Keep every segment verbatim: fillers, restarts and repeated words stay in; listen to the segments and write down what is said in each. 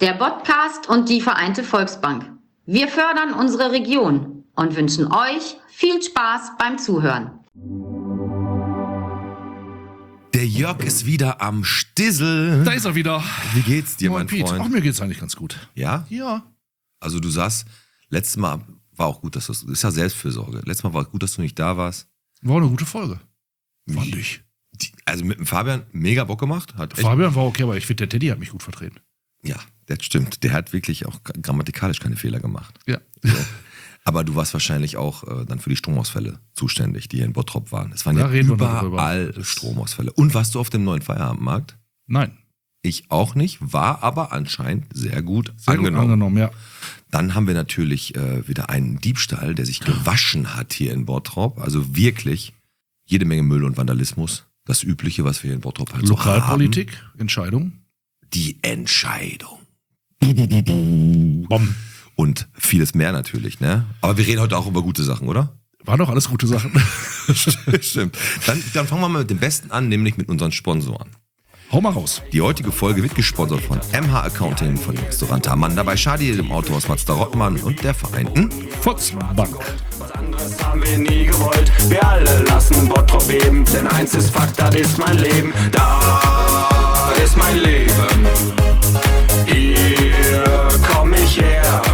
der Podcast und die Vereinte Volksbank. Wir fördern unsere Region und wünschen euch viel Spaß beim Zuhören. Der Jörg ist wieder am Stissel. Da ist er wieder. Wie geht's dir, Moin, mein Piet. Freund? Auch mir geht's eigentlich ganz gut. Ja? Ja. Also du sagst, letztes Mal war auch gut, dass du, das ist ja Selbstfürsorge. Letztes Mal war gut, dass du nicht da warst. War eine gute Folge. Fand Wie? ich. Die, also mit dem Fabian mega Bock gemacht. Hat echt, Fabian war okay, aber ich finde, der Teddy hat mich gut vertreten. Ja, das stimmt. Der hat wirklich auch grammatikalisch keine Fehler gemacht. Ja. So. Aber du warst wahrscheinlich auch äh, dann für die Stromausfälle zuständig, die hier in Bottrop waren. Es waren Da ja reden wir noch drüber. überall Stromausfälle. Und warst du auf dem neuen Feierabendmarkt? Nein. Ich auch nicht, war aber anscheinend sehr gut Sehr angenommen. gut angenommen, ja. Dann haben wir natürlich äh, wieder einen Diebstahl, der sich gewaschen hat hier in Bottrop. Also wirklich jede Menge Müll und Vandalismus. Das Übliche, was wir hier in Bottrop halt so haben. Lokalpolitik, Entscheidung. Die Entscheidung. Bom. Und vieles mehr natürlich, ne? Aber wir reden heute auch über gute Sachen, oder? War doch alles gute Sachen. Stimmt. Dann, dann fangen wir mal mit dem Besten an, nämlich mit unseren Sponsoren. Hau mal raus. Die heutige Folge wird gesponsert von M H Accounting, von dem Restaurant Amanda bei Schadi, dem Autohaus Mazda Rottmann und der Vereinten Volksbank. Was anderes haben wir nie gewollt. Wir alle lassen Bottrop beben, denn eins ist Fakt, das ist mein Leben. Da ist mein Leben. Hier komm ich her.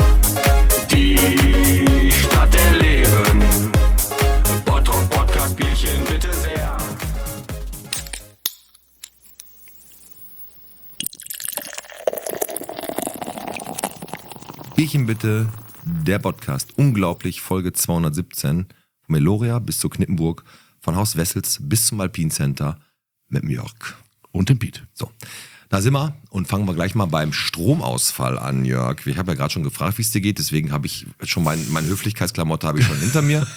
Die Stadt der Leben. Bottrop Podcast Bierchen, bitte sehr. Bierchen bitte, der Podcast. Unglaublich, Folge zweihundertsiebzehn. Von Meloria bis zu Knippenburg, von Haus Wessels bis zum Alpine Center mit dem Jörg. Und dem Piet. So, da sind wir und fangen wir gleich mal beim Stromausfall an, Jörg. Ich habe ja gerade schon gefragt, wie es dir geht, deswegen habe ich schon mein, meine Höflichkeitsklamotte habe ich schon hinter mir.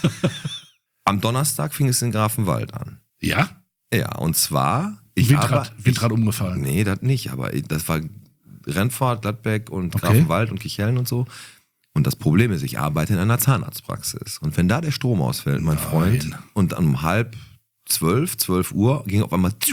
Am Donnerstag fing es in Grafenwald an. Ja? Ja, und zwar... Ich Windrad, aber, Windrad ich, umgefallen. Nee, das nicht, aber das war Rennfahrt, Gladbeck und Okay. Grafenwald und Kichellen und so. Und das Problem ist, ich arbeite in einer Zahnarztpraxis. Und wenn da der Strom ausfällt, mein Nein. Freund, und um halb zwölf, zwölf Uhr ging auf einmal...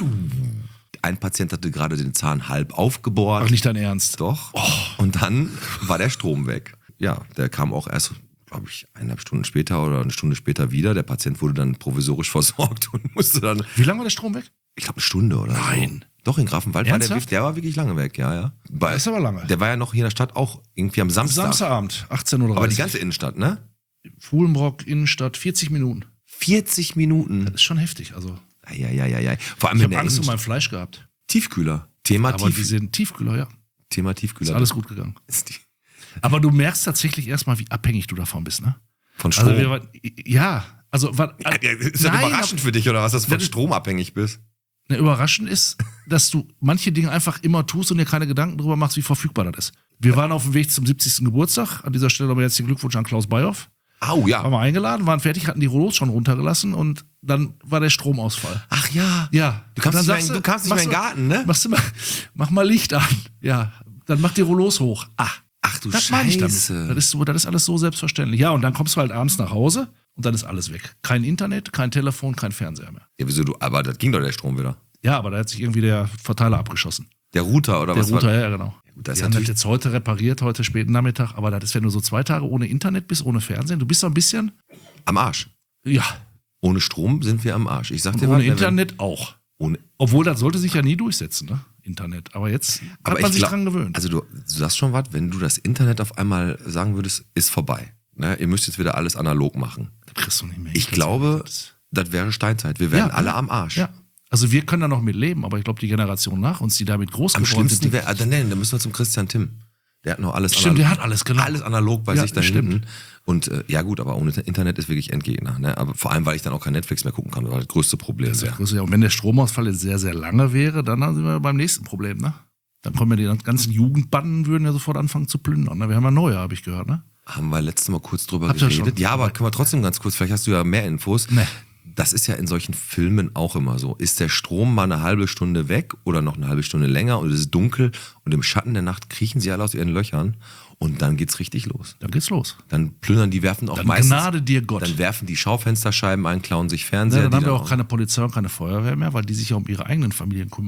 Ein Patient hatte gerade den Zahn halb aufgebohrt. Ach, nicht dein Ernst. Doch. Und dann war der Strom weg. Ja, der kam auch erst, glaube ich, eineinhalb Stunden später oder eine Stunde später wieder. Der Patient wurde dann provisorisch versorgt und musste dann, Wie lange war der Strom weg? ich glaube, eine Stunde oder so. Nein. Doch, in Grafenwald war der, Ernsthaft? der war wirklich lange weg, ja, ja. Bei, Das ist aber lange. Der war ja noch hier in der Stadt auch irgendwie am Samstag. Samstagabend, achtzehn Uhr dreißig. Aber die ganze Innenstadt, ne? Fuhlenbrock, Innenstadt, vierzig Minuten. vierzig Minuten. Das ist schon heftig. Also, Ja, ja, ja, ja. Vor allem ich in habe der Angst um Innenstadt. mein Fleisch gehabt. Tiefkühler. Thema, Aber die Tief, sind Tiefkühler, ja. Thema Ist Tiefkühler. alles gut gegangen. Ist die- Aber du merkst tatsächlich erstmal, wie abhängig du davon bist, ne? Von Strom. Also wir waren, ja, also war, Ja, ist das nein, überraschend für dich, oder was, dass du von Das ist- Strom abhängig bist? Ne, überraschend ist, dass du manche Dinge einfach immer tust und dir keine Gedanken darüber machst, wie verfügbar das ist. Wir waren auf dem Weg zum siebzigsten Geburtstag. An dieser Stelle aber jetzt den Glückwunsch an Klaus Beihoff. Au, ja. Waren wir eingeladen, waren fertig, hatten die Rollos schon runtergelassen und dann war der Stromausfall. Ach ja. Ja. Du kamst Und nicht dann mehr in- sagst du kamst nicht mehr in den machst Garten, ne? Machst du mal, mach mal Licht an. Ja. Dann mach die Rollos hoch. Ah. Ach du Das meine ich damit. Scheiße. Das ist, so, das ist alles so selbstverständlich. Ja, und dann kommst du halt abends nach Hause und dann ist alles weg. Kein Internet, kein Telefon, kein Fernseher mehr. Ja, wieso du? Aber das ging doch der Strom wieder. Ja, aber da hat sich irgendwie der Verteiler abgeschossen. Der Router oder Der was? Router, war? ja, genau. Ja, gut, das ist Die haben das natürlich. jetzt heute repariert, heute späten Nachmittag, aber das ist, wenn du so zwei Tage ohne Internet bist, ohne Fernsehen, du bist so ein bisschen, Am Arsch. ja, Ohne Strom sind wir am Arsch. Ich sag und dir ohne was, wenn- Internet auch. Ohne, Obwohl, das sollte sich ja nie durchsetzen, ne? Internet. Aber jetzt aber hat man ich sich glaub, dran gewöhnt. Also du, du sagst schon was, wenn du das Internet auf einmal sagen würdest, ist vorbei. Ne? Ihr müsst jetzt wieder alles analog machen. das kriegst du nicht mehr. Ich hin. glaube, Das- das wäre Steinzeit. Wir wären Ja, alle ja. am Arsch. Ja. Also wir können da noch mit leben, aber ich glaube, die Generation nach uns, die damit groß Am geworden schlimmsten sind, wäre, also, nee, da müssen wir zum Christian Timm. Der hat noch alles Stimmt, der hat alles, genau. Alles analog bei Ja, sich da stimmt. hinten. Und äh, ja gut, aber ohne Internet ist wirklich Endgegner. Ne? Aber vor allem, weil ich dann auch kein Netflix mehr gucken kann. Das war das größte Problem. das ist wäre. das Größte. Ja, und wenn der Stromausfall jetzt sehr, sehr lange wäre, dann sind wir beim nächsten Problem, ne? Dann kommen ja die ganzen Jugendbanden, würden ja sofort anfangen zu plündern. Ne? Wir haben ja neue, habe ich gehört, ne? Haben wir letztes Mal kurz drüber Habt ihr geredet. schon? Ja, aber können wir trotzdem ganz kurz, vielleicht hast du ja mehr Infos. Nee. Das ist ja in solchen Filmen auch immer so. Ist der Strom mal eine halbe Stunde weg oder noch eine halbe Stunde länger und es ist dunkel und im Schatten der Nacht kriechen sie alle aus ihren Löchern und dann geht's richtig los. Dann geht's los. Dann plündern die, werfen auch Dann meistens... Gnade dir Gott. Dann werfen die Schaufensterscheiben ein, klauen sich Fernseher. Ja, dann die haben wir dann auch keine Polizei und keine Feuerwehr mehr, weil die sich ja um ihre eigenen Familien kümmern müssen.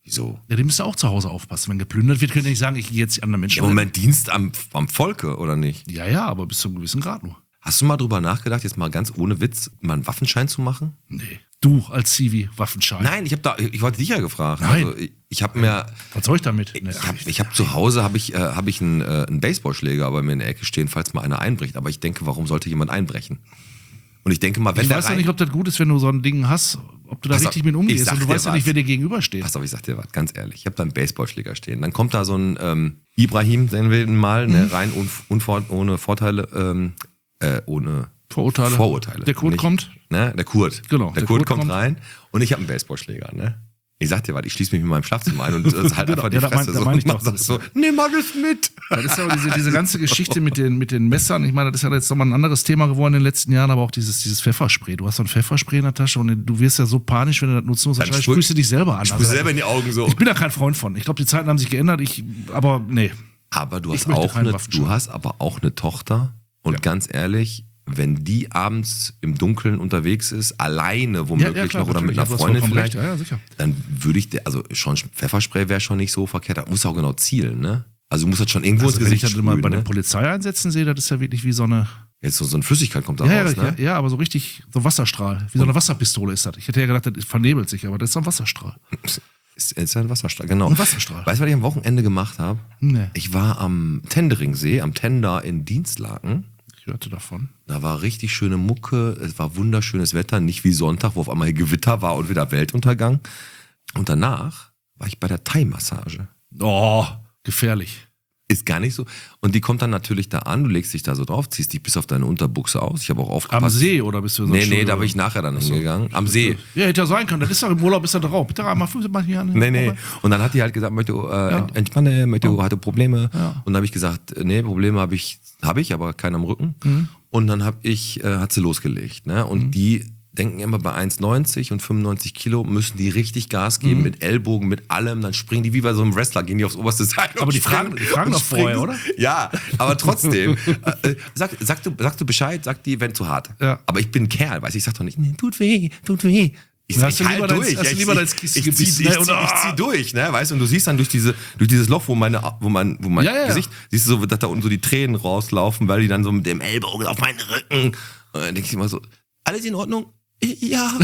Wieso? Ja, die müssen auch zu Hause aufpassen. Wenn geplündert wird, können die nicht sagen, ich gehe jetzt die anderen Menschen. Ja, Moment, Dienst am, am Volke, oder nicht? Ja, ja, aber bis zu einem gewissen Grad nur. Hast du mal drüber nachgedacht, jetzt mal ganz ohne Witz, mal einen Waffenschein zu machen? Nee. Du als Civi, Waffenschein. Nein, ich habe da, ich wollte dich ja gefragt. Nein. Also ich, ich habe mir, Was soll ich damit? Nee. ich habe ich hab zu Hause habe ich, äh, hab ich einen, äh, einen Baseballschläger bei mir in der Ecke stehen, falls mal einer einbricht. Aber ich denke, warum sollte jemand einbrechen? Und ich denke mal, wenn Ich der weiß ja rein- nicht, ob das gut ist, wenn du so ein Ding hast, ob du da Pass auf, richtig mit ich umgehst. sag Und du dir weißt ja was. nicht, wer dir gegenübersteht. Pass auf, ich sag dir was, ganz ehrlich. Ich habe da einen Baseballschläger stehen. Dann kommt da so ein ähm, Ibrahim, nennen wir ihn mal, ne, rein un, unvor, ohne Vorteile, ähm, äh, ohne Vorurteile. Vorurteile. Der Kurt Nicht, kommt. Ne, der Kurt. Genau, Der, der Kurt, Kurt kommt, kommt. rein und ich habe einen Baseballschläger, ne? Ich sag dir was, ich schließe mich mit meinem Schlafzimmer ein und äh, halt Genau, einfach die ja, da mein- Fresse da so. mein ich und doch, sag das ist so, nimm alles mit. Das ist aber diese, diese ganze Geschichte mit den, mit den Messern. Ich meine, das ist ja jetzt nochmal ein anderes Thema geworden in den letzten Jahren, aber auch dieses, dieses Pfefferspray. Du hast so ein Pfefferspray in der Tasche und du wirst ja so panisch, wenn du das nutzen musst. Wahrscheinlich sprüh- sprühst du dich selber an. Ich Also, muss selber in die Augen so. ich bin da kein Freund von. Ich glaube, die Zeiten haben sich geändert. Ich, aber nee. Aber du Ich hast möchte auch keinen eine, Waffenschein. du hast aber auch eine Tochter und Ja. ganz ehrlich, wenn die abends im Dunkeln unterwegs ist, alleine womöglich noch oder mit einer natürlich, du hast Freundin vollkommen vielleicht, recht. Ja, ja, sicher. dann würde ich, der- also schon Pfefferspray wäre schon nicht so verkehrt, da musst du auch genau zielen, ne? Also du musst das schon irgendwo Also ins wenn ich Gesicht das mal sprühen, bei den ne? Polizeieinsätzen sehe, das ist ja wirklich wie so eine, Jetzt so, so eine Flüssigkeit kommt da ja, raus, ja, ne? ja, ja, aber so richtig, so Wasserstrahl. Wie so eine Wasserpistole ist das. Ich hätte ja gedacht, das vernebelt sich, aber das ist so ein Wasserstrahl. Ist, ist ja ein Wasserstrahl, genau. Ein Wasserstrahl. Weißt du, was ich am Wochenende gemacht habe? Nee. Ich war am Tenderingsee, am Tender in Dienstlaken. Ich hörte davon. Da war richtig schöne Mucke, es war wunderschönes Wetter, nicht wie Sonntag, wo auf einmal Gewitter war und wieder Weltuntergang. Und danach war ich bei der Thai-Massage. Oh, gefährlich. Ist gar nicht so. Und die kommt dann natürlich da an, du legst dich da so drauf, ziehst dich bis auf deine Unterbuchse aus. Ich habe auch aufgepasst. Am See oder bist du so Nee, nee, Schule- da bin ich nachher dann hingegangen. Am See. Ja, hätte ja sein können. Das ist doch im Urlaub, ist er drauf. Bitte einmal Füße mal hier an. Nee, nee. Und dann hat die halt gesagt, möchte äh, Ja. entspanne, möchte hatte Probleme. Ja. Und dann habe ich gesagt, äh, nee, Probleme habe ich, habe ich, aber keinen am Rücken. Mhm. Und dann habe ich, äh, hat sie losgelegt. Ne? Und die denken immer bei eins neunzig und fünfundneunzig Kilo müssen die richtig Gas geben Mhm. mit Ellbogen, mit allem. Dann springen die wie bei so einem Wrestler, gehen die aufs oberste Seil. Aber und die fragen- springen die fragen und doch vorher, springen. oder? Ja, aber trotzdem. äh, sag, sag, du, sag du Bescheid, sag die, wenn zu hart. Ja. Aber ich bin ein Kerl, weißt du, ich sag doch nicht, nee, tut weh, tut weh. Ich, Hast ich du lieber halt dein- durch. hast du Ich- lieber ich- dein Kissen ich, zieh, gebissen, ich, ne? zieh, Und- ich zieh durch, ne? Weißt du, und du siehst dann durch diese, durch dieses Loch, wo meine, wo mein, wo mein Ja, ja, ja. Gesicht, siehst du so, dass da unten so die Tränen rauslaufen, weil die dann so mit dem Ellbogen auf meinen Rücken. Und dann denke ich immer so, alles in Ordnung? Ja.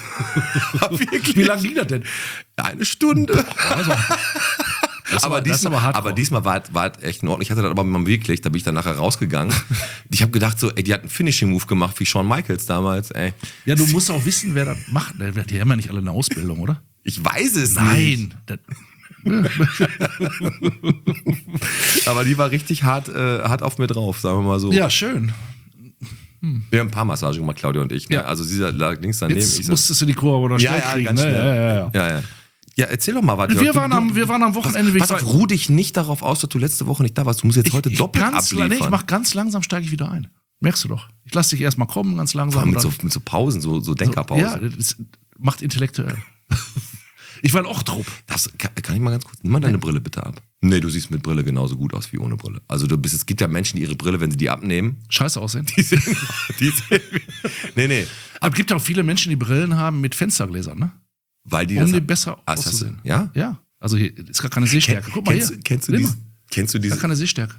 Wirklich? Wie lange ging das denn? Eine Stunde. Also, das aber, war- das ist diesmal, aber hardcore. aber diesmal war, es- war es echt in Ordnung. Ich hatte das aber mit meinem wirklich, da bin ich dann nachher rausgegangen. Ich habe gedacht so, ey, die hat einen Finishing-Move gemacht, wie Shawn Michaels damals, ey. Ja, du musst auch wissen, wer das macht. Die haben ja nicht alle eine Ausbildung, oder? Ich weiß es nicht. Nein. Das, Aber die war richtig hart, äh, hart auf mir drauf, sagen wir mal so. ja, schön. Wir haben ein paar Massagen gemacht, Claudia und ich. Ne? Ja. Also sie lag links daneben. Jetzt ich so, musstest du die Kurve oder ja, schnell ja, kriegen. ganz Ne? schnell. Ja, ja, ja. Ja, ja. Ja, erzähl doch mal was. Wir Jörg. Du- waren am- du- wir waren am Wochenende, wie Pass, ich pass auf, sag- ruh dich nicht darauf aus, dass du letzte Woche nicht da warst. Du musst jetzt heute Ich- doppelt ganz, abliefern. nee, ich mach ganz langsam, steige ich wieder ein. Merkst du doch. Ich lasse dich erstmal kommen, ganz langsam. Vor allem mit und so, dann- mit so Pausen, so, so Denkerpausen. Ja, das ist, macht intellektuell. Ich war ein Ochtrup. Das, kann, kann ich mal ganz kurz, nimm mal deine Brille bitte ab. Nee, du siehst mit Brille genauso gut aus wie ohne Brille. Also du bist, es gibt ja Menschen, die ihre Brille, wenn sie die abnehmen, Scheiße aussehen. die sehen, die sehen, nee, nee, Aber es gibt auch viele Menschen, die Brillen haben mit Fenstergläsern, ne? weil die Um das, die besser Ah, ist das auszusehen. so? Ja? Ja. Also hier ist gar keine Sehstärke. Guck mal kennst, hier. kennst du Nimm diese, mal. kennst du Gar diese, keine Sehstärke.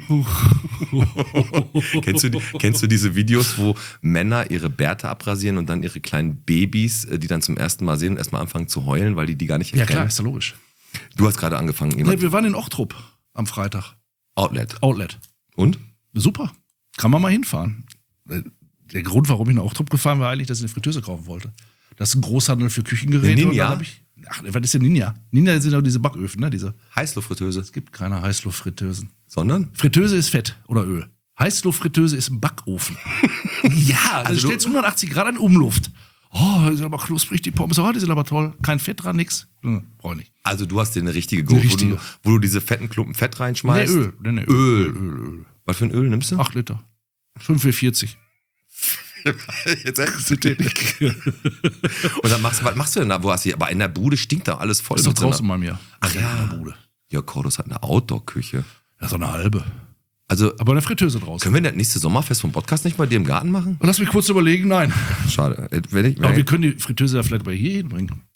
kennst du, die- kennst du diese Videos, wo Männer ihre Bärte abrasieren und dann ihre kleinen Babys, äh, die dann zum ersten Mal sehen und erstmal anfangen zu heulen, weil die die gar nicht Ja erkennen? klar, ist ja logisch. Du hast gerade angefangen, jemand, Nee, wir waren in Ochtrup am Freitag. Outlet. Outlet. Und? Super. Kann man mal hinfahren. Der Grund, warum ich nach Ochtrup gefahren war, eigentlich, dass ich eine Fritteuse kaufen wollte. Das ist ein Großhandel für Küchengeräte. Ninja? Und dann hab ich, ach, was ist denn Ninja? Ninja sind doch diese Backöfen, ne? Diese. Heißluftfritteuse. Es gibt keine Heißluftfritteusen. Sondern? Fritteuse ist Fett oder Öl. Heißluftfritteuse ist ein Backofen. Ja, Also du stellst hundertachtzig Grad in Umluft. Oh, die sind aber knusprig, die Pommes. Oh, die sind aber toll. Kein Fett dran, nix. Hm, brauch ich nicht. Also du hast dir eine richtige geholt, wo richtige. du, wo du diese fetten Klumpen Fett reinschmeißt. Nee, Öl. Nee, nee, Öl. Öl, Öl, Öl. Was für ein Öl nimmst du? acht Liter. fünf für vierzig. Jetzt sagst du den. Und dann machst du, was machst du denn da? Wo hast du, aber in der Bude stinkt da alles voll. Ist doch mit so einer- draußen bei mir. Ach ja. In der Bude. Ja, Cordos hat eine Outdoor-Küche. Ja, so eine halbe. Also, Aber eine Fritteuse draußen. können wir das nächste Sommerfest vom Podcast nicht bei dir im Garten machen? Lass mich kurz überlegen, nein. Schade. Äh, Wenn ich, Aber wir wenn können die Fritteuse ja vielleicht bei hier hinbringen.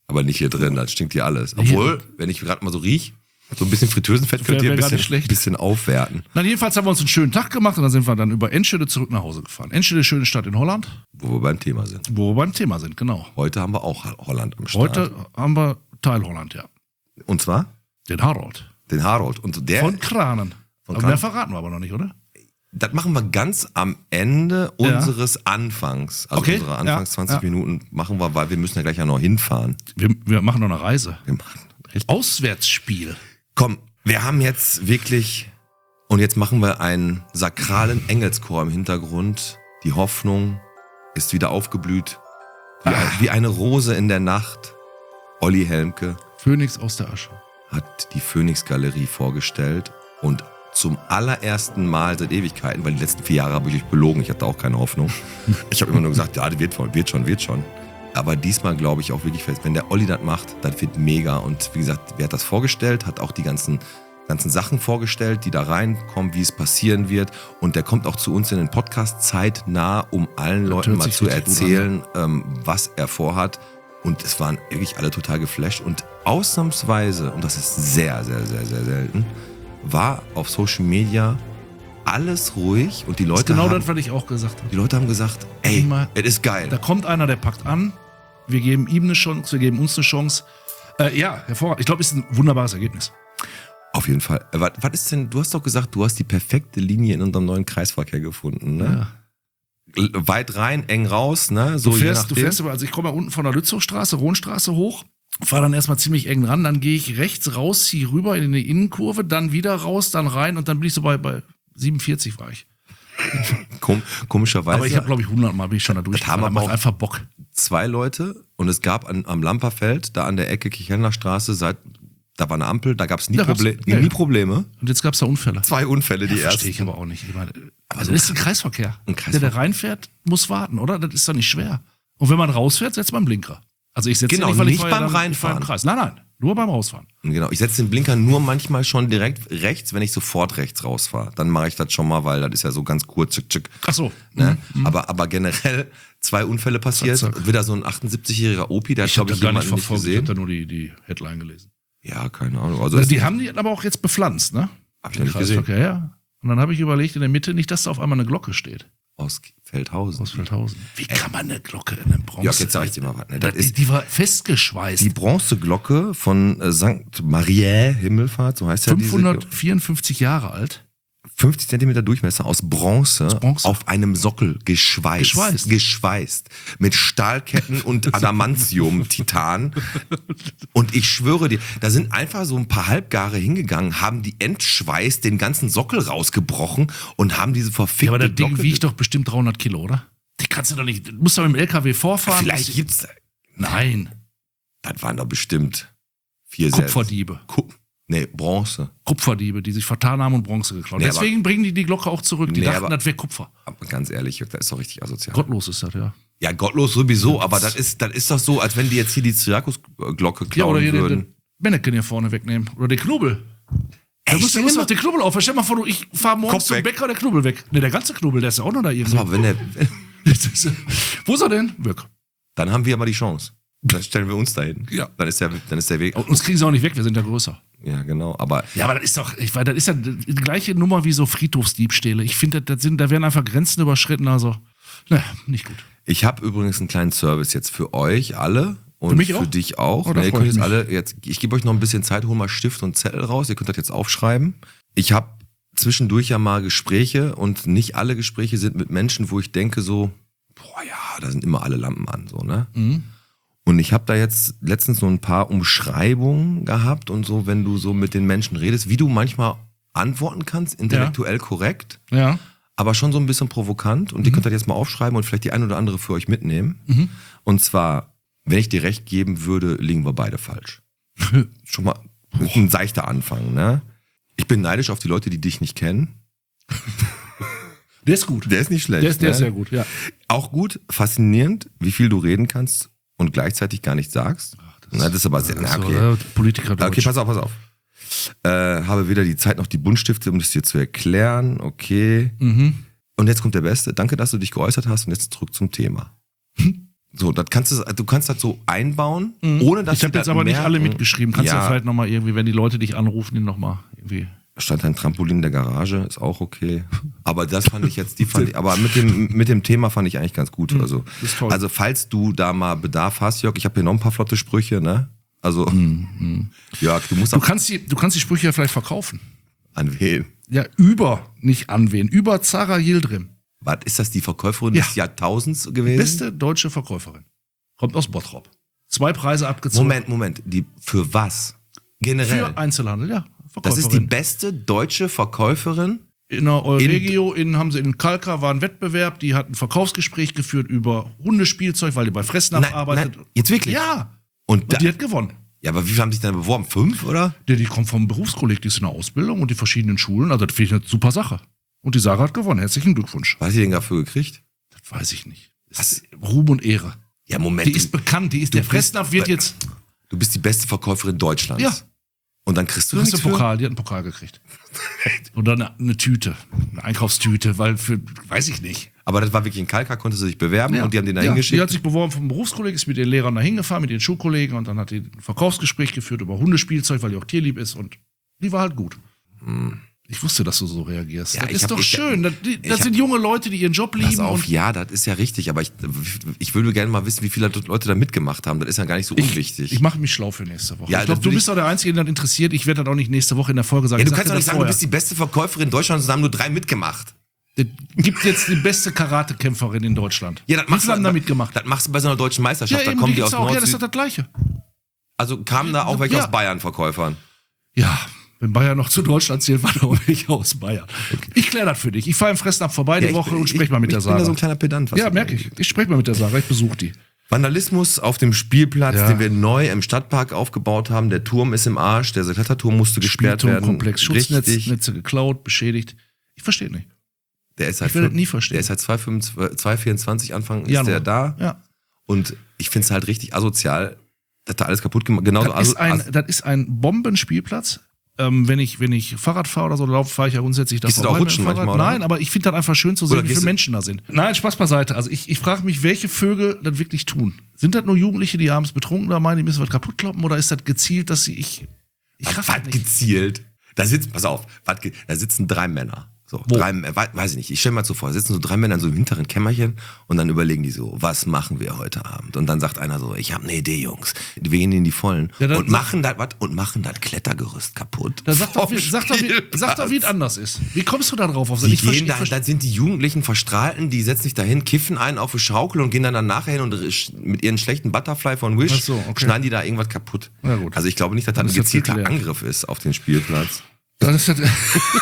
Aber nicht hier drin, das stinkt hier alles. Obwohl, wenn ich gerade mal so riech, so ein bisschen Fritteusenfett könnt Wär- ihr ein wär gar bisschen, nicht schlecht. bisschen aufwerten. Na, jedenfalls haben wir uns einen schönen Tag gemacht und dann sind wir dann über Enschede zurück nach Hause gefahren. Enschede, schöne Stadt in Holland, Wo wir beim Thema sind. wo wir beim Thema sind, genau. Heute haben wir auch Holland am Start. Heute haben wir Teil Holland, ja. Und zwar Den Harold. den Harold. Und der, Von Kranen. Von Aber Kranen? mehr verraten wir aber noch nicht, oder? das machen wir ganz am Ende Ja. unseres Anfangs. Also Okay, unsere Anfangs ja, zwanzig ja. Minuten machen wir, weil wir müssen ja gleich ja noch hinfahren. Wir, wir machen noch eine Reise. Wir machen richtig. Auswärtsspiel. Komm, wir haben jetzt wirklich, und jetzt machen wir einen sakralen Engelschor im Hintergrund. Die Hoffnung ist wieder aufgeblüht. Wie, ein, wie eine Rose in der Nacht. Olli Helmke Phönix aus der Asche. hat die Phoenix Galerie vorgestellt und zum allerersten Mal seit Ewigkeiten, weil die letzten vier Jahre habe ich euch belogen, ich hatte auch keine Hoffnung. Ich habe immer nur gesagt, ja, das wird schon, wird schon, wird schon. Aber diesmal glaube ich auch wirklich fest, wenn der Olli das macht, das wird mega. Und wie gesagt, wer hat das vorgestellt, hat auch die ganzen, ganzen Sachen vorgestellt, die da reinkommen, wie es passieren wird. Und der kommt auch zu uns in den Podcast zeitnah, um allen Leuten hört mal sich zu richtig gut erzählen, ähm, was er vorhat. Und es waren wirklich alle total geflasht. Und ausnahmsweise, und das ist sehr, sehr, sehr, sehr selten, war auf Social Media alles ruhig und die Das Leute, ist genau haben, das, was ich auch gesagt habe. die Leute haben gesagt, ey, Immer- es ist geil. Da kommt einer, der packt an. Wir geben ihm eine Chance, wir geben uns eine Chance. Äh, ja, hervorragend. Ich glaube, es ist ein wunderbares Ergebnis. Auf jeden Fall. Äh, Was, was ist denn, du hast doch gesagt, du hast die perfekte Linie in unserem neuen Kreisverkehr gefunden, ne? L- Weit rein, eng raus, ne? So Du je fährst, du nachdem. fährst aber, also ich komme ja unten von der Lützowstraße, Rohnstraße hoch, fahre dann erstmal ziemlich eng ran, dann gehe ich rechts raus, ziehe rüber in die Innenkurve, dann wieder raus, dann rein und dann bin ich so bei, bei siebenundvierzig war ich. Kom komischerweise Aber ich habe, glaube ich, hundert Mal bin ich schon da haben durchgefahren. aber Das macht auch- einfach Bock. zwei Leute und es gab an, am Lamperfeld, da an der Ecke Kirchhellner Straße, seit, da war eine Ampel, da gab es nie, Da gab's- Proble ja, nie ja. Probleme. Und jetzt gab es da Unfälle. Zwei Unfälle, die Ja, verstehe ich ersten. aber auch nicht. Ich meine, also das ist ein Kreisverkehr. Ein Kreisverkehr. Der, der reinfährt, muss warten, oder? Das ist doch nicht schwer. Und wenn man rausfährt, setzt man einen Blinker. Also ich setze Genau, nicht, weil ich nicht fahr ja beim dann- ich fahr Reinfahren. im Kreis. Nein, nein, nur beim Rausfahren. Genau, ich setze den Blinker nur manchmal schon direkt rechts, wenn ich sofort rechts rausfahre. Dann mache ich das schon mal, weil das ist ja so ganz kurz, tschick, tschick. Ach so. Ne? Aber, aber generell zwei Unfälle passiert. Zack, zack. Wieder so ein achtundsiebzigjähriger Opi, der hat, Ich habe glaube das ich, gar nicht jemanden nicht verfolgt. Ich habe gesehen. da nur die, die Headline gelesen. Ja, keine Ahnung. Also, Also ist die haben die aber auch jetzt bepflanzt, ne? hab ich noch nicht gesehen. Kreisverkehr, ja. Und dann habe ich überlegt, in der Mitte nicht, dass da auf einmal eine Glocke steht. Aus Feldhausen. Aus Feldhausen. Wie kann man eine Glocke in einem Bronze? Jörg, jetzt sag ich dir mal was. Ne? Das die, ist die war festgeschweißt. die Bronzeglocke von äh, Sankt Mariä Himmelfahrt, so heißt ja diese. fünfhundertvierundfünfzig Jahre alt. fünfzig Zentimeter Durchmesser aus Bronze, Bronze. auf einem Sockel geschweißt. Geschweißt. Geschweißt. Mit Stahlketten und Adamantium, Titan. Und ich schwöre dir, da sind einfach so ein paar Halbgare hingegangen, haben die entschweißt, den ganzen Sockel rausgebrochen und haben diese verfickte Ja, aber das Ding Glocke- wiegt doch bestimmt dreihundert Kilo, oder? Die kannst du doch nicht, du musst doch mit dem L K W vorfahren. Vielleicht musst- gibt's, Nein, das waren doch bestimmt vier Kupferdiebe. Sets. Ku nee, Bronze. Kupferdiebe, die sich vertan haben und Bronze geklaut. Nee, Deswegen bringen die die Glocke auch zurück. Die Nee, dachten, aber- das wäre Kupfer. Aber ganz ehrlich, Jörg, das ist doch richtig asozial. Gottlos ist das, ja. Ja, gottlos sowieso, aber das ist, das ist doch so, als wenn die jetzt hier die Zirkusglocke Ja, oder klauen hier den, würden. den Manneken hier vorne wegnehmen. Oder den Knubbel. Da Ey, musst du stell musst dir doch den Knubbel auf. Stell dir mal vor, du, ich fahr morgens Kopf zum weg. Bäcker, der Knubbel weg. Ne, der ganze Knubbel, der ist ja auch noch da irgendwo. Aber wenn der, Wo ist er denn? Weg. dann haben wir aber die Chance. Dann stellen wir uns dahin. Ja. Dann ist der, dann ist der Weg. Und uns kriegen sie auch nicht weg, wir sind ja größer. Ja, genau. Aber Ja, aber das ist doch, ich weiß, das ist ja die gleiche Nummer wie so Friedhofsdiebstähle. Ich finde, das sind, da werden einfach Grenzen überschritten, also, ne, nicht gut. ich habe übrigens einen kleinen Service jetzt für euch alle. Und Für mich für auch? dich auch. Oh, da Ne, ihr freu könnt ich jetzt mich. alle, jetzt, ich gebe euch noch ein bisschen Zeit, hol mal Stift und Zettel raus. Ihr könnt das jetzt aufschreiben. Ich habe zwischendurch ja mal Gespräche und nicht alle Gespräche sind mit Menschen, wo ich denke so, boah ja, da sind immer alle Lampen an, so, ne? Mhm. Und ich habe da jetzt letztens so ein paar Umschreibungen gehabt und so, wenn du so mit den Menschen redest, wie du manchmal antworten kannst, intellektuell korrekt, Ja. aber schon so ein bisschen provokant. Und ihr könnt das jetzt mal aufschreiben und vielleicht die ein oder andere für euch mitnehmen. Mhm. Und zwar, wenn ich dir recht geben würde, liegen wir beide falsch. Schon mal ein seichter Anfang, ne? Ich bin neidisch auf die Leute, die dich nicht kennen. Der ist gut. Der ist nicht schlecht. Der ist, der ne? ist sehr gut, ja. Auch gut, faszinierend, wie viel du reden kannst und gleichzeitig gar nichts sagst. Na, das ist aber sehr, na, So, okay. äh, Politiker Okay, Deutsch. pass auf, pass auf. Äh, habe weder die Zeit noch die Buntstifte, um das dir zu erklären. Okay. Mhm. Und jetzt kommt der Beste. Danke, dass du dich geäußert hast. Und jetzt zurück zum Thema. So, das kannst du, du kannst das so einbauen, ohne dass Ich habe die jetzt das aber nicht merken. alle mitgeschrieben. Kannst du Ja. vielleicht nochmal irgendwie, wenn die Leute dich anrufen, die nochmal irgendwie. Stand ein Trampolin in der Garage, ist auch okay. Aber das fand ich jetzt, die fand ich, aber mit dem, mit dem Thema fand ich eigentlich ganz gut. Also, ist toll. also falls du da mal Bedarf hast, Jörg, ich habe hier noch ein paar flotte Sprüche, ne? Also, Jörg, du musst Du auch kannst die, du kannst die Sprüche ja vielleicht verkaufen. an wen? Ja, über, nicht an wen. Über Zara Yildirim. Was, ist das die Verkäuferin Ja. des Jahrtausends gewesen? Beste deutsche Verkäuferin. Kommt aus Bottrop. Zwei Preise abgezogen. Moment, Moment, die, für was? Generell. Für Einzelhandel, ja. Verkäuferin. Das ist die beste deutsche Verkäuferin? In der Euregio, in, haben sie in Kalka, war ein Wettbewerb, die hat ein Verkaufsgespräch geführt über Hundespielzeug, weil die bei Fressnapf Nein, arbeitet. nein, jetzt wirklich? Ja. Und, Und da, die hat gewonnen. ja, aber wie viele haben sich denn beworben? Fünf, oder? Der, die kommt vom Berufskolleg, die ist in der Ausbildung und die verschiedenen Schulen. Also das finde ich eine super Sache. Und die Sarah hat gewonnen. Herzlichen Glückwunsch. Was hat die denn dafür gekriegt? Das weiß ich nicht. Das Was? ist Ruhm und Ehre. Ja, Moment. Die ist bekannt, die ist, du der bist- Fressnapf wird be- jetzt, Du bist die beste Verkäuferin Deutschlands. Ja. Und dann kriegst du du hast nichts einen für? Pokal, die hat einen Pokal gekriegt. Oder eine, eine Tüte, eine Einkaufstüte, weil für, weiß ich nicht. Aber das war wirklich in Kalka, konnte sie sich bewerben und die haben den da ja, hingeschickt. die hat sich beworben vom Berufskolleg, ist mit den Lehrern da hingefahren, mit den Schulkollegen und dann hat die ein Verkaufsgespräch geführt über Hundespielzeug, weil die auch tierlieb ist und die war halt gut. Ich wusste, dass du so reagierst. Ja, das ich ist hab- doch ich- schön. Das, die, ich das hab- sind junge Leute, die ihren Job Pass lieben. auf, Und ja, das ist ja richtig, aber ich, ich würde gerne mal wissen, wie viele Leute da mitgemacht haben. Das ist ja gar nicht so unwichtig. ich mache mich schlau für nächste Woche. Ja, ich glaube, das du will bist doch der Einzige, der das interessiert. Ich werde das auch nicht nächste Woche in der Folge sagen. ja, Ich du kannst sagte doch nicht das sagen, du vorher. bist die beste Verkäuferin Deutschlands und haben nur drei mitgemacht. Es gibt jetzt die beste Karatekämpferin in Deutschland. Ja, das Wie machst viele haben du da mitgemacht? Das machst du bei so einer deutschen Meisterschaft. da eben, kommen die gibt's aus auch. Nord. Ja, das ist doch das Gleiche. also kamen da auch welche Ja. aus Bayern Verkäufern. Ja, wenn Bayern noch zu Deutschland zählt, war da auch welche aus Bayern. Ich kläre das für dich. Ich fahre im Fressnapf vorbei die Ja, ich Woche bin- und spreche mal mit ich der bin da Sarah. so ein kleiner Pedant. was Ja, das merke angeht. ich. Ich spreche mal mit der Sarah. Ich besuche die. Vandalismus auf dem Spielplatz, Ja. den wir neu im Stadtpark aufgebaut haben. Der Turm ist im Arsch, der Kletterturm musste gesperrt werden. Komplex Schutznetz, Richtig. Netze geklaut, beschädigt. Ich verstehe nicht. Der ist halt Ich will das für- nie verstehen. Der ist halt zwei vierundzwanzig Anfang ist Januar. der da. Ja. Und ich finde es halt richtig asozial, dass da alles kaputt gemacht Genauso Das ist ein, aso- das ist ein Bombenspielplatz. Ähm, wenn ich, wenn ich Fahrrad fahre oder so laufe, fahre ich ja grundsätzlich da Gehst du da vorbei auch mit dem rutschen Fahrrad. manchmal, oder? Nein, aber ich finde das einfach schön zu Oder sehen, wie gehst viele du- Menschen da sind. Nein, Spaß beiseite. Also ich, ich frage mich, welche Vögel das wirklich tun. Sind das nur Jugendliche, die abends betrunken da meinen, die müssen was kaputt kloppen, oder ist das gezielt, dass sie ich. Ich was, raff was das nicht. gezielt. Da sitzen, pass auf, was, ge- da sitzen drei Männer. So, Wo? drei, äh, wei- weiß ich nicht, ich stell mir mal so vor, da sitzen so drei Männer in so einem hinteren Kämmerchen und dann überlegen die so, was machen wir heute Abend? Und dann sagt einer so, ich habe eine Idee, Jungs. Wir gehen in die Vollen Ja, dann und sag- machen das was und machen das Klettergerüst kaputt. Dann sag doch, Vom wie, sag, doch, wie, sag doch, wie es Spielplatz. anders ist. Wie kommst du da drauf? Auf so- Die ich versteh- gehen da, ich versteh- da sind die Jugendlichen Verstrahlten, die setzen sich dahin, kiffen einen auf die Schaukel und gehen dann, dann nachher hin und sch- mit ihren schlechten Butterfly von Wish Ach so, okay. schneiden die da irgendwas kaputt. Na gut. Also ich glaube nicht, dass das ein Das ist jetzt gezielter geklärt. Angriff ist auf den Spielplatz. Das ist das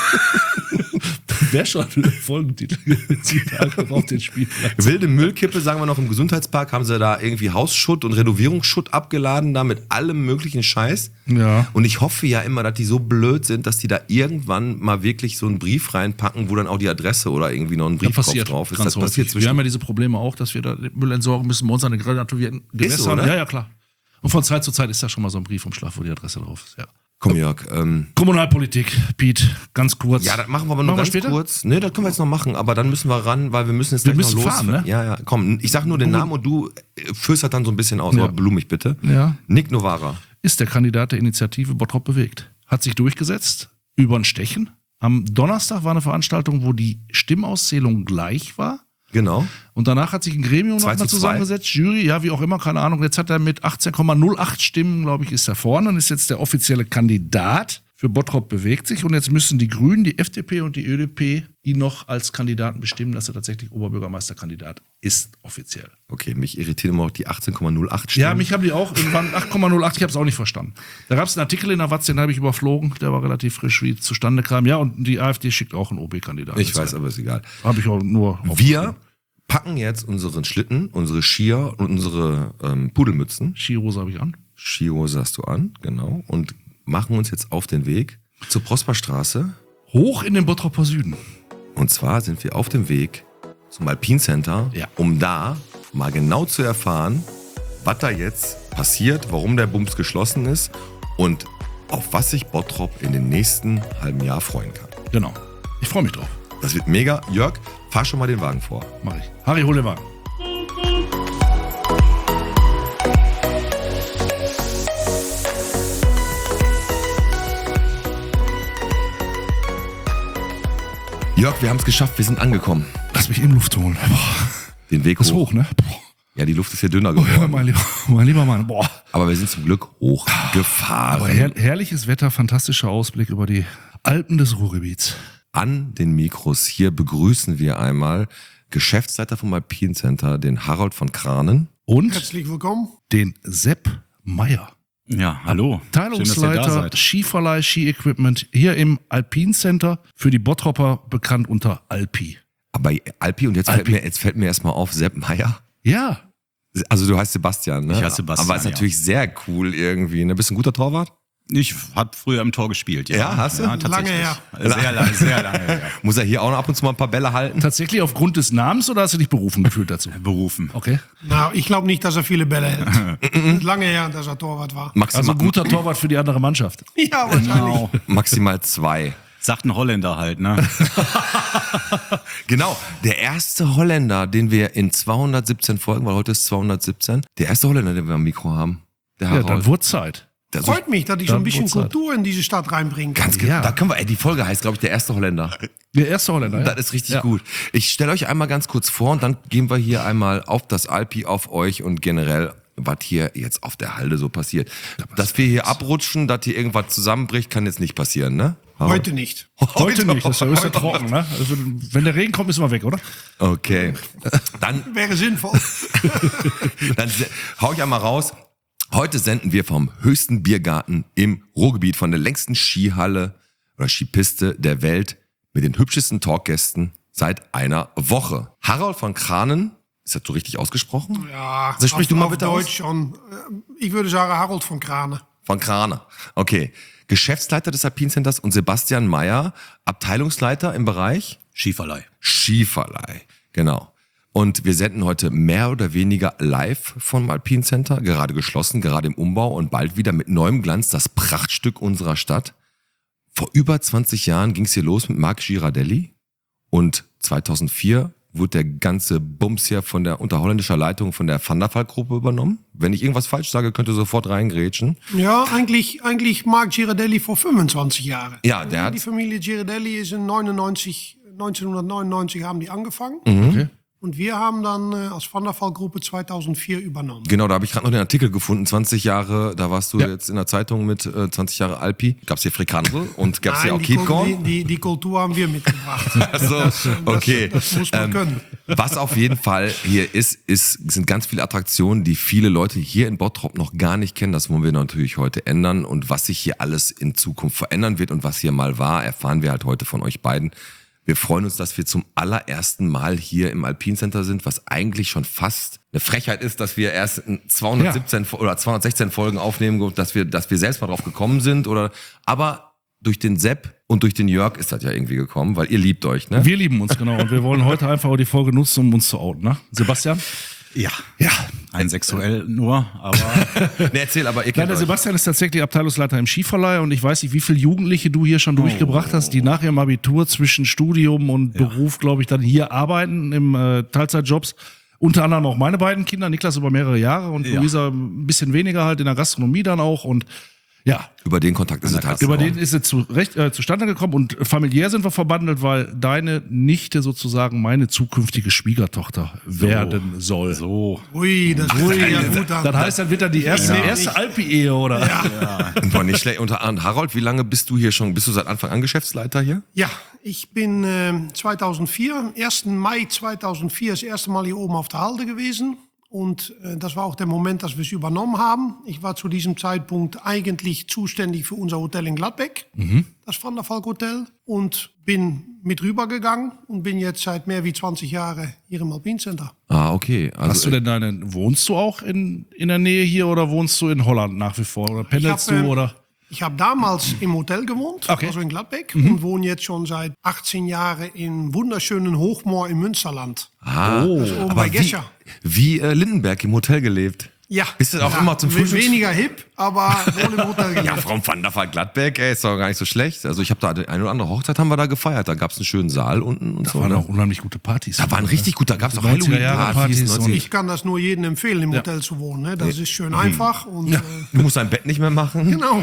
wäre schon ein Folgentitel. Angriff auf den Spielplatz. Wilde Müllkippe, sagen wir noch, im Gesundheitspark haben sie da irgendwie Hausschutt und Renovierungsschutt abgeladen, da mit allem möglichen Scheiß. Ja. Und ich hoffe ja immer, dass die so blöd sind, dass die da irgendwann mal wirklich so einen Brief reinpacken, wo dann auch die Adresse oder irgendwie noch ein Das Briefkopf passiert drauf ist. ganz Das passiert häufig. Wir zwischen haben ja diese Probleme auch, dass wir da den Müll entsorgen müssen bei uns an den renaturierten Gewässern. oder? Ja, ja, klar. Und von Zeit zu Zeit ist da schon mal so ein Briefumschlag, wo die Adresse drauf ist. Ja. Komm, Jörg. Ähm, Kommunalpolitik, Pete, ganz kurz. ja, das machen wir aber nur Machen wir ganz später? kurz. Nee, das können wir jetzt noch machen, aber dann müssen wir ran, weil wir müssen jetzt Wir gleich noch müssen los. fahren, ne? Ja, ja, komm, ich sag nur den Namen und du äh, führst das dann so ein bisschen aus, Ja. aber blumig bitte. Ja. Nick Novara. Ist der Kandidat der Initiative Bottrop bewegt. Hat sich durchgesetzt über ein Stechen. Am Donnerstag war eine Veranstaltung, wo die Stimmauszählung gleich war. Genau. Und danach hat sich ein Gremium zwei nochmal zu zwei. zusammengesetzt, Jury, ja, wie auch immer, keine Ahnung. Jetzt hat er mit achtzehn Komma null acht Stimmen, glaube ich, ist er vorne und ist jetzt der offizielle Kandidat für Bottrop bewegt sich. Und jetzt müssen die Grünen, die F D P und die Ö D P ihn noch als Kandidaten bestimmen, dass er tatsächlich Oberbürgermeisterkandidat ist, offiziell. Okay, mich irritiert immer auch die achtzehn Komma null acht Stimmen. Ja, mich haben die auch irgendwann acht Komma null acht, ich habe es auch nicht verstanden. Da gab es einen Artikel in der Watz, den habe ich überflogen, der war relativ frisch, wie es zustande kam. Ja, und die AfD schickt auch einen O B-Kandidaten. Ich weiß, aber ist egal. Habe ich auch nur Wir packen jetzt unseren Schlitten, unsere Skier und unsere ähm, Pudelmützen. Skihose habe ich an. Skihose hast du an, genau. Und machen uns jetzt auf den Weg zur Prosperstraße. Hoch in den Bottroper Süden. Und zwar sind wir auf dem Weg zum Alpine Center, Ja. um da mal genau zu erfahren, was da jetzt passiert, warum der Bums geschlossen ist und auf was sich Bottrop in den nächsten halben Jahr freuen kann. Genau. Ich freue mich drauf. Das wird mega. Jörg, fahr schon mal den Wagen vor. Mach ich. Harry, hol den Wagen. Jörg, wir haben es geschafft, wir sind angekommen. Lass mich in Luft holen. Boah, Den Weg ist hoch. hoch, ne? Boah. Ja, die Luft ist hier dünner Oh, ja, geworden. mein, lieber, mein lieber Mann. Boah. Aber wir sind zum Glück hochgefahren. Aber her herrliches Wetter, fantastischer Ausblick über die Alpen des Ruhrgebiets. An den Mikros hier begrüßen wir einmal Geschäftsleiter vom Alpine Center, den Harold von Kranen. Und Herzlich willkommen. den Sepp Meier. Ja, hallo. Schön, dass ihr da Teilungsleiter seid. Skiverleih, Ski-Equipment hier im Alpine Center, für die Bottropper bekannt unter Alpi. Aber Alpi, und jetzt fällt Alpi. mir, jetzt fällt mir erstmal auf, Sepp Meier. Ja, Also du heißt Sebastian, ne? Ich heiße Sebastian, Aber ist ja. natürlich sehr cool irgendwie. Ne? Bist du ein guter Torwart? Ich habe früher im Tor gespielt. Ja, Ja, hast du? Ja, tatsächlich. Lange her. Sehr lange, sehr lange her. Muss er hier auch noch ab und zu mal ein paar Bälle halten? tatsächlich aufgrund des Namens oder hast du dich berufen gefühlt dazu? Berufen. Okay. Nou, ich glaube nicht, dass er viele Bälle hält. Lange her, dass er Torwart war. Maximal, Also guter Torwart für die andere Mannschaft. Ja, wahrscheinlich. Genau. maximal zwei. Sagt ein Holländer halt, ne? Genau, der erste Holländer, den wir in zweihundertsiebzehn Folgen, weil heute ist zweihundertsiebzehn, der erste Holländer, den wir am Mikro haben. Der Ja, dann Harold. wurde Zeit. Der so- Freut mich, dass ich so ein Dann bisschen wird's Zeit. Kultur in diese Stadt reinbringen kann. Ganz genau. Ja. Da können wir, ey, die Folge heißt, glaube ich, der erste Holländer. Der erste Holländer, ja. Das ist richtig Ja. gut. Ich stelle euch einmal ganz kurz vor und dann gehen wir hier einmal auf das Alpi, auf euch und generell, was hier jetzt auf der Halde so passiert. Dass wir hier abrutschen, dass hier irgendwas zusammenbricht, kann jetzt nicht passieren, ne? Heute nicht. Heute nicht, das ist ja, ist ja trocken, ne? Also, wenn der Regen kommt, ist wir weg, oder? Okay. Dann Wäre sinnvoll. Dann se- hau ich einmal raus. Heute senden wir vom höchsten Biergarten im Ruhrgebiet, von der längsten Skihalle oder Skipiste der Welt mit den hübschesten Talkgästen seit einer Woche. Harold von Kranen, ist das so richtig ausgesprochen? Ja, So, sprich auf, du mal auf bitte Deutsch schon. Ich würde sagen Harold von Krane. Von Krane. Okay. Geschäftsleiter des Alpine Centers und Sebastian Meier, Abteilungsleiter im Bereich Skiverleih. Skiverleih. Genau. Und wir senden heute mehr oder weniger live vom Alpine Center, gerade geschlossen, gerade im Umbau und bald wieder mit neuem Glanz das Prachtstück unserer Stadt. Vor über zwanzig Jahren ging es hier los mit Marc Girardelli und zweitausendvier wurde der ganze Bums hier von der unter holländischer Leitung von der Van der Valk-Gruppe übernommen. Wenn ich irgendwas falsch sage, könnt ihr sofort reingrätschen. Ja, eigentlich, eigentlich Marc Girardelli vor fünfundzwanzig Jahren. Ja, der hat- Die Familie Girardelli ist in neunundneunzig, neunzehnhundertneunundneunzig haben die angefangen. Okay. Und wir haben dann äh, als Van der Valk-Gruppe zweitausendvier übernommen. Genau, da habe ich gerade noch den Artikel gefunden, zwanzig Jahre, da warst du Ja. jetzt in der Zeitung mit äh, zwanzig Jahre Alpi. Gab's hier Frikandel und gab's hier auch die, Keep Kul- Corn? die, die, die Kultur haben wir mitgebracht. Also, okay. Das, das muss man Ähm, können. Was auf jeden Fall hier ist, ist, sind ganz viele Attraktionen, die viele Leute hier in Bottrop noch gar nicht kennen. Das wollen wir natürlich heute ändern. Und was sich hier alles in Zukunft verändern wird und was hier mal war, erfahren wir halt heute von euch beiden. Wir freuen uns, dass wir zum allerersten Mal hier im Alpine Center sind, was eigentlich schon fast eine Frechheit ist, dass wir erst in zweihundertsiebzehn oder zweihundertsechzehn Folgen aufnehmen, dass wir, dass wir selbst mal drauf gekommen sind. Oder, aber durch den Sepp und durch den Jörg ist das ja irgendwie gekommen, weil ihr liebt euch, ne? Wir lieben uns, genau. Und wir wollen heute einfach auch die Folge nutzen, um uns zu outen, ne? Sebastian? Ja. Ja. Ein sexuell nur, aber Nee, erzähl, aber ihr Nein, kennt der euch. Sebastian ist tatsächlich Abteilungsleiter im Skiverleih und ich weiß nicht, wie viele Jugendliche du hier schon durchgebracht hast, die nach ihrem Abitur zwischen Studium und Beruf, glaube ich, dann hier arbeiten im äh, Teilzeitjobs. Unter anderem auch meine beiden Kinder, Niklas über mehrere Jahre und Ja. Luisa ein bisschen weniger halt in der Gastronomie dann auch und ja, Über den Kontakt ist es halt über gekommen. den ist es zu, recht, äh, zustande gekommen und familiär sind wir verbandelt, weil deine Nichte sozusagen meine zukünftige Schwiegertochter werden soll. so. Ui, das hört sich ja gut an. Das heißt, dann wird dann die erste, Ja. erste Alpi-Ehe, oder? Boah, nicht schlecht. Und Harold, wie lange bist du hier schon? Bist du seit Anfang an Geschäftsleiter hier? Ja, ich bin äh, zweitausendvier, am ersten Mai zweitausendvier das erste Mal hier oben auf der Halde gewesen. Und äh, das war auch der Moment, dass wir es übernommen haben. Ich war zu diesem Zeitpunkt eigentlich zuständig für unser Hotel in Gladbeck, das Van der Valk Hotel. Und bin mit rübergegangen und bin jetzt seit mehr wie zwanzig Jahren hier im Alpine Center. Ah, okay. Also, Hast du denn deine, wohnst du auch in, in der Nähe hier oder wohnst du in Holland nach wie vor? Oder pendelst Ich hab, du äh, oder? Ich habe damals im Hotel gewohnt, Okay. also in Gladbeck, und wohne jetzt schon seit achtzehn Jahren im wunderschönen Hochmoor im Münsterland. ah, Oh, oben aber bei wie, Gescher. wie äh, Lindenberg im Hotel gelebt. Ja. Bist du auch ja, immer zum we- Frühstück? Weniger hip, aber wohl im Hotel Ja, gegessen. Frau van der Vaart Gladbeck, ey, ist doch gar nicht so schlecht. Also ich habe da eine oder andere Hochzeit haben wir da gefeiert. Da gab es einen schönen Saal unten und Da so. waren Ne? auch unheimlich gute Partys. Da waren richtig gut, da gab es auch neunziger Jahre Halloween-Partys. Partys und- neunzig Ich kann das nur jedem empfehlen, im Hotel zu wohnen. Ne? Das ist schön einfach. Und, äh, Du musst dein Bett nicht mehr machen. genau.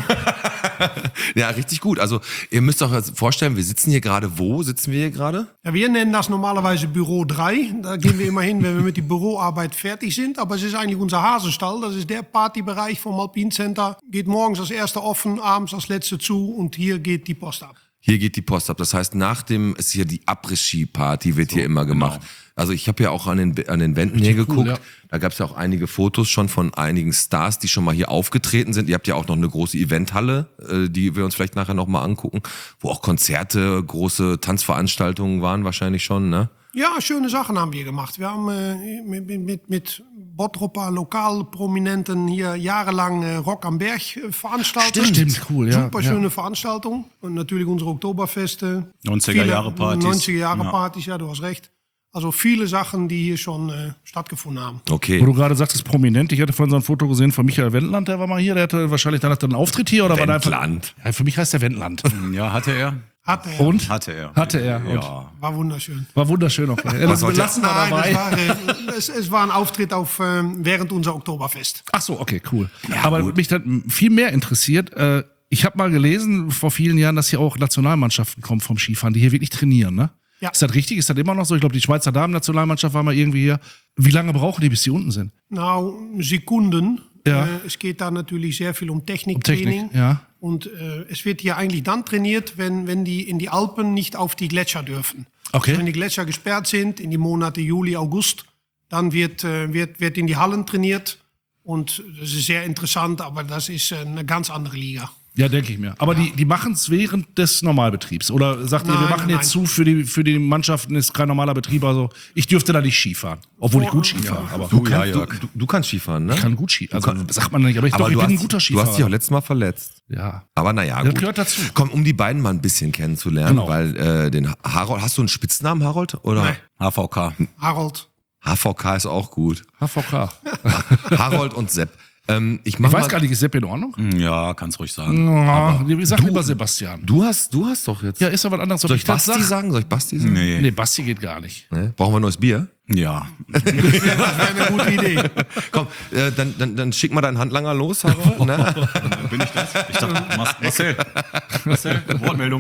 Ja, richtig gut. Also ihr müsst euch jetzt vorstellen, wir sitzen hier gerade wo? Sitzen wir hier gerade? Ja, wir nennen das normalerweise Büro drei. Da gehen wir immer hin, wenn wir mit der Büroarbeit fertig sind. Aber es ist eigentlich unser Hasenstall. Das ist der Partybereich vom Alpine Center. Geht morgens als erster offen, abends als letzte zu. Und hier geht die Post ab. Hier geht die Post ab. Das heißt, nach dem ist hier die Après-Ski-Party wird hier immer gemacht. Also ich habe ja auch an den, an den Wänden hier geguckt. ja. Da gab es ja auch einige Fotos schon von einigen Stars, die schon mal hier aufgetreten sind. Ihr habt ja auch noch eine große Eventhalle, äh, die wir uns vielleicht nachher noch mal angucken, wo auch Konzerte, große Tanzveranstaltungen waren wahrscheinlich schon, ne? Ja, schöne Sachen haben wir gemacht. Wir haben äh, mit, mit, mit Bottroper Lokalprominenten hier jahrelang äh, Rock am Berg äh, veranstaltet. Stimmt, cool, ja. Super schöne Veranstaltung. Und natürlich unsere Oktoberfeste. neunziger Jahre Partys. neunziger Jahre Ja. Partys, ja, du hast recht. Also viele Sachen, die hier schon äh, stattgefunden haben. Okay. Wo du gerade sagst, ist prominent. Ich hatte vorhin so ein Foto gesehen von Michael Wendland, der war mal hier. Der hatte wahrscheinlich dann einen Auftritt hier. Oder war der einfach, Wendland. ja, für mich heißt der Wendland. Ja, hatte er. Hat er. Und? Hatte er. Hatte er. Und Ja. War wunderschön. war wunderschön. Okay. Ja, das wollt ihr- belassen wir Nein, dabei. es war, äh, es, es war ein Auftritt auf, äh, während unser Oktoberfest. Ach so, okay, cool. Aber mich dann viel mehr interessiert, äh, ich habe mal gelesen vor vielen Jahren, dass hier auch Nationalmannschaften kommen vom Skifahren, die hier wirklich trainieren, ne? Ja. Ist das richtig? Ist das immer noch so? Ich glaube, die Schweizer Damen-Nationalmannschaft war mal irgendwie hier. Wie lange brauchen die, bis die unten sind? Nou, Sekunden. Ja. Äh, es geht da natürlich sehr viel um Um Techniktraining. Technik, ja. Und äh, es wird hier eigentlich dann trainiert, wenn, wenn die in die Alpen nicht auf die Gletscher dürfen. Okay. Also wenn die Gletscher gesperrt sind, in die Monate Juli, August, dann wird, äh, wird, wird in die Hallen trainiert. Und das ist sehr interessant, aber das ist äh, eine ganz andere Liga. Ja, denke ich mir. Aber die, die machen es während des Normalbetriebs. Oder sagt ihr, wir Nein, machen nein, jetzt nein. zu, für die, für die Mannschaften ist kein normaler Betrieb. Also ich dürfte da nicht Skifahren. Obwohl ich gut Skifahren. Aber Du, ja, kannst, du, Jörg. du, du kannst Skifahren, ne? ich kann gut Skifahren. Also sagt man nicht, aber ich, Aber doch, ich du, bin hast, ein guter du Skifahrer. hast dich auch letztes Mal verletzt. ja. Aber naja, Das gut. gehört dazu. Komm, um die beiden mal ein bisschen kennenzulernen, Genau. weil äh, den Harold, hast du einen Spitznamen, Harold? Oder? Nein. H V K. Harold. H V K ist auch gut. H V K. Harold und Sepp. Ähm, ich mach Ich weiß mal, gar nicht, ist Sepp in Ordnung? Ja, kannst ruhig sagen. Ja, ich sag lieber Sebastian. Du hast, du hast doch jetzt. Ja, ist aber was anderes. ob Soll ich das Basti sag? sagen? Soll ich Basti sagen? Nee. Nee, Basti geht gar nicht. Ne? Brauchen wir neues Bier? Ja. Das wäre eine gute Idee. Komm, äh, dann, dann, dann schick mal deinen Handlanger los, Harold. Ne? Bin ich das? Ich dachte, Mas- Marcel. Marcel, Wortmeldung.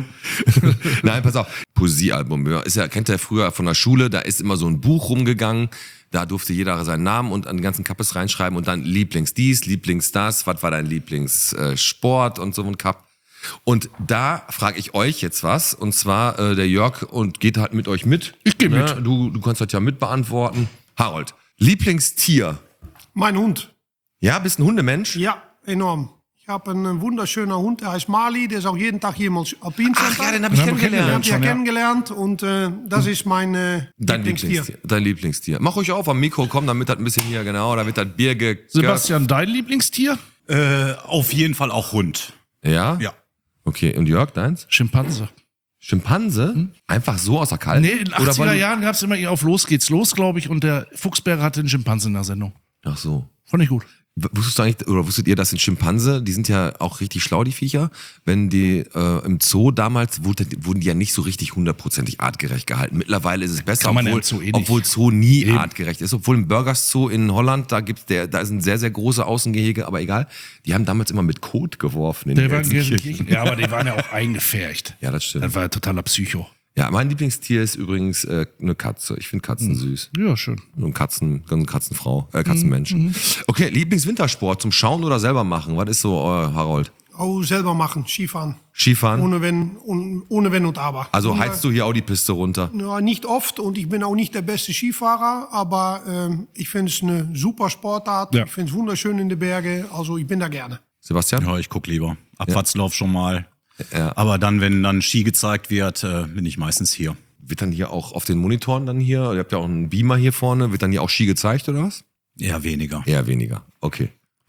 Nein, pass auf. Poesiealbum. Ja, ist ja, kennt ihr früher von der Schule, da ist immer so ein Buch rumgegangen. Da durfte jeder seinen Namen und an den ganzen Kappes reinschreiben und dann Lieblings dies, Lieblings das, was war dein Lieblingssport und so ein Kapp. Und da frage ich euch jetzt was, und zwar äh, der Jörg und geht halt mit euch mit. Ich geh Ne? mit. Du, du kannst das ja mit beantworten. Harold, Lieblingstier? Mein Hund. Ja, bist ein Hundemensch? Ja, enorm. Ich habe einen wunderschönen Hund, der heißt Mali. Der ist auch jeden Tag hier im Alpine Center. Ach ja, den habe ich Den haben wir kennengelernt. Ich habe ja schon, ja. kennengelernt und äh, das ist mein äh, Dein Lieblingstier. Lieblingstier. Dein Lieblingstier. Mach euch auf am Mikro, komm, damit das ein bisschen hier, genau, da wird das Bier ge... Sebastian, dein Lieblingstier? Äh, auf jeden Fall auch Hund. Ja? Ja. Okay, und Jörg, deins? Schimpanse. Schimpanse? Einfach so außer Kalt? Nee, in den Oder weil achtziger du- Jahren gab es immer hier auf Los geht's los, glaube ich, und der Fuchsberger hatte einen Schimpanse in der Sendung. Ach so. Fand ich gut. W- Wusstest du eigentlich, oder wusstet ihr, dass ein Schimpanse, die sind ja auch richtig schlau, die Viecher, wenn die äh, im Zoo damals, wurde, wurden die ja nicht so richtig hundertprozentig artgerecht gehalten. Mittlerweile ist es besser, Kann man ja obwohl, im Zoo eh nicht. obwohl Zoo nie Eben. artgerecht ist. Obwohl im Burgers Zoo in Holland, da gibt's der, da ist ein sehr, sehr große Außengehege, aber egal. Die haben damals immer mit Kot geworfen in Der war in Gelsenkirchen. Gelsenkirchen. Ja, aber die waren ja auch eingefärcht. Ja, das stimmt. Das war ja totaler Psycho. Ja, mein Lieblingstier ist übrigens äh, eine Katze. Ich finde Katzen süß. Ja, schön. So ein Katzen, so eine Katzenfrau, äh, Katzenmensch. Mhm. Okay, Lieblingswintersport zum Schauen oder selber machen? Was ist so, äh, Harold? Auch selber machen, Skifahren. Skifahren? Ohne Wenn, un, ohne Wenn und Aber. Also und, heizt du hier auch die Piste runter? Ja, nicht oft und ich bin auch nicht der beste Skifahrer, aber ähm, ich finde es eine super Sportart. Ja. Ich finde es wunderschön in den Bergen, also ich bin da gerne. Sebastian? Ja, ich guck lieber. Abfahrtslauf schon mal. Ja. Aber dann, wenn dann Ski gezeigt wird, äh, bin ich meistens hier. Wird dann hier auch auf den Monitoren dann hier, ihr habt ja auch einen Beamer hier vorne, wird dann hier auch Ski gezeigt oder was? Eher weniger. Eher weniger. Okay.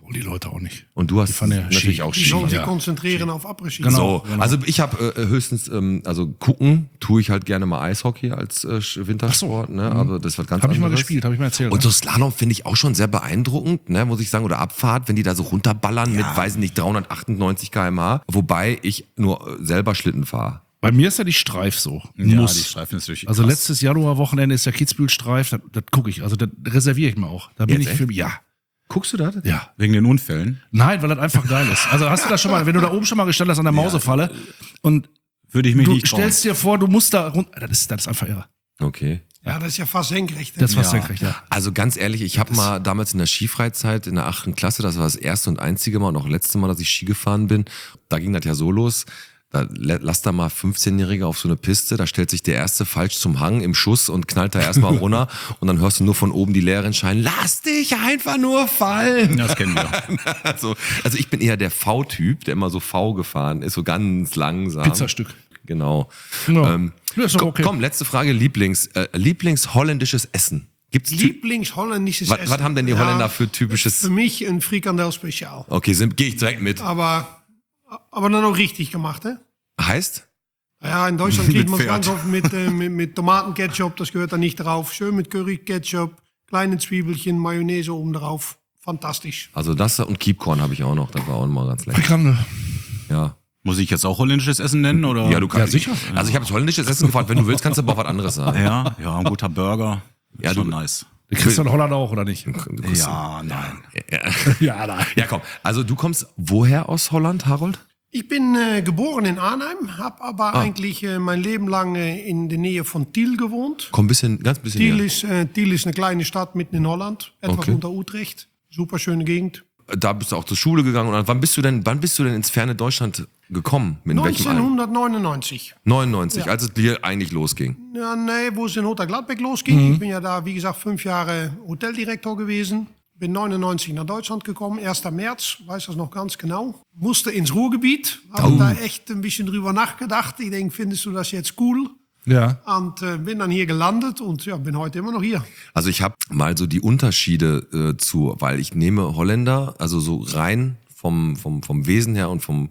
Und die Leute auch nicht. Und du hast fahren ja natürlich Ski. auch Die Ski. sollen sich Ja. konzentrieren auf Après-Ski. Genau. So, also ich habe äh, höchstens, ähm, also gucken tue ich halt gerne mal Eishockey als äh, Wintersport, ne? Aber das wird ganz Habe ich mal anderes. gespielt, habe ich mal erzählt. Und ne? so Slalom finde ich auch schon sehr beeindruckend, ne, muss ich sagen, oder Abfahrt, wenn die da so runterballern mit, weiß ich nicht, dreihundertachtundneunzig Kilometer pro Stunde, wobei ich nur äh, selber Schlitten fahre. Bei mir ist ja die Streif so. Ja, Muss. die Streifen ist richtig Also krass. letztes Januarwochenende ist der Kitzbühel-Streif, das, das gucke ich, also das reserviere ich mir auch. Da bin Jetzt ich für, ja, Guckst du das? ja. Wegen den Unfällen Nein, weil das einfach geil ist. Also hast du das schon mal, wenn du da oben schon mal gestanden hast an der Mausefalle und würde ich mich du nicht trauen. stellst dir vor, du musst da runter, das ist, das ist einfach irre. Okay. Ja, das ist ja fast senkrecht. Das war Ja. senkrecht, ja. Also ganz ehrlich, ich habe mal damals in der Skifreizeit in der achten Klasse, das war das erste und einzige Mal und auch letzte Mal, dass ich Ski gefahren bin, da ging das ja so los. Da lä- lass da mal fünfzehnjährige auf so eine Piste, da stellt sich der erste falsch zum Hang im Schuss und knallt da erstmal runter und dann hörst du nur von oben die Lehrerin schreien, lass dich einfach nur fallen. Ja, das kennen wir. Also, also ich bin eher der V-Typ, der immer so V gefahren ist, so ganz langsam. Pizzastück. Genau. Ja. Ähm, Ja, ist doch komm, okay. komm, letzte Frage, Lieblings, äh, Lieblingsholländisches Essen. Gibt's Ty- Lieblingsholländisches was, Essen. was haben denn die Holländer für typisches? Für mich ein Frikandel-Spezial. Okay, gehe ich direkt mit. Aber, aber dann auch richtig gemacht, ne? Heißt? Ja, in Deutschland kriegt Mit man es Pferd. ganz oft mit, äh, mit, mit Tomatenketchup, das gehört da nicht drauf. Schön mit Curry-Ketchup, kleine Zwiebelchen, Mayonnaise oben drauf. Fantastisch. Also das und Keepcorn habe ich auch noch, das war auch mal ganz lecker. Frikandel. Ja. Muss ich jetzt auch holländisches Essen nennen? Oder? Ja, du kannst. Ja, sicher. Also ich habe holländisches Essen gefragt, wenn du willst, kannst du aber auch was anderes sagen. Ja, ja, ein guter Burger. Ja, Ja, schon du- nice. Du kriegst du in Holland auch, oder nicht? Ja, nein. Ja, nein. Ja, komm. Also du kommst woher aus Holland, Harold? Ich bin äh, geboren in Arnhem, habe aber Ah. eigentlich äh, mein Leben lang äh, in der Nähe von Tiel gewohnt. Komm ein bisschen, ganz bisschen Tiel näher. ist, äh, Tiel ist eine kleine Stadt mitten in Holland, etwas Okay. unter Utrecht. Super schöne Gegend. Da bist du auch zur Schule gegangen. Und wann bist du denn, wann bist du denn ins ferne Deutschland gekommen? Mit welchem Alter? neunzehnhundertneunundneunzig. neunundneunzig, als es dir eigentlich losging. Ja, nee, wo es in Hotel Gladbeck losging. Ich bin ja da, wie gesagt, fünf Jahre Hoteldirektor gewesen. Bin neunundneunzig nach Deutschland gekommen, erster März, weiß das noch ganz genau. Musste ins Ruhrgebiet, habe da echt ein bisschen drüber nachgedacht. Ich denke, findest du das jetzt cool? Ja. Und äh, bin dann hier gelandet und ja, bin heute immer noch hier. Also ich habe mal so die Unterschiede äh, zu, weil ich nehme Holländer, also so rein vom, vom, vom Wesen her und vom,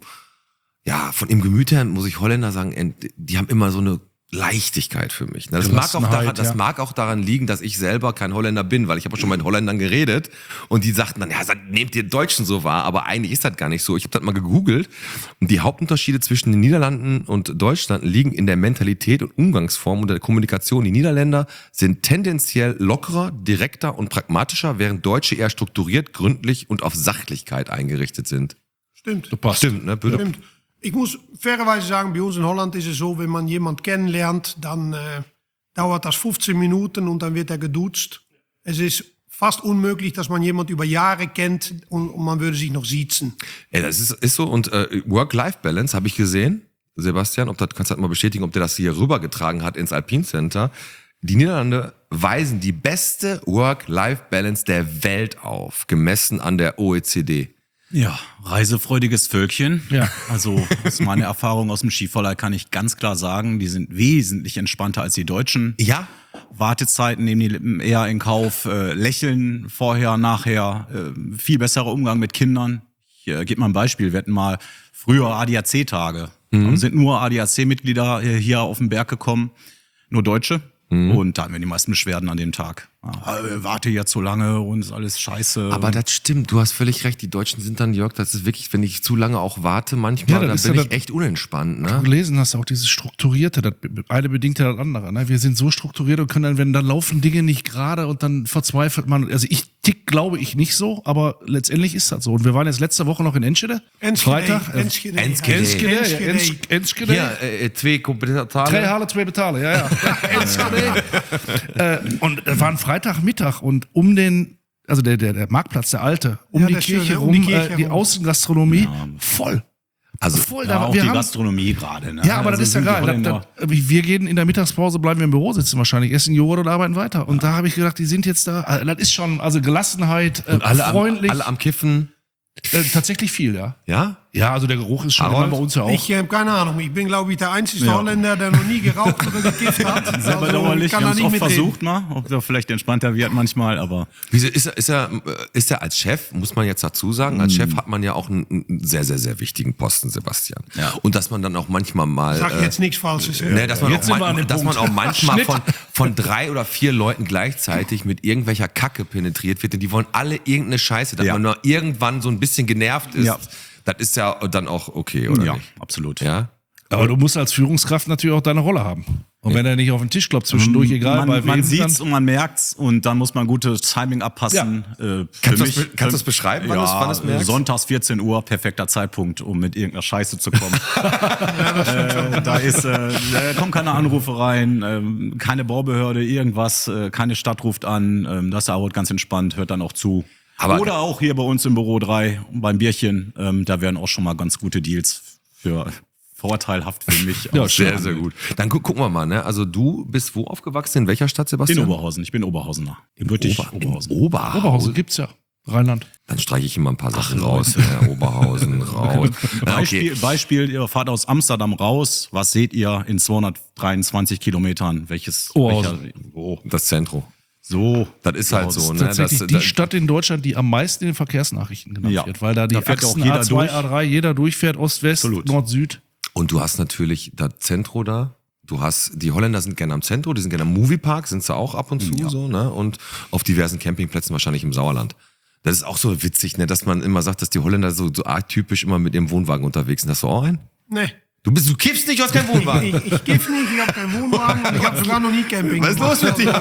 ja, von im Gemüt her muss ich Holländer sagen, ent- die haben immer so eine Leichtigkeit für mich. Das mag, auch daran, das ja. mag auch daran liegen, dass ich selber kein Holländer bin, weil ich habe schon mal mit Holländern geredet und die sagten dann, ja, nehmt ihr Deutschen so wahr, aber eigentlich ist das gar nicht so. Ich habe das mal gegoogelt und die Hauptunterschiede zwischen den Niederlanden und Deutschland liegen in der Mentalität und Umgangsform und der Kommunikation. Die Niederländer sind tendenziell lockerer, direkter und pragmatischer, während Deutsche eher strukturiert, gründlich und auf Sachlichkeit eingerichtet sind. Stimmt. Passt. Stimmt, ne? Bitte. Stimmt. Ich muss fairerweise sagen, bei uns in Holland ist es so, wenn man jemand kennenlernt, dann äh, dauert das fünfzehn Minuten und dann wird er geduzt. Es ist fast unmöglich, dass man jemand über Jahre kennt und, und man würde sich noch siezen. Ja, das ist, ist so. Und äh, Work-Life-Balance habe ich gesehen. Sebastian, ob das kannst du halt mal bestätigen, ob der das hier rübergetragen hat ins Alpine Center. Die Niederlande weisen die beste Work-Life-Balance der Welt auf, gemessen an der O E C D. Ja, reisefreudiges Völkchen. Ja. Also aus meiner Erfahrung aus dem Skiverleih kann ich ganz klar sagen, die sind wesentlich entspannter als die Deutschen. Ja. Wartezeiten nehmen die eher in Kauf, äh, lächeln vorher, nachher, äh, viel besserer Umgang mit Kindern. Ich äh, gebe mal ein Beispiel, wir hatten mal früher A D A C-Tage. Mhm. Sind nur A D A C-Mitglieder äh, hier auf den Berg gekommen, nur Deutsche. Mhm. Und da hatten wir die meisten Beschwerden an dem Tag. Ah, äh, warte jetzt so lange und ist alles scheiße. Aber das stimmt, du hast völlig recht. Die Deutschen sind dann, Jörg, das ist wirklich, wenn ich zu lange auch warte, manchmal, Ja, das dann ist bin ja ich das- echt unentspannt. Ne? Gelesen hast du auch dieses Strukturierte, das eine bedingt ja das andere. Ne? Wir sind so strukturiert und können dann, wenn dann laufen Dinge nicht gerade und dann verzweifelt man. Also ich tick, glaube ich, nicht so, aber letztendlich ist das so. Und wir waren jetzt letzte Woche noch in Enschede. Enschede, Freitag. äh, Enschede. Enschede. Enschede, ja, Enschede. Ensch- Enschede. Hier, äh, zwei komplette Drei Tage. Halle, zwei Betale, ja, ja. Enschede. äh, und das war ein Freitagmittag und um den, also der, der, der Marktplatz, der alte, um Ja, die der Kirche schöne, rum, um die Kirche äh, die rum. Außengastronomie, voll. Also, Voll, ja, da, auch wir die haben, Gastronomie gerade. Ne? ja, aber das Also ist ja sind die geil. Holländer- Das, das, wir gehen in der Mittagspause, bleiben wir im Büro sitzen wahrscheinlich, essen Joghurt und arbeiten weiter. Und da habe ich gedacht, die sind jetzt da. Also, das ist schon, also Gelassenheit, äh, und alle am, freundlich. alle am Kiffen. äh, tatsächlich viel, ja. Ja? Ja, also der Geruch ist schon Harold? immer bei uns ja auch. Ich habe keine Ahnung. Ich bin, glaube ich, der einzige Holländer, der noch nie geraucht oder gekifft hat. Selber Also, dauerlich, kann wir da haben es nicht oft mitreden. versucht mal, ob der vielleicht entspannter wird manchmal, aber Wieso ist er, ist er, ist er als Chef, muss man jetzt dazu sagen, als Chef hat man ja auch einen, einen sehr, sehr, sehr wichtigen Posten, Sebastian. Ja. Und dass man dann auch manchmal mal. Sag äh, jetzt nichts Falsches. Ne, dass man, Jetzt auch, sind wir man, an dem dass man Punkt. auch manchmal Schnitt. von, von drei oder vier Leuten gleichzeitig mit irgendwelcher Kacke penetriert wird, denn die wollen alle irgendeine Scheiße, dass Ja. man nur irgendwann so ein bisschen genervt ist. Ja. Das ist ja dann auch okay, oder ja, nicht? absolut. Ja. Aber du musst als Führungskraft natürlich auch deine Rolle haben. Und wenn er nicht auf den Tisch klopft zwischendurch, egal man, bei wem, man sieht's dann, und man merkt's und dann muss man gutes Timing abpassen. Äh, für Kannst du mich- das be- kannst du das beschreiben, wann ja, du's- wann du's merkst? Sonntags vierzehn Uhr, perfekter Zeitpunkt, um mit irgendeiner Scheiße zu kommen. äh, da ist, äh, da kommen keine Anrufe rein, ähm, keine Baubehörde, irgendwas, äh, keine Stadt ruft an, ähm, das ist auch ganz entspannt, hört dann auch zu. Aber- Oder auch hier bei uns im Büro drei beim Bierchen, ähm, da werden auch schon mal ganz gute Deals für vorteilhaft für mich. Ja, aus- Sehr, sehr gut. Dann gu gucken wir mal, ne? Also du bist wo aufgewachsen? In welcher Stadt, In Sebastian? Oberhausen, ich bin Oberhausener. In Lüttich, Ober in Oberhausen. Oberhausen. Oberhausen gibt's ja. Rheinland. Dann streiche ich immer ein paar Sachen raus. Ja, Oberhausen, raus. Ja, Beispiel, okay. Beispiel, ihr fahrt aus Amsterdam raus. Was seht ihr in zweihundertdreiundzwanzig Kilometern? Welches? Oberhausen. welcher- Wo? Das Zentrum. So. Das ist halt so, ne? Tatsächlich Das, die das, Stadt in Deutschland, die am meisten in den Verkehrsnachrichten genannt Ja. wird, weil da die Da fährt ja auch Achsen jeder A zwei, durch. A drei, jeder durchfährt, Ost, West, Absolut. Nord, Süd. Und du hast natürlich das Zentrum da. Du hast, die Holländer sind gerne am Zentrum, die sind gerne am Moviepark, sind sie auch ab und zu so, ne? Und auf diversen Campingplätzen wahrscheinlich im Sauerland. Das ist auch so witzig, ne? Dass man immer sagt, dass die Holländer so, so atypisch immer mit ihrem Wohnwagen unterwegs sind. Hast du auch einen? Nee. Du bist, du kiffst nicht, du hast keinen Wohnwagen. Ich, ich kiff nicht, ich habe keinen Wohnwagen und ich habe sogar noch nie Camping Was ist los mit dir?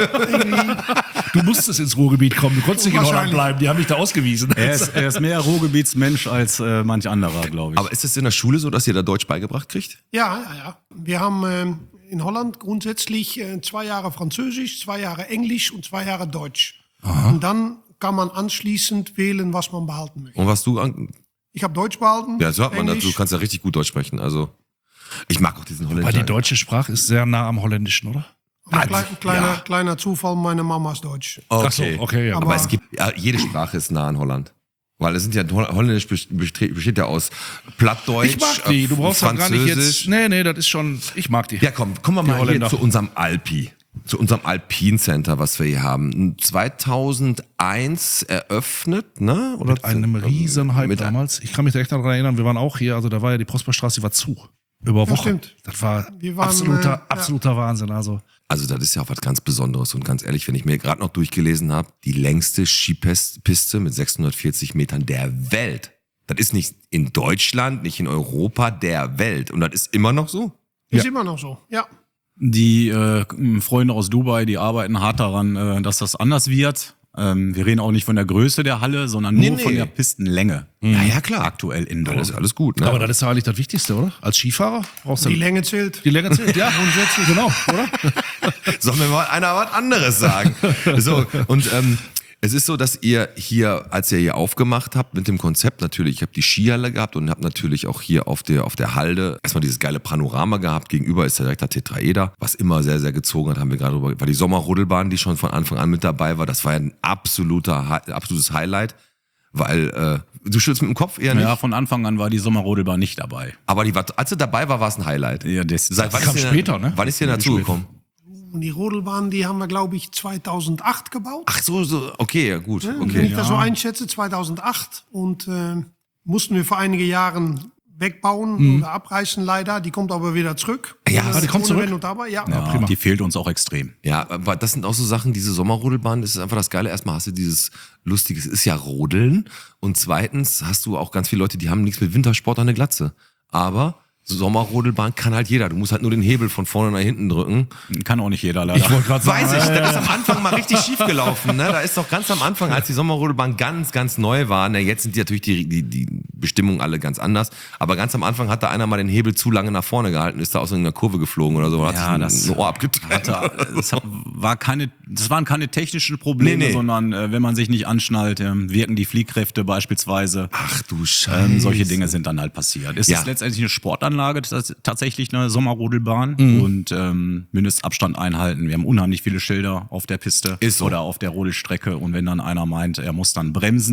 Du musstest ins Ruhrgebiet kommen, du konntest nicht in Holland Wahrscheinlich. bleiben, die haben dich da ausgewiesen. Er ist, er ist mehr Ruhrgebietsmensch als äh, manch anderer, glaube ich. Aber ist es in der Schule so, dass ihr da Deutsch beigebracht kriegt? Ja, ja, ja. Wir haben ähm, in Holland grundsätzlich äh, zwei Jahre Französisch, zwei Jahre Englisch und zwei Jahre Deutsch. Und dann kann man anschließend wählen, was man behalten möchte. Und was du an, Ich habe Deutsch behalten. ja, so hat man das. Englisch. Du kannst ja richtig gut Deutsch sprechen. Also, ich mag auch diesen Holländer. Weil die deutsche Sprache ist sehr nah am Holländischen, oder? Ein klein, kleiner, Ja. kleiner Zufall, meine Mama ist Deutsch. Okay. Ach so, okay, ja. Aber, Aber- es gibt, ja, jede Sprache ist nah an Holland. Weil es sind ja, Holländisch besteht, besteht ja aus Plattdeutsch, Ich mag die, du äh, brauchst doch gar nicht Französisch. jetzt. Nee, nee, das ist schon, ich mag die. Ja, komm, kommen wir mal hier Holländer. zu unserem Alpi. Zu unserem Alpin Center, was wir hier haben. zweitausendeins eröffnet, ne? Oder Mit einem riesen Hype mit ein- damals. Ich kann mich da echt daran erinnern, wir waren auch hier, also da war ja die Prosperstraße, die war zu. Über Wochen. stimmt. Das war Wir waren, absoluter, äh, ja. absoluter Wahnsinn. Also Also das ist ja auch was ganz Besonderes. Und ganz ehrlich, wenn ich mir gerade noch durchgelesen habe, die längste Skipiste mit sechshundertvierzig Metern der Welt. Das ist nicht in Deutschland, nicht in Europa, der Welt. Und das ist immer noch so? Ist immer noch so, ja. Die äh, Freunde aus Dubai, die arbeiten hart daran, äh, dass das anders wird. Ähm, wir reden auch nicht von der Größe der Halle, sondern nur Nee, nee. von der Pistenlänge. Ja, ja, klar. Aktuell indoor. Das ist alles gut, ne? aber das ist ja eigentlich das Wichtigste, oder? Als Skifahrer brauchst du Die Länge zählt. die Länge zählt. Ja, grundsätzlich, genau, oder? Soll mir mal einer was anderes sagen? So, und ähm, es ist so, dass ihr hier, als ihr hier aufgemacht habt mit dem Konzept, natürlich, ich habe die Skihalle gehabt und habe natürlich auch hier auf der auf der Halde erstmal dieses geile Panorama gehabt. Gegenüber ist direkt der Tetraeder, was immer sehr, sehr gezogen hat, haben wir gerade drüber, war die Sommerrodelbahn, die schon von Anfang an mit dabei war. Das war ja ein absoluter, Hi- absolutes Highlight, weil äh, du schüttelst mit dem Kopf eher nicht, Ja, von Anfang an war die Sommerrodelbahn nicht dabei. aber die war, als sie dabei war, war es ein Highlight. Ja, das, Seit wann kam ist ihr- später, ne? Wann ist ihr dazugekommen? Und die Rodelbahn, die haben wir, glaube ich, zweitausendacht gebaut. Ach so, so, okay, ja, gut, Wenn okay. ich das so einschätze, zweitausendacht. Und äh, mussten wir vor einigen Jahren wegbauen oder abreißen leider. Die kommt aber wieder zurück. Ja, Ohne- ah, die kommt ohne zurück? Wenn und aber, ja. ja, prima. die fehlt uns auch extrem. Ja, aber das sind auch so Sachen, diese Sommerrodelbahn, das ist einfach das Geile. Erstmal hast du dieses Lustige, es ist ja Rodeln. Und zweitens hast du auch ganz viele Leute, die haben nichts mit Wintersport an der Glatze. Aber Sommerrodelbahn kann halt jeder. Du musst halt nur den Hebel von vorne nach hinten drücken. Kann auch nicht jeder leider. gerade Weiß ich, das ist am Anfang mal richtig schief gelaufen. Ne? Da ist doch ganz am Anfang, als die Sommerrodelbahn ganz, ganz neu war. Ne? Jetzt sind die natürlich die, die, die Bestimmungen alle ganz anders. Aber ganz am Anfang hat da einer mal den Hebel zu lange nach vorne gehalten, ist da aus einer Kurve geflogen oder so. Und Ja, hat das sich ein Ohr abgetrennt. Das war keine, das waren keine technischen Probleme, Nee, nee. sondern äh, wenn man sich nicht anschnallt, ähm, wirken die Fliehkräfte beispielsweise. Ach du Scheiße. Ähm, solche Dinge sind dann halt passiert. Es Ja. ist letztendlich eine Sportanlage, das ist tatsächlich eine Sommerrodelbahn und ähm, Mindestabstand einhalten. Wir haben unheimlich viele Schilder auf der Piste Ist so. oder auf der Rodelstrecke und wenn dann einer meint, er muss dann bremsen,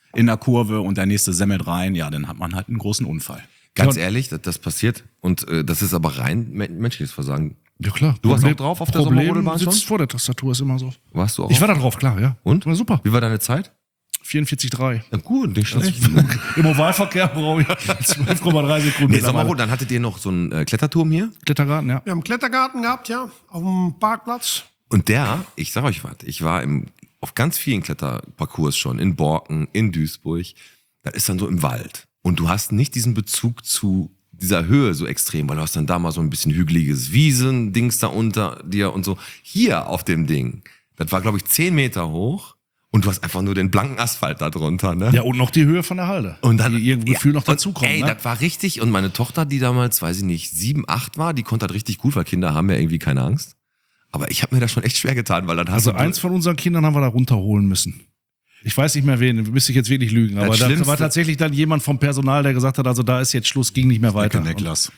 in der Kurve und der nächste semmelt rein, ja, dann hat man halt einen großen Unfall. Ganz Ja. ehrlich, das, das passiert. Und äh, das ist aber rein men- menschliches Versagen. Ja klar. Du warst Problem- auch drauf auf der Problem Sommerrodelbahn schon? sitzt vor der Tastatur, ist immer so. Warst du auch? Ich war da drauf, klar, ja. Und? War super. Wie war deine Zeit? vierundvierzig Komma drei. Ja, gut, nicht schlecht. Im Ovalverkehr brauche ich zwölf Komma drei Sekunden. Nee, mittlerweile. Sommerrodel, dann hattet ihr noch so einen äh, Kletterturm hier. Klettergarten, ja. Wir haben einen Klettergarten gehabt, ja, auf dem Parkplatz. Und der, ich sag euch was, ich war im, auf ganz vielen Kletterparcours schon, in Borken, in Duisburg. Das ist dann so im Wald. Und du hast nicht diesen Bezug zu dieser Höhe so extrem, weil du hast dann da mal so ein bisschen hügeliges Wiesen-Dings da unter dir und so. Hier auf dem Ding, das war, glaube ich, zehn Meter hoch und du hast einfach nur den blanken Asphalt da drunter, ne? Ja, und noch die Höhe von der Halde. Und dann die irgendwie Gefühl noch und, dazukommen. Ey, Ne? das war richtig. Und meine Tochter, die damals, weiß ich nicht, sieben, acht war, die konnte das richtig gut, weil Kinder haben ja irgendwie keine Angst. Aber ich habe mir da schon echt schwer getan, weil dann hast Also du eins von unseren Kindern haben wir da runterholen müssen. Ich weiß nicht mehr wen, müsste ich jetzt wirklich lügen. Aber da Schlimmste- war tatsächlich dann jemand vom Personal, der gesagt hat, also da ist jetzt Schluss, ging nicht mehr weiter. Niklas.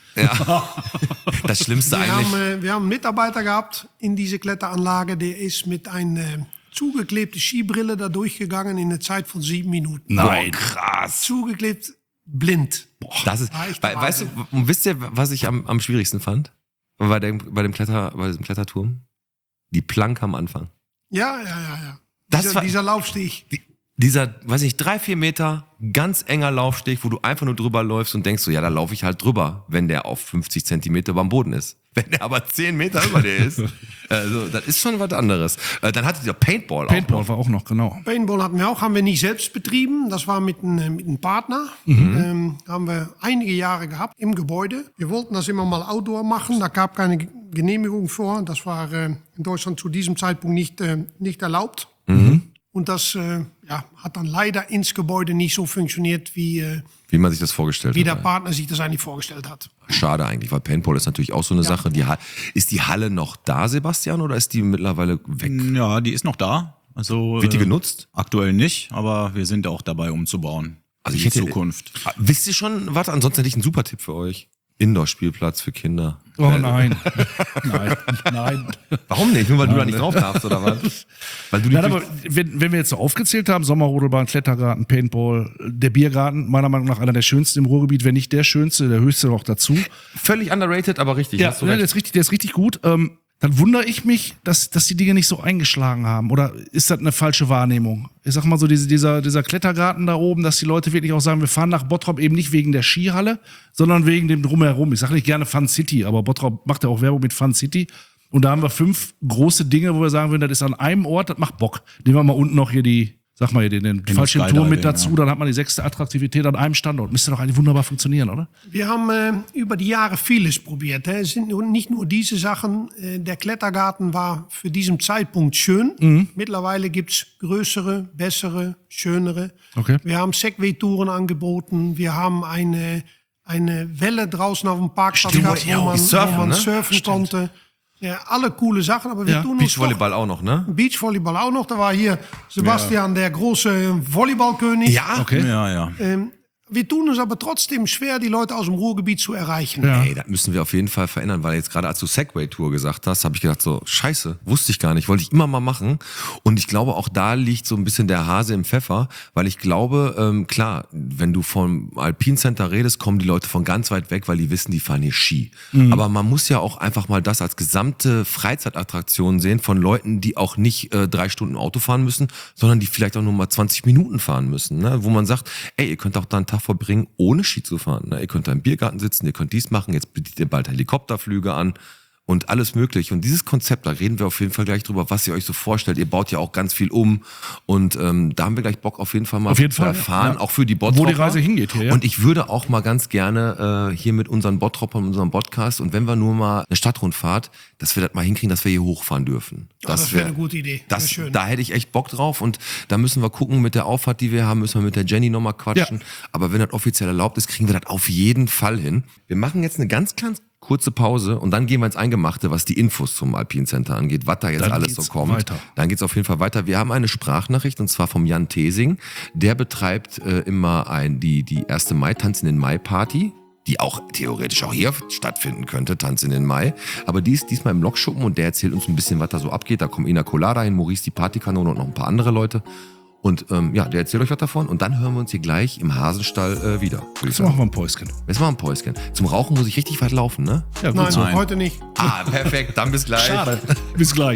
das Schlimmste Wir eigentlich. haben, äh, wir haben einen Mitarbeiter gehabt in diese Kletteranlage, der ist mit einer äh, zugeklebten Skibrille da durchgegangen in einer Zeit von sieben Minuten. Nein. Krass. Zugeklebt, blind. Das ist, War echt weil, weißt du, Wahnsinn. und wisst ihr, was ich am, am schwierigsten fand? Bei dem, bei dem Kletter, bei diesem Kletterturm? Die Plank am Anfang. Ja, ja, ja, ja. Das dieser, war- dieser Laufsteg. Dieser, weiß nicht, drei, vier Meter, ganz enger Laufsteg, wo du einfach nur drüber läufst und denkst so, ja, da laufe ich halt drüber, wenn der auf fünfzig Zentimeter beim Boden ist. Wenn der aber zehn Meter über dir ist, also, das ist schon was anderes. Äh, Dann hattet ihr Paintball, auch Paintball noch. war auch noch, genau. Paintball hatten wir auch, haben wir nicht selbst betrieben. Das war mit einem, äh, mit einem Partner. Mhm. Ähm, haben wir einige Jahre gehabt im Gebäude. Wir wollten das immer mal outdoor machen. Da gab keine Ge- Genehmigung vor. Das war äh, in Deutschland zu diesem Zeitpunkt nicht, äh, nicht erlaubt. Mhm. Und das äh, ja, hat dann leider ins Gebäude nicht so funktioniert, wie, äh, Wie man sich das vorgestellt wie der hat. Partner sich das eigentlich vorgestellt hat. Schade eigentlich, weil Paintball ist natürlich auch so eine Sache. Die ha- ist die Halle noch da, Sebastian, oder ist die mittlerweile weg? Ja, die ist noch da. Also, Wird die äh, genutzt? Aktuell nicht, aber wir sind auch dabei umzubauen. Also ich für die hätte- Zukunft. Ah, Wisst ihr schon, was? Ansonsten hätte ich einen super Tipp für euch. Indoor-Spielplatz für Kinder. Oh nein. nein, nein. Warum nicht? Nur weil du da nicht drauf darfst, oder was? Weil du die Nein, aber wenn, wenn wir jetzt so aufgezählt haben, Sommerrodelbahn, Klettergarten, Paintball, der Biergarten, meiner Meinung nach einer der schönsten im Ruhrgebiet, wenn nicht der schönste, der höchste noch dazu. völlig underrated, aber richtig. Ja, hast du ne, recht. der ist richtig, der ist richtig gut. Ähm, dann wundere ich mich, dass, dass die Dinge nicht so eingeschlagen haben. Oder ist das eine falsche Wahrnehmung? Ich sag mal so, diese, dieser, dieser Klettergarten da oben, dass die Leute wirklich auch sagen, wir fahren nach Bottrop eben nicht wegen der Skihalle, sondern wegen dem Drumherum. Ich sage nicht gerne Fun City, aber Bottrop macht ja auch Werbung mit Fun City. Und da haben wir fünf große Dinge, wo wir sagen würden, das ist an einem Ort, das macht Bock. Nehmen wir mal unten noch hier die, sag mal hier den, den Den Fallschirmturm mit Skydiving, dazu, ja. dann hat man die sechste Attraktivität an einem Standort. Müsste doch eigentlich wunderbar funktionieren, oder? Wir haben äh, über die Jahre vieles probiert. Hè. Es sind nur, nicht nur diese Sachen. Äh, der Klettergarten war für diesen Zeitpunkt schön. Mhm. Mittlerweile gibt's größere, bessere, schönere. Okay. Wir haben Segway-Touren angeboten. Wir haben eine, eine Welle draußen auf dem Parkplatz Stimmt, gehabt, ja, wo man die surfen, wo man ne? surfen konnte. Ja, alle coole Sachen, aber wir Ja, tun uns doch Beachvolleyball auch noch, ne? Beachvolleyball auch noch. Da war hier Sebastian, der große Volleyballkönig. Ja, Okay. Ja, ja. Ähm, wir tun uns aber trotzdem schwer, die Leute aus dem Ruhrgebiet zu erreichen. Ja. Ey, das müssen wir auf jeden Fall verändern, weil jetzt gerade als du Segway-Tour gesagt hast, habe ich gedacht so, scheiße, wusste ich gar nicht, wollte ich immer mal machen. Und ich glaube, auch da liegt so ein bisschen der Hase im Pfeffer, weil ich glaube, ähm, klar, wenn du vom Alpine Center redest, kommen die Leute von ganz weit weg, weil die wissen, die fahren hier Ski. Aber man muss ja auch einfach mal das als gesamte Freizeitattraktion sehen von Leuten, die auch nicht äh, drei Stunden Auto fahren müssen, sondern die vielleicht auch nur mal zwanzig Minuten fahren müssen, ne? Wo man sagt, ey, ihr könnt auch da einen Tag verbringen, ohne Ski zu fahren. Ne? Ihr könnt da im Biergarten sitzen, ihr könnt dies machen, jetzt bietet ihr bald Helikopterflüge an und alles mögliche. Und dieses Konzept, da reden wir auf jeden Fall gleich drüber, was ihr euch so vorstellt. Ihr baut ja auch ganz viel um und ähm, da haben wir gleich Bock auf jeden Fall mal Auf jeden zu Fall, erfahren, ja. auch für die Wo Bottropper. die Reise hingeht hier, ja. Und ich würde auch mal ganz gerne äh, hier mit unseren Bottroppern, unserem Podcast und wenn wir nur mal eine Stadtrundfahrt, dass wir das mal hinkriegen, dass wir hier hochfahren dürfen. das wäre eine gute Idee. Das, Wär schön. Da hätte ich echt Bock drauf und da müssen wir gucken mit der Auffahrt, die wir haben, müssen wir mit der Jenny nochmal quatschen. Ja. Aber wenn das offiziell erlaubt ist, kriegen wir das auf jeden Fall hin. Wir machen jetzt eine ganz, ganz kurze Pause und dann gehen wir ins Eingemachte, was die Infos zum Alpine Center angeht, was da jetzt Dann alles so geht's kommt. weiter. Dann geht's auf jeden Fall weiter. Wir haben eine Sprachnachricht und zwar vom Jan Thesing. Der betreibt äh, immer ein, die, die erste Mai, Tanz in den Mai Party, die auch theoretisch auch hier stattfinden könnte, Tanz in den Mai. Aber die ist diesmal im Lokschuppen und der erzählt uns ein bisschen, was da so abgeht. Da kommen Ina Colada hin, Maurice die Partykanone und noch ein paar andere Leute. Und ähm, ja, der erzählt euch was davon und dann hören wir uns hier gleich im Hasenstall äh, wieder. Würde ich Jetzt sagen. machen wir ein Päuschen. Jetzt machen wir ein Päuschen. Zum Rauchen muss ich richtig weit laufen, ne? Ja, gut Nein, so. Nein. heute nicht. Ah, perfekt. Dann bis gleich. Schade. Bis gleich.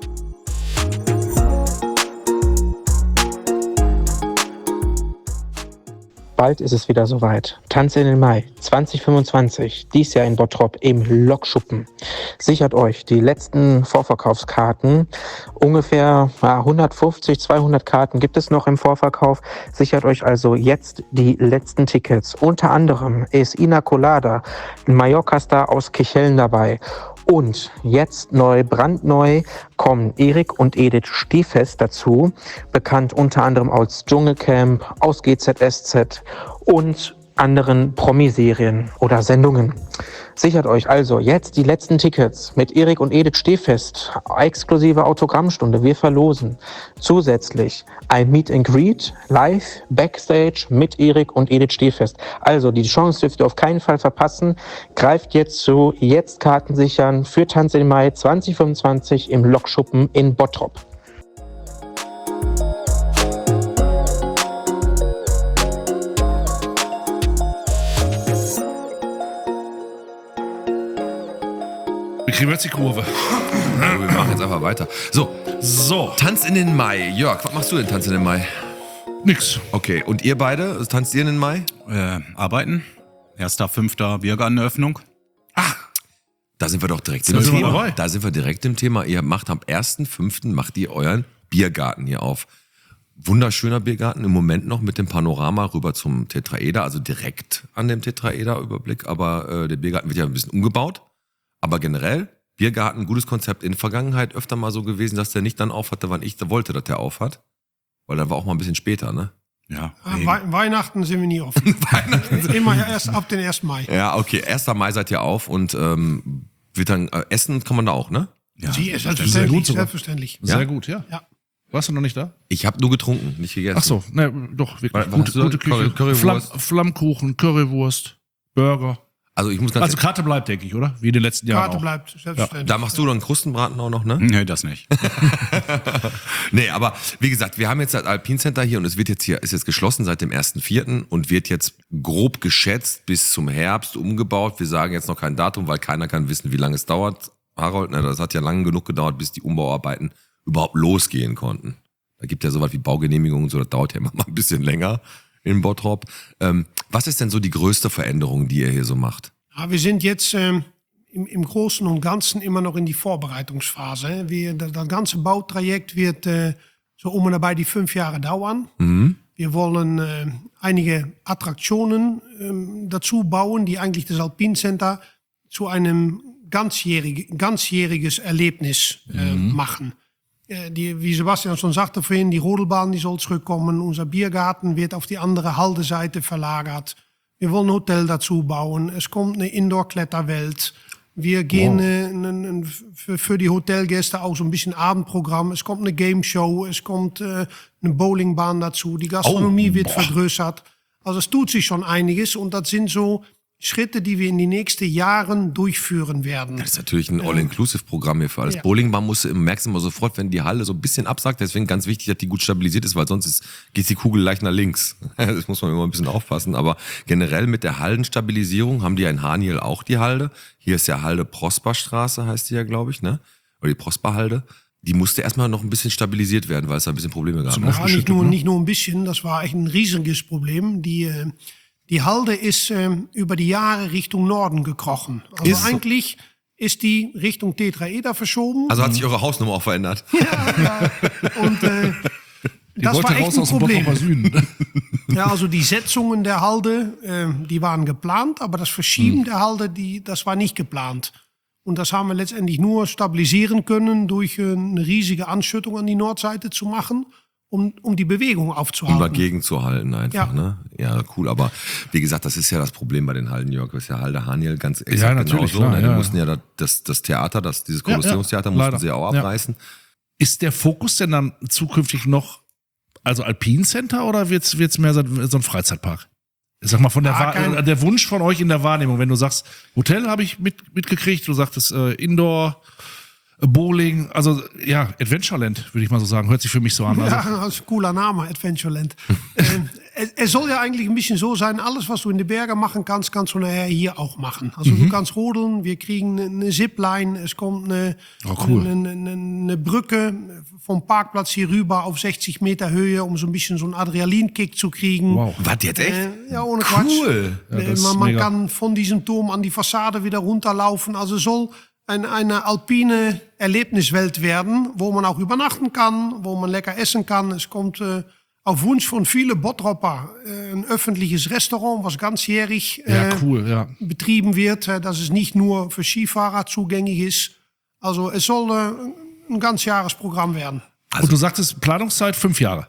Bald ist es wieder soweit. Tanz in den Mai zwanzig fünfundzwanzig, dies Jahr in Bottrop im Lokschuppen. Sichert euch die letzten Vorverkaufskarten. Ungefähr ja, hundertfünfzig, zweihundert Karten gibt es noch im Vorverkauf. Sichert euch also jetzt die letzten Tickets. Unter anderem ist Ina Colada, ein Mallorca-Star aus Kichellen dabei. Und jetzt neu, brandneu, kommen Erik und Edith Stiefest dazu, bekannt unter anderem aus Dschungelcamp, aus G Z S Z und anderen Promi-Serien oder Sendungen. Sichert euch also jetzt die letzten Tickets mit Erik und Edith Stiefest, exklusive Autogrammstunde, wir verlosen. Zusätzlich ein Meet and Greet, live, Backstage mit Erik und Edith Stiefest. Also die Chance dürft ihr auf keinen Fall verpassen. Greift jetzt zu, jetzt Karten sichern für Tanz in den Mai zwanzig fünfundzwanzig im Lokschuppen in Bottrop. Wir kriegen jetzt die Kurve. Ja, wir machen jetzt einfach weiter. So, So, Tanz in den Mai. Jörg, was machst du denn Tanz in den Mai? nix. Okay, und ihr beide, tanzt ihr in den Mai? Äh, arbeiten. Erster, fünfter Biergarteneröffnung. Da sind wir doch direkt Da im sind wir Thema. dabei. Da sind wir direkt im Thema. Ihr macht am ersten fünften macht ihr euren Biergarten hier auf. Wunderschöner Biergarten, im Moment noch mit dem Panorama rüber zum Tetraeder, also direkt an dem Tetraeder-Überblick. Aber äh, der Biergarten wird ja ein bisschen umgebaut. Aber generell, Biergarten, gutes Konzept. In der Vergangenheit öfter mal so gewesen, dass der nicht dann auf hatte, wann ich wollte, dass der auf hat. Weil dann war auch mal ein bisschen später, ne? Ja. Ah, Wei Weihnachten sind wir nie offen. Immer erst ab den ersten Mai. Ja, okay. erster Mai seid ihr auf und ähm, wird dann äh, essen kann man da auch, ne? Ja. Sie, sehr selbstverständlich. gut sogar. selbstverständlich. Sehr Ja? gut, ja. Ja. Warst du noch nicht da? Ich habe nur getrunken, nicht gegessen. Ach so, ne, doch, wirklich. Was- was Gute, hast du gute da? Curry- Küche. Currywurst? Flamm, Flammkuchen, Currywurst, Burger. Also ich muss ganz Also Karte bleibt, denke ich, oder? Wie in den letzten Jahren Karte auch. bleibt, selbstverständlich. Da machst du dann Krustenbraten auch noch, ne? Nee, das nicht. Nee, aber wie gesagt, wir haben jetzt das Alpine Center hier und es wird jetzt hier, ist jetzt geschlossen seit dem ersten vierten und wird jetzt grob geschätzt bis zum Herbst umgebaut. Wir sagen jetzt noch kein Datum, weil keiner kann wissen, wie lange es dauert. Harold, ne, das hat ja lange genug gedauert, bis die Umbauarbeiten überhaupt losgehen konnten. Da gibt ja sowas wie Baugenehmigungen und so, das dauert ja immer mal ein bisschen länger in Bottrop. Ähm, was ist denn so die größte Veränderung, die ihr hier so macht? Ja, wir sind jetzt ähm, im, im Großen und Ganzen immer noch in die Vorbereitungsphase. hè. Wir, das, das ganze Bautrajekt wird äh, so um und dabei die fünf Jahre dauern. Mhm. Wir wollen äh, einige Attraktionen ähm, dazu bauen, die eigentlich das Alpine Center zu einem ganzjährig, ganzjähriges Erlebnis äh, machen. Äh, die, wie Sebastian schon sagte vorhin, die Rodelbahn die soll zurückkommen. Unser Biergarten wird auf die andere Haldeseite verlagert. Wir wollen ein Hotel dazu bauen. Es kommt eine Indoor-Kletterwelt. Wir gehen äh, n- n- für, für die Hotelgäste auch so ein bisschen Abendprogramm. Es kommt eine Game Show. Es kommt äh, eine Bowlingbahn dazu. Die Gastronomie Oh, wird boah. vergrößert. Also es tut sich schon einiges und das sind so Schritte, die wir in die nächsten Jahren durchführen werden. Das ist natürlich ein All-Inclusive-Programm hier für alles. Ja. Bowlingbahn musst du, merkst du immer sofort, wenn die Halle so ein bisschen absackt. Deswegen ganz wichtig, dass die gut stabilisiert ist, weil sonst ist, geht die Kugel leicht nach links. Das muss man immer ein bisschen aufpassen. Aber generell mit der Hallenstabilisierung haben die ja in Haniel auch die Halde. Hier ist ja Halde Prosperstraße, heißt die ja, glaube ich, ne? Oder die Prosperhalde. Die musste erstmal noch ein bisschen stabilisiert werden, weil es da ein bisschen Probleme gab. Zum Ne? Ja, nicht Aufgeschüttet, nur, ne? nicht nur ein bisschen, das war echt ein riesiges Problem. Die, äh, die Halde ist äh, über die Jahre Richtung Norden gekrochen. Also Ist so. eigentlich ist die Richtung Tetraeder verschoben. Also hat sich eure Hausnummer auch verändert. und äh, Die das wollte war echt raus ein aus dem Problem. Bottroper Süden. Ja, also die Setzungen der Halde, äh, die waren geplant, aber das Verschieben Hm. der Halde, die, das war nicht geplant. Und das haben wir letztendlich nur stabilisieren können, durch äh, eine riesige Anschüttung an die Nordseite zu machen, um, um die Bewegung Um aufzuhalten. dagegen zu halten einfach, Ja. ne? Ja, cool. Aber wie gesagt, das ist ja das Problem bei den Hallen, Jörg. Das ist ja Halde Haniel ganz exakt Ja, natürlich, genauso. klar, ne? Die ja. mussten ja das, das, das Theater, das, dieses Ja, ja, Kolosseumstheater mussten leider. sie ja auch Ja. abreißen. Ist der Fokus denn dann zukünftig noch, also Alpine Center oder wird's wird's mehr so, so ein Freizeitpark? Ich sag mal, von der, Ah, Wahr- kein- äh, der Wunsch von euch in der Wahrnehmung, wenn du sagst, Hotel habe ich mit, mitgekriegt, du sagtest äh, Indoor, Bowling, also ja, Adventureland, würde ich mal so sagen. Hört sich für mich so an. Also, Ja, das ist ein cooler Name, Adventureland. äh, es, es soll ja eigentlich ein bisschen so sein, alles, was du in den Bergen machen kannst, kannst du nachher hier auch machen. Also Mhm. du kannst rodeln, wir kriegen eine Zipline, es kommt eine, Oh, cool. eine, eine, eine Brücke vom Parkplatz hier rüber auf sechzig Meter Höhe, um so ein bisschen so einen Adrenalinkick zu kriegen. wow. Was jetzt echt? Äh, ja, ohne Quatsch. Cool. Ja, Äh, das ist man man mega. kann von diesem Turm an die Fassade wieder runterlaufen. Also es soll ein, eine alpine Erlebniswelt werden, wo man auch übernachten kann, wo man lecker essen kann. Es kommt äh, auf Wunsch von vielen Bottropper äh, ein öffentliches Restaurant, was ganzjährig Ja, äh, cool, ja. betrieben wird, äh, dass es nicht nur für Skifahrer zugänglich ist. Also es soll äh, ein ganzjahresprogramm werden. Und du sagtest Planungszeit fünf Jahre.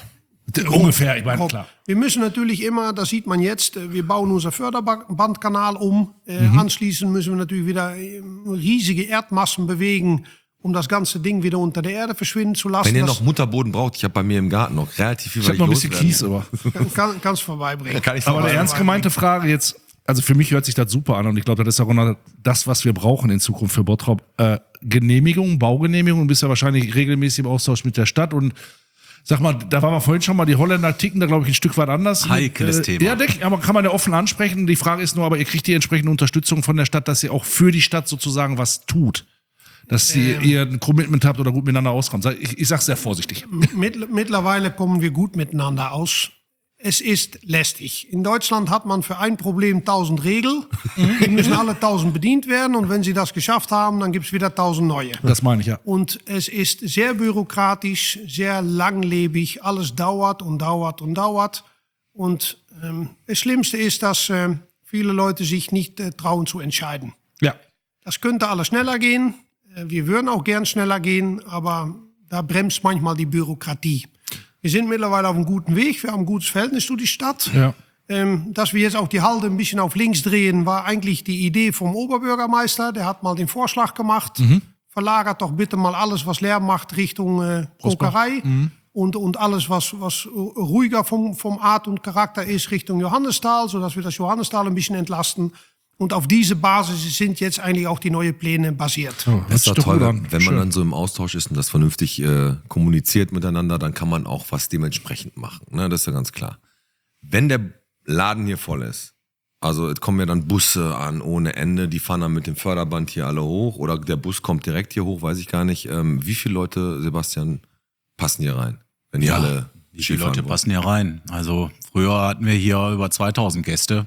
D- Ungefähr, ich meine, Grob. klar. Wir müssen natürlich immer, das sieht man jetzt, äh, wir bauen unser Förderbandkanal um. Äh, Mhm. Anschließend müssen wir natürlich wieder äh, riesige Erdmassen bewegen, um das ganze Ding wieder unter der Erde verschwinden zu lassen. Wenn ihr das noch Mutterboden braucht, ich habe bei mir im Garten noch relativ viel, Ich habe noch ein bisschen loswerden Kies, aber. kann, kann, kannst vorbeibringen. Kann ich Aber eine vorbei- ernst gemeinte Frage jetzt, also für mich hört sich das super an und ich glaube, das ist auch genau das, was wir brauchen in Zukunft für Bottrop. Äh, Genehmigung, Baugenehmigung, du bist ja wahrscheinlich regelmäßig im Austausch mit der Stadt und sag mal, da waren wir vorhin schon mal, die Holländer ticken da, glaube ich, ein Stück weit anders. Heikles äh, Thema. Ja, denk, aber kann man ja offen ansprechen. Die Frage ist nur, aber ihr kriegt die entsprechende Unterstützung von der Stadt, dass ihr auch für die Stadt sozusagen was tut. Dass ihr, ihr ein Commitment habt oder gut miteinander auskommt. Ich, ich sag's sehr vorsichtig. Mittl- Mittlerweile kommen wir gut miteinander aus. Es ist lästig. In Deutschland hat man für ein Problem tausend Regeln. Die müssen alle tausend bedient werden. Und wenn sie das geschafft haben, dann gibt's wieder tausend neue. Das meine ich, ja. Und es ist sehr bürokratisch, sehr langlebig. Alles dauert und dauert und dauert. Und ähm, das Schlimmste ist, dass äh, viele Leute sich nicht äh, trauen zu entscheiden. Ja. Das könnte alles schneller gehen. Äh, Wir würden auch gern schneller gehen, aber da bremst manchmal die Bürokratie. Wir sind mittlerweile auf einem guten Weg. Wir haben ein gutes Verhältnis zu die Stadt. Ja. Ähm, dass wir jetzt auch die Halde ein bisschen auf links drehen, war eigentlich die Idee vom Oberbürgermeister. Der hat mal den Vorschlag gemacht. Verlagert doch bitte mal alles, was Lärm macht, Richtung äh, Kokerei. Und, und alles, was, was ruhiger vom, vom Art und Charakter ist, Richtung Johannisthal, sodass wir das Johannisthal ein bisschen entlasten. Und auf diese Basis sind jetzt eigentlich auch die neuen Pläne basiert. Oh, Das ist doch doch toll, gut wenn, an. wenn man Schön. dann so im Austausch ist und das vernünftig äh, kommuniziert miteinander, dann kann man auch was dementsprechend machen. Ne? Das ist ja ganz klar. Wenn der Laden hier voll ist, also es kommen ja dann Busse an ohne Ende, die fahren dann mit dem Förderband hier alle hoch oder der Bus kommt direkt hier hoch, weiß ich gar nicht. Ähm, wie viele Leute, Sebastian, passen hier rein? Wenn die alle Wie viele Skifahren Leute wollen? passen hier rein? Also früher hatten wir hier über zweitausend Gäste.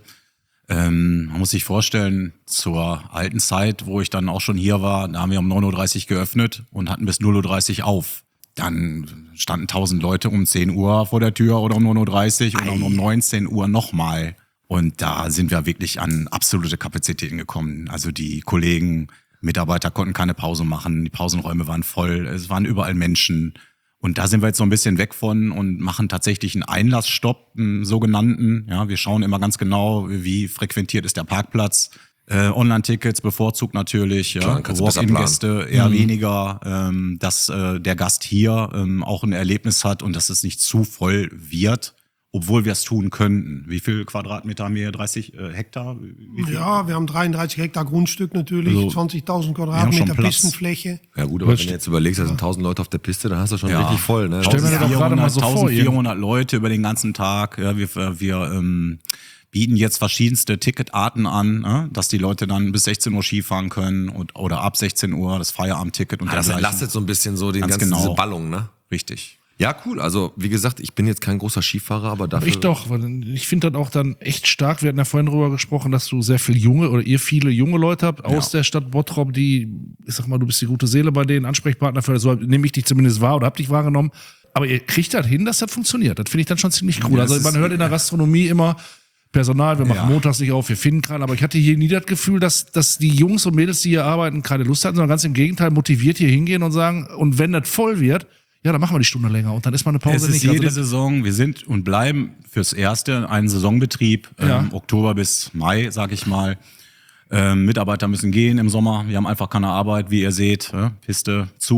Ähm, man muss sich vorstellen, zur alten Zeit, wo ich dann auch schon hier war, da haben wir um neun Uhr dreißig geöffnet und hatten bis null Uhr dreißig auf. Dann standen tausend Leute um zehn Uhr vor der Tür oder um neun Uhr dreißig und dann um neunzehn Uhr nochmal. Und da sind wir wirklich an absolute Kapazitäten gekommen. Also die Kollegen, Mitarbeiter konnten keine Pause machen, die Pausenräume waren voll, es waren überall Menschen. Und da sind wir jetzt so ein bisschen weg von und machen tatsächlich einen Einlassstopp, einen sogenannten. Ja, wir schauen immer ganz genau, wie frequentiert ist der Parkplatz. Äh, Online-Tickets bevorzugt natürlich, Klar, ja. dann kannst du besser Walk-in-Gäste eher weniger, ähm, dass äh, der Gast hier ähm, auch ein Erlebnis hat und dass es nicht zu voll wird, obwohl wir es tun könnten. Wie viel Quadratmeter haben wir hier? dreißig äh, Hektar? Wie viel? Ja, wir haben dreiunddreißig Hektar Grundstück natürlich, Also, zwanzigtausend haben Quadratmeter schon Platz. Pistenfläche. Ja gut, aber wenn du jetzt überlegst, da sind tausend Leute auf der Piste, dann hast du schon Ja. richtig voll. Ne? Stell mir das doch gerade mal so vor, eintausendvierhundert Leute über den ganzen Tag. Ja, wir wir ähm, bieten jetzt verschiedenste Ticketarten an, äh, dass die Leute dann bis sechzehn Uhr Skifahren können und, oder ab sechzehn Uhr das Feierabendticket und Ah, das dergleichen. entlastet so ein bisschen so den Ganz ganzen, genau. diese Ballung, ne? Richtig. Ja, cool. Also, wie gesagt, ich bin jetzt kein großer Skifahrer, aber dafür. Ich doch, weil ich finde das auch dann echt stark. Wir hatten ja vorhin drüber gesprochen, dass du sehr viel junge oder ihr viele junge Leute habt aus der Stadt Bottrop, die, ich sag mal, du bist die gute Seele bei denen, Ansprechpartner für das, so nehme ich dich zumindest wahr oder hab dich wahrgenommen. Aber ihr kriegt das hin, dass das funktioniert. Das finde ich dann schon ziemlich cool. Ja, also das man ist- hört in der Gastronomie immer, Personal, wir machen Ja. montags nicht auf, wir finden keinen. Aber ich hatte hier nie das Gefühl, dass, dass die Jungs und Mädels, die hier arbeiten, keine Lust hatten, sondern ganz im Gegenteil motiviert hier hingehen und sagen, und wenn das voll wird, ja, dann machen wir die Stunde länger und dann ist mal eine Pause Es ist nicht. jede Also das- Saison, wir sind und bleiben fürs Erste ein Saisonbetrieb, Ja. ähm, Oktober bis Mai, sag ich mal. Ähm, Mitarbeiter müssen gehen im Sommer, wir haben einfach keine Arbeit, wie ihr seht, ja, Piste zu.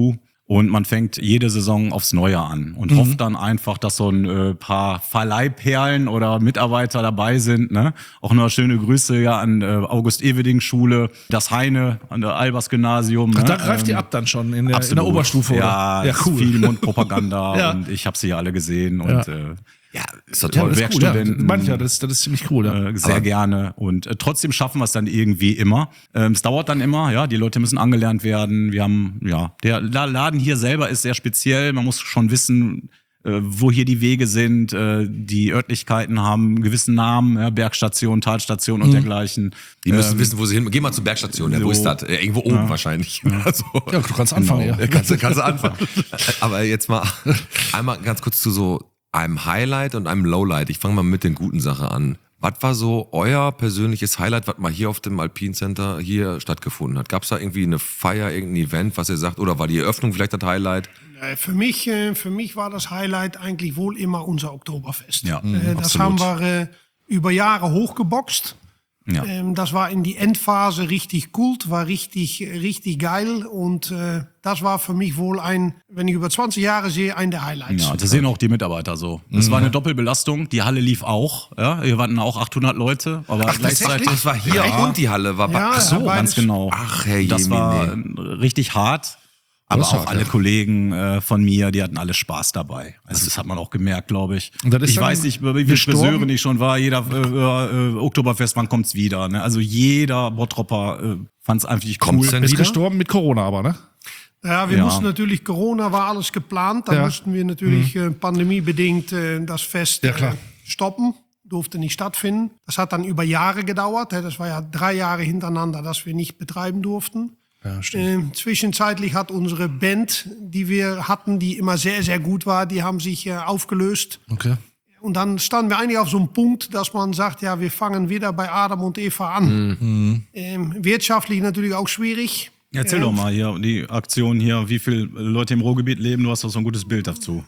Und man fängt jede Saison aufs Neue an und Mhm. hofft dann einfach, dass so ein äh, paar Verleihperlen oder Mitarbeiter dabei sind. Ne? Auch noch schöne Grüße ja an äh, August-Eweding-Schule, das Heine an der Albers-Gymnasium. Ach, Ne? da greift Ähm, ihr ab dann schon in der, in der absolut. Oberstufe, oder? Ja, ja, cool. viel Mundpropaganda Ja. und ich habe sie ja alle gesehen und Ja. äh, Ja, ist doch Ja, toll. das ist cool, ja. Werkstudenten. Mancher, das, das ist ziemlich cool. Ja. äh, sehr gerne und äh, trotzdem schaffen wir es dann irgendwie immer. Ähm, es dauert dann immer, ja, die Leute müssen angelernt werden. Wir haben, ja, der La- Laden hier selber ist sehr speziell. Man muss schon wissen, äh, wo hier die Wege sind. Äh, die Örtlichkeiten haben einen gewissen Namen, ja, Bergstation, Talstation und dergleichen. Die müssen Ähm, wissen, wo sie hin. Geh mal zur Bergstation. Ja, wo so. ist das? Äh, Irgendwo oben wahrscheinlich. Also, Ja, du kannst anfangen, Genau. ja. ja, kannst, du- kannst du anfangen. Aber jetzt mal einmal ganz kurz zu so einem Highlight und einem Lowlight. Ich fange mal mit den guten Sachen an. Was war so euer persönliches Highlight, was mal hier auf dem Alpine Center hier stattgefunden hat? Gab es da irgendwie eine Feier, irgendein Event, was ihr sagt? Oder war die Eröffnung vielleicht das Highlight? Äh, Für mich, äh, für mich war das Highlight eigentlich wohl immer unser Oktoberfest. Ja, Äh, das absolut. haben wir äh, über Jahre hochgeboxt. Ja. Ähm, das war in die Endphase richtig gut, war richtig, richtig geil. Und äh, das war für mich wohl ein, wenn ich über zwanzig Jahre sehe, ein der Highlights. Ja, das sehen auch die Mitarbeiter so. Das war eine Doppelbelastung. Die Halle lief auch. Ja, hier waren auch achthundert Leute, aber gleichzeitig. Das war hier Ja. und die Halle war bei. Ja, Ach so, ja, Ganz genau. Ach, Herr Das war Jemine. äh, richtig hart. Aber Das ist auch hart, alle ja. Kollegen äh, von mir, die hatten alle Spaß dabei. Also das hat man auch gemerkt, glaube ich. Und das ist Ich dann weiß nicht, wie viele gestorben? Friseure ich schon war. Jeder äh, äh, Oktoberfest, wann kommt's wieder? Ne? Also jeder Bottropper äh, fand's einfach cool. Kommt's denn Ist wieder? gestorben mit Corona aber, ne? Ja, wir Ja. mussten natürlich, Corona war alles geplant. Da Ja. mussten wir natürlich äh, pandemiebedingt äh, das Fest Ja, klar. äh, stoppen. Durfte nicht stattfinden. Das hat dann über Jahre gedauert. Hè. Das war ja drei Jahre hintereinander, dass wir nicht betreiben durften. Ja, stimmt. Ähm, zwischenzeitlich hat unsere Band, die wir hatten, die immer sehr, sehr gut war, die haben sich äh, aufgelöst. Okay. Und dann standen wir eigentlich auf so einem Punkt, dass man sagt, ja, wir fangen wieder bei Adam und Eva an. Ähm, wirtschaftlich natürlich auch schwierig. Erzähl Ja. doch mal hier, die Aktion hier, wie viele Leute im Ruhrgebiet leben. Du hast doch so ein gutes Bild dazu.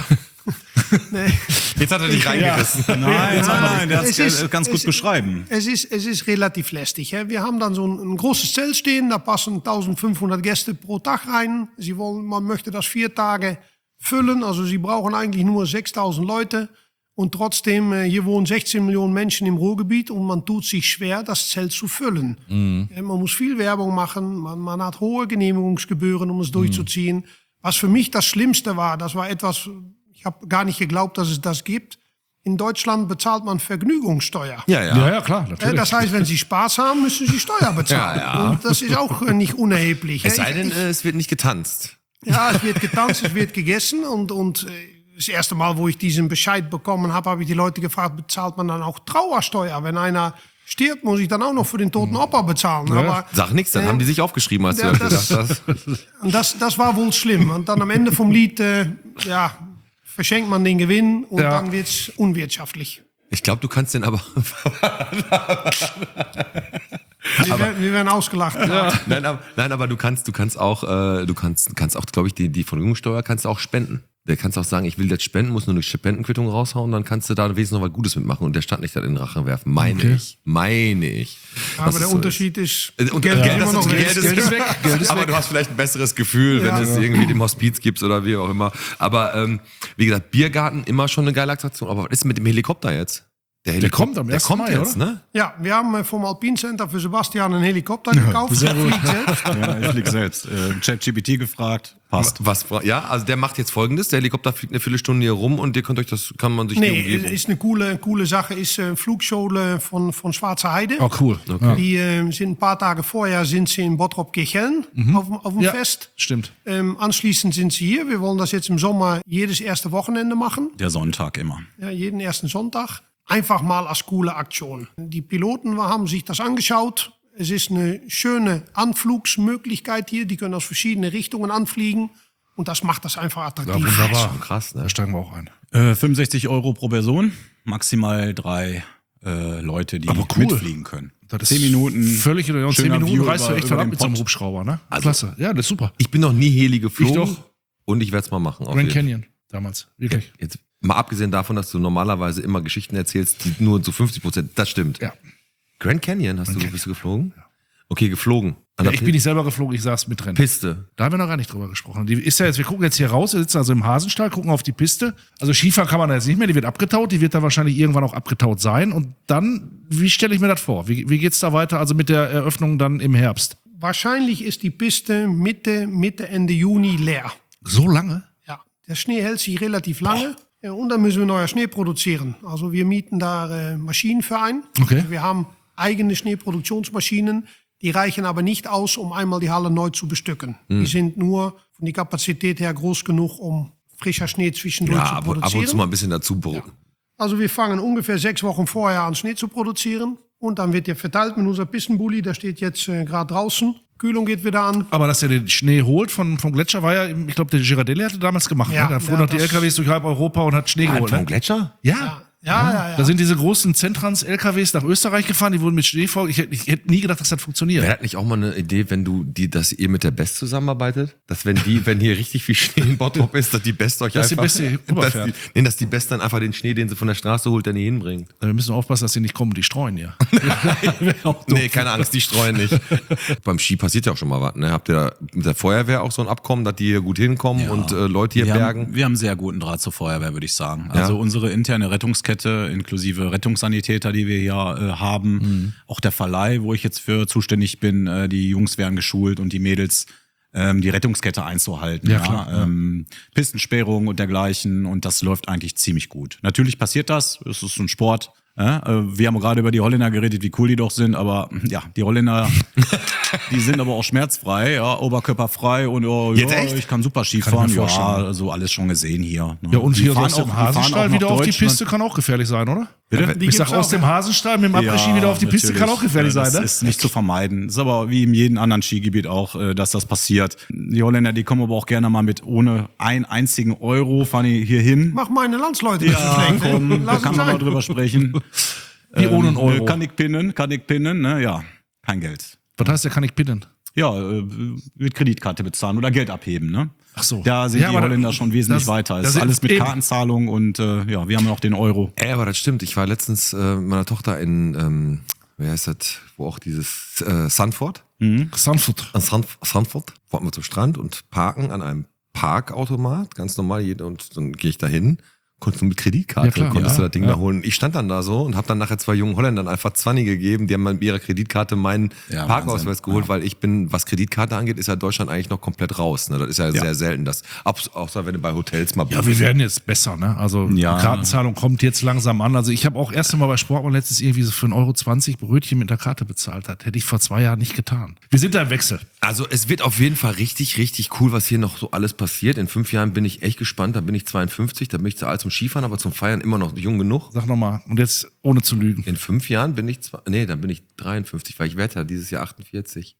Nee. Jetzt hat er dich reingerissen. Nein, nein, nein, der Es hat ist- es ganz gut es- beschreiben. Es ist, es ist relativ lästig. Hè? Wir haben dann so ein, ein großes Zelt stehen, da passen eintausendfünfhundert Gäste pro Tag rein. Sie wollen, man möchte das vier Tage füllen, also sie brauchen eigentlich nur sechstausend Leute. Und trotzdem, äh, hier wohnen sechzehn Millionen Menschen im Ruhrgebiet und man tut sich schwer, das Zelt zu füllen. Äh, Man muss viel Werbung machen, man, man hat hohe Genehmigungsgebühren, um es durchzuziehen. Was für mich das Schlimmste war, das war etwas, ich habe gar nicht geglaubt, dass es das gibt. In Deutschland bezahlt man Vergnügungssteuer. Ja, ja. Ja, ja, klar, Äh, natürlich. Das heißt, wenn Sie Spaß haben, müssen Sie Steuer bezahlen. Ja, ja. Und das ist auch äh, nicht unerheblich. Es hè. sei denn, äh, es wird nicht getanzt. Ja, es wird getanzt, es wird gegessen. Und, und äh, das erste Mal, wo ich diesen Bescheid bekommen habe, habe ich die Leute gefragt, bezahlt man dann auch Trauersteuer? Wenn einer stirbt, muss ich dann auch noch für den toten Opa bezahlen. Aber Sag nichts, dann äh, haben die sich aufgeschrieben, als ja, du das das- gesagt hast. und das, das war wohl schlimm. Und dann am Ende vom Lied, äh, ja, verschenkt man den Gewinn und Ja. dann wird's unwirtschaftlich. Ich glaube, du kannst den aber. Wir, werden, wir werden ausgelacht. nein, aber, nein, aber du kannst, du kannst auch, äh, du kannst, kannst auch, glaube ich, die, die Vergnügungssteuer kannst du auch spenden. Der kannst auch sagen, ich will das spenden, muss nur eine Spendenquittung raushauen, dann kannst du da wenigstens noch was Gutes mitmachen und der Stadt nicht dann in den Rachen werfen. Meine Okay. ich. Meine ich. Aber Das der ist so. Unterschied ist, Äh, Und Geld Geld, ist immer das noch ist, weg. Geld ist weg. Geld ist aber weg. du hast vielleicht ein besseres Gefühl, Ja. wenn es irgendwie dem Hospiz gibt oder wie auch immer. Aber ähm, wie gesagt, Biergarten immer schon eine geile Attraktion. Aber was ist mit dem Helikopter jetzt? Der, Helikop- kommt am der ersten kommt Mai, jetzt, oder? ne? Ja, wir haben äh, vom Alpine Center für Sebastian einen Helikopter gekauft. sehr Der gut. fliegt selbst. Ja, ich flieg selbst. Äh, ChatGPT gefragt, passt. Was, ja, also der macht jetzt Folgendes: Der Helikopter fliegt eine Viertelstunde hier rum und ihr könnt euch das, kann man sich die Nee, Umgebung. ist eine coole, coole Sache, ist äh, Flugschule von, von Schwarze Heide. Oh, cool. Ja. Die äh, sind ein paar Tage vorher sind sie in Bottrop-Kirchhellen auf, dem- auf dem Ja, Fest. stimmt. Ähm, anschließend sind sie hier. Wir wollen das jetzt im Sommer jedes erste Wochenende machen. Der Sonntag immer. Ja, jeden ersten Sonntag. Einfach mal als coole Aktion. Die Piloten haben sich das angeschaut. Es ist eine schöne Anflugsmöglichkeit hier. Die können aus verschiedenen Richtungen anfliegen. Und das macht das einfach attraktiv. Ja, wunderbar. Schon krass, ne? Da steigen wir auch ein. Äh, fünfundsechzig Euro pro Person, maximal drei äh, Leute, die Aber cool. mitfliegen können. Das ist Zehn Minuten. Völlig oder zehn schöner Minuten View reißt du über- echt über verdammt den mit so einem Pott. Hubschrauber, ne? Also- Klasse. Ja, das ist super. Ich bin noch nie Heli geflogen. Ich doch. Und ich werde es mal machen. auf Grand jeden Canyon damals. Wirklich. Jetzt mal abgesehen davon, dass du normalerweise immer Geschichten erzählst, die nur zu fünfzig Prozent, das stimmt. Ja. Grand Canyon hast du, Canyon. bist du geflogen? Okay, geflogen. An Ja, der ich bin nicht selber geflogen, ich saß mit drin. Piste. Da haben wir noch gar nicht drüber gesprochen. Die ist ja jetzt, wir gucken jetzt hier raus, wir sitzen also im Hasenstall, gucken auf die Piste. Also Skifahren kann man da jetzt nicht mehr, die wird abgetaut, die wird da wahrscheinlich irgendwann auch abgetaut sein. Und dann, wie stelle ich mir das vor? Wie, wie geht's da weiter, also mit der Eröffnung dann im Herbst? Wahrscheinlich ist die Piste Mitte, Mitte, Ende Juni leer. So lange? Ja, der Schnee hält sich relativ lange. Ja, und dann müssen wir neuer Schnee produzieren. Also wir mieten da äh, Maschinen für ein. Okay. Wir haben eigene Schneeproduktionsmaschinen. Die reichen aber nicht aus, um einmal die Halle neu zu bestücken. Mhm. Die sind nur von der Kapazität her groß genug, um frischer Schnee zwischendurch Ja, zu ab, produzieren. ab und zu mal ein bisschen dazu brücken. Also wir fangen ungefähr sechs Wochen vorher an, Schnee zu produzieren. Und dann wird der verteilt mit unserer Pistenbully. Der steht jetzt äh, gerade draußen. Kühlung geht wieder an. Aber dass er den Schnee holt von, vom Gletscher war ja, ich glaube, der Girardelli hatte damals gemacht. Ja, ne? Der fuhr ja, noch die das- L K Ws durch halb Europa und hat Schnee geholt. Vom Ne? Gletscher? Ja. Ja, ja, ja. Da sind diese großen Zentrans-L K Ws nach Österreich gefahren, die wurden mit Schnee voll. Ich, hätte- ich hätte nie gedacht, dass das funktioniert. Wäre das nicht auch mal eine Idee, wenn du die, dass ihr mit der Best zusammenarbeitet? Dass wenn die, wenn hier richtig viel Schnee in Bottrop ist, dass die Best euch Dass die einfach, Best hier dass rüberfährt. die, nee, dass die Best dann einfach den Schnee, den sie von der Straße holt, dann hier hinbringt. Wir müssen aufpassen, dass sie nicht kommen, die streuen ja. Nee, keine Angst, die streuen nicht. Beim Ski passiert ja auch schon mal was, ne? Habt ihr da mit der Feuerwehr auch so ein Abkommen, dass die hier gut hinkommen Ja. und äh, Leute hier wir bergen? Haben, wir haben sehr guten Draht zur Feuerwehr, würde ich sagen. Ja. Also unsere interne Rettungskette inklusive Rettungssanitäter, die wir hier äh, haben, Mhm. auch der Verleih, wo ich jetzt für zuständig bin, äh, die Jungs werden geschult und die Mädels, ähm, die Rettungskette einzuhalten. Ja, klar, ja. Ähm, Pistensperrung und dergleichen und das läuft eigentlich ziemlich gut. Natürlich passiert das, es ist ein Sport. Ja, äh, wir haben gerade über die Holländer geredet, wie cool die doch sind, aber ja, die Holländer, die sind aber auch schmerzfrei, ja, oberkörperfrei und oh, Jetzt ja, echt? ich kann super Ski Kann ich mir fahren, ja, vorstellen. so alles schon gesehen hier. Ne? Ja, und Die hier fahren aus dem auch- die fahren Hasenstall auch wieder nach auf die Deutschland. Piste kann auch gefährlich sein, oder? Bitte? Die Ich sag, gibt's aus auch, dem ja. Hasenstall mit dem Après-Ski wieder auf die Piste natürlich. kann auch gefährlich Ja, sein, das ne? ist nicht zu vermeiden. Das ist aber wie in jedem anderen Skigebiet auch, äh, dass das passiert. Die Holländer, die kommen aber auch gerne mal mit ohne einen einzigen Euro, fahren die hier hin. Mach meine Landsleute nicht so Ja, schlecht. ne? komm, da Lass kann uns man mal sein. drüber sprechen. Wie ohne einen Ähm, Euro. Kann ich pinnen, kann ich pinnen, ne? Ja, kein Geld. Was heißt, der kann ich pinnen? Ja, äh, mit Kreditkarte bezahlen oder Geld abheben, ne? Ach so. Da sind Ja, die aber Holländer schon wesentlich das- weiter. das Es ist sind alles mit eben- Kartenzahlung und äh, ja, wir haben noch den Euro. Ey, aber das stimmt. Ich war letztens äh, mit meiner Tochter in, ähm, wie heißt das, wo auch dieses äh, Sanford? Sanford. An Sanf Sanford. Wollten wir zum Strand und parken an einem Parkautomat, ganz normal. jeder- Und dann gehe ich da hin. Konntest du mit Kreditkarte, Ja, klar, konntest ja, du das Ding ja. da holen. Ich stand dann da so und habe dann nachher zwei jungen Holländern einfach zwanzig gegeben. Die haben mit ihrer Kreditkarte meinen Ja, Parkausweis Wahnsinn, geholt, ja. weil ich bin, was Kreditkarte angeht, ist ja Deutschland eigentlich noch komplett raus. Ne? Das ist ja, Ja. sehr selten. Das, abs- außer wenn du bei Hotels mal Ja, wir werden jetzt besser, ne? Also Ja. die Kartenzahlung kommt jetzt langsam an. Also ich habe auch erst einmal bei Sportmann letztens irgendwie so für einen Euro zwanzig Brötchen mit der Karte bezahlt. Das hätte ich vor zwei Jahren nicht getan. Wir sind da im Wechsel. Also es wird auf jeden Fall richtig, richtig cool, was hier noch so alles passiert. In fünf Jahren bin ich echt gespannt. Da bin ich zweiundfünfzig, da bin ich zu alt zum Skifahren, aber zum Feiern immer noch jung genug. Sag nochmal. Und jetzt ohne zu lügen. In fünf Jahren bin ich zwar, nee, dann bin ich dreiundfünfzig, weil ich werde ja dieses Jahr achtundvierzig.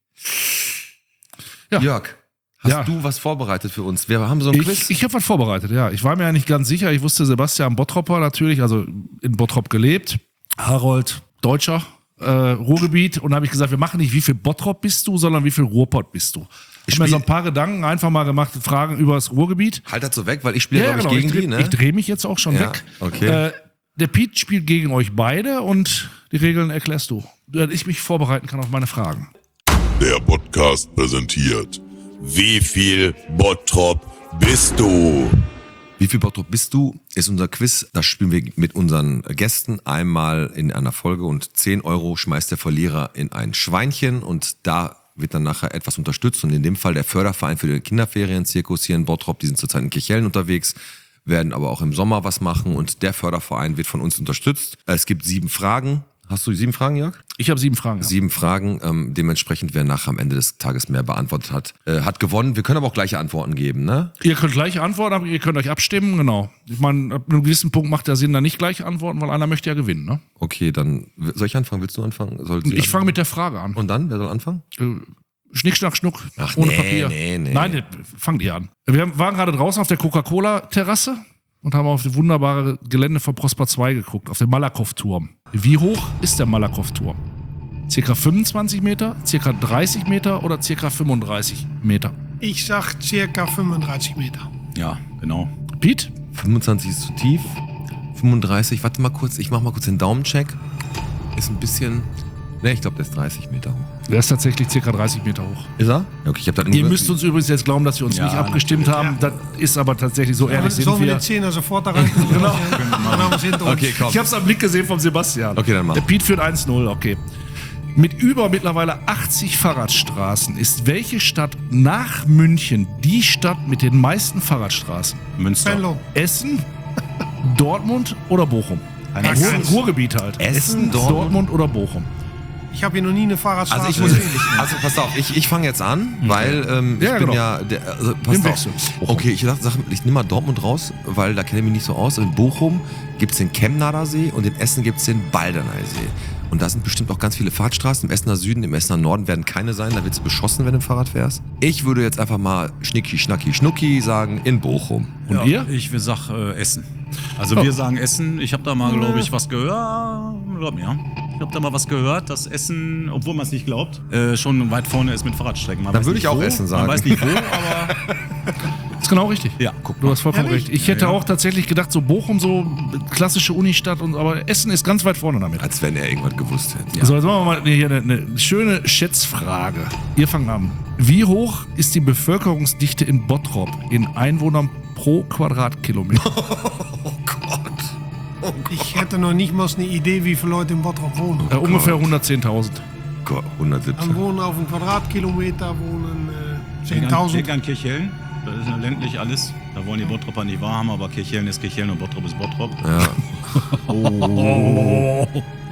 Ja. Jörg, hast Ja. du was vorbereitet für uns? Wir haben so ein Quiz. Ich, ich habe was vorbereitet, ja. Ich war mir ja nicht ganz sicher. Ich wusste, Sebastian Bottropper natürlich, also in Bottrop gelebt. Harold, Deutscher, äh, Ruhrgebiet. Und da habe ich gesagt, wir machen nicht, wie viel Bottrop bist du, sondern wie viel Ruhrpott bist du. Ich habe mir spiel- so ein paar Gedanken einfach mal gemacht, Fragen über das Ruhrgebiet. Halt das so weg, weil ich spiele, glaube ich, genau. gegen ich dreh, die, ne? Ich drehe mich jetzt auch schon Ja, weg. okay. Äh, der Piet spielt gegen euch beide und die Regeln erklärst du, damit ich mich vorbereiten kann auf meine Fragen. Der Podcast präsentiert. Wie viel Bottrop bist du? Wie viel Bottrop bist du? Ist unser Quiz. Das spielen wir mit unseren Gästen einmal in einer Folge und zehn Euro schmeißt der Verlierer in ein Schweinchen und da wird dann nachher etwas unterstützt und in dem Fall der Förderverein für den Kinderferienzirkus hier in Bottrop, die sind zurzeit in Kirchhellen unterwegs, werden aber auch im Sommer was machen und der Förderverein wird von uns unterstützt. Es gibt sieben Fragen. Hast du sieben Fragen, Jörg? Ich habe sieben Fragen. Ja. Sieben Fragen. Ähm, dementsprechend, wer nachher am Ende des Tages mehr beantwortet hat, äh, hat gewonnen. Wir können aber auch gleiche Antworten geben, ne? Ihr könnt gleiche antworten, aber ihr könnt euch abstimmen, genau. Ich meine, ab einem gewissen Punkt macht der Sinn, dann nicht gleiche antworten, weil einer möchte ja gewinnen, ne? Okay, dann soll ich anfangen? Willst du anfangen? Soll sie Ich fange anfangen? mit der Frage an. Und dann? Wer soll anfangen? Schnick, schnack, schnuck, Ach, ohne nee, Papier. nee, nee. Nein, fangt ihr an. Wir waren gerade draußen auf der Coca-Cola-Terrasse und haben auf das wunderbare Gelände von Prosper zwei geguckt, auf den Malakow-Turm. Wie hoch ist der Malakow-Turm? Circa fünfundzwanzig Meter, circa dreißig Meter oder circa fünfunddreißig Meter? Ich sag circa fünfunddreißig Meter. Ja, genau. Piet? fünfundzwanzig ist zu tief. fünfunddreißig, warte mal kurz, ich mach mal kurz den Daumencheck. Ist ein bisschen, ne, ich glaube, der ist dreißig Meter hoch. Der ist tatsächlich circa dreißig Meter hoch. Ist er? Okay, ich hab das Ihr müsst uns übrigens jetzt glauben, dass wir uns Ja, nicht abgestimmt haben. Das ist aber tatsächlich so ehrlich sind Sollen wir wir. den Zehner sofort da rein tun? Genau. Dann haben wir es hinter uns. Okay, komm. Ich habe es am Blick gesehen vom Sebastian. Okay, dann mach. Der Piet führt eins null, okay. Mit über mittlerweile achtzig Fahrradstraßen ist welche Stadt nach München die Stadt mit den meisten Fahrradstraßen? Münster. Venlo. Essen, Dortmund oder Bochum? Essen. Ruhr, Ruhrgebiet halt. Essen, Dortmund? Dortmund oder Bochum? Ich habe hier noch nie eine Fahrradstraße Also ich muss, gesehen. also pass auf, ich, ich fange jetzt an, weil ähm, ich Ja, bin genau. ja, der, also pass Im auf. Wechsel. Okay, ich sag, sag ich nehme mal Dortmund raus, weil da kenne ich mich nicht so aus. In Bochum gibt's den Chemnader See und in Essen gibt's den Baldener See. Und da sind bestimmt auch ganz viele Fahrtstraßen. Im Essener Süden, im Essener Norden werden keine sein, da wird's beschossen, wenn du im Fahrrad fährst. Ich würde jetzt einfach mal Schnicki, Schnacki, Schnucki sagen in Bochum. Und Ja, ihr? Ich will sag äh, Essen. Also Oh. wir sagen Essen. Ich habe da mal, glaube ich, was gehört. Glaub mir, ja. Ich habe da mal was gehört, dass Essen, obwohl man es nicht glaubt, äh, schon weit vorne ist mit Fahrradstrecken. Man Dann weiß würde nicht ich auch wo, Essen sagen. Man weiß nicht wo, aber Ist genau richtig. ja, guck Du mal. hast vollkommen Ehrlich? recht. Ich hätte auch tatsächlich gedacht, so Bochum, so klassische Unistadt, und, aber Essen ist ganz weit vorne damit. Als wenn er irgendwas gewusst hätte. So, jetzt machen wir mal hier eine, eine schöne Schätzfrage. Ihr fangt an. Wie hoch ist die Bevölkerungsdichte in Bottrop in Einwohnern pro Quadratkilometer? Oh Gott. Ich hätte noch nicht mal eine Idee, wie viele Leute in Bottrop wohnen. äh, ungefähr hundertzehntausend. Gott, hundertsiebzig. Dann wohnen auf einem Quadratkilometer wohnen äh, zehntausend. Denk an Kirchhellen. Das ist ja ländlich alles. Da wollen die Bottropper nicht wahrhaben, aber Kirchhellen ist Kirchhellen und Bottrop ist Bottrop. Ja. Oh.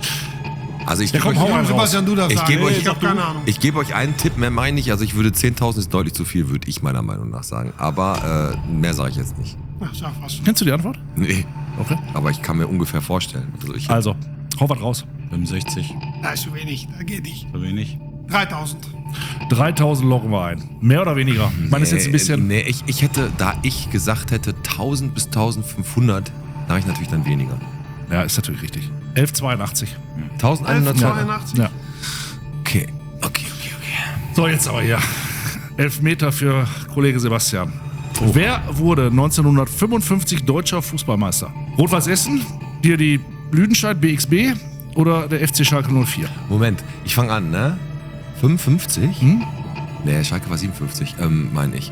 Also ich Ja, gebe komm, hau euch, rein. Sebastian, du darfst Ich sagen. gebe euch- ich habe keine Ahnung. ich gebe euch einen Tipp, mehr meine ich. Also ich würde zehntausend ist deutlich zu viel, würde ich meiner Meinung nach sagen. Aber äh, mehr sage ich jetzt nicht. Ach, sag was. Kennst du die Antwort? Nee. Okay. Aber ich kann mir ungefähr vorstellen. Also ich, Also, hau was raus. fünfundsechzig, Da ist zu wenig, da geht nicht. so wenig. dreitausend. dreitausend loggen wir ein. Mehr oder weniger? Ich meine, das ist jetzt ein bisschen. Nee, ich, ich hätte, da ich gesagt hätte tausend bis eintausendfünfhundert, sage ich natürlich dann weniger. Ja, ist natürlich richtig. elf Komma zweiundachtzig. elfhundertzweiundachtzig? elfhundertzweiundachtzig. Ja. Okay, okay, okay, okay. So, jetzt aber hier. elf Meter für Kollege Sebastian. Wer wurde neunzehnhundertfünfundfünfzig deutscher Fußballmeister? Rot-Weiß Essen, hier die Lüdenscheid B X B oder der F C Schalke null vier? Moment, ich fange an, ne? fünfundfünfzig? Hm? Nee, Schalke war siebenundfünfzig, ähm, meine ich.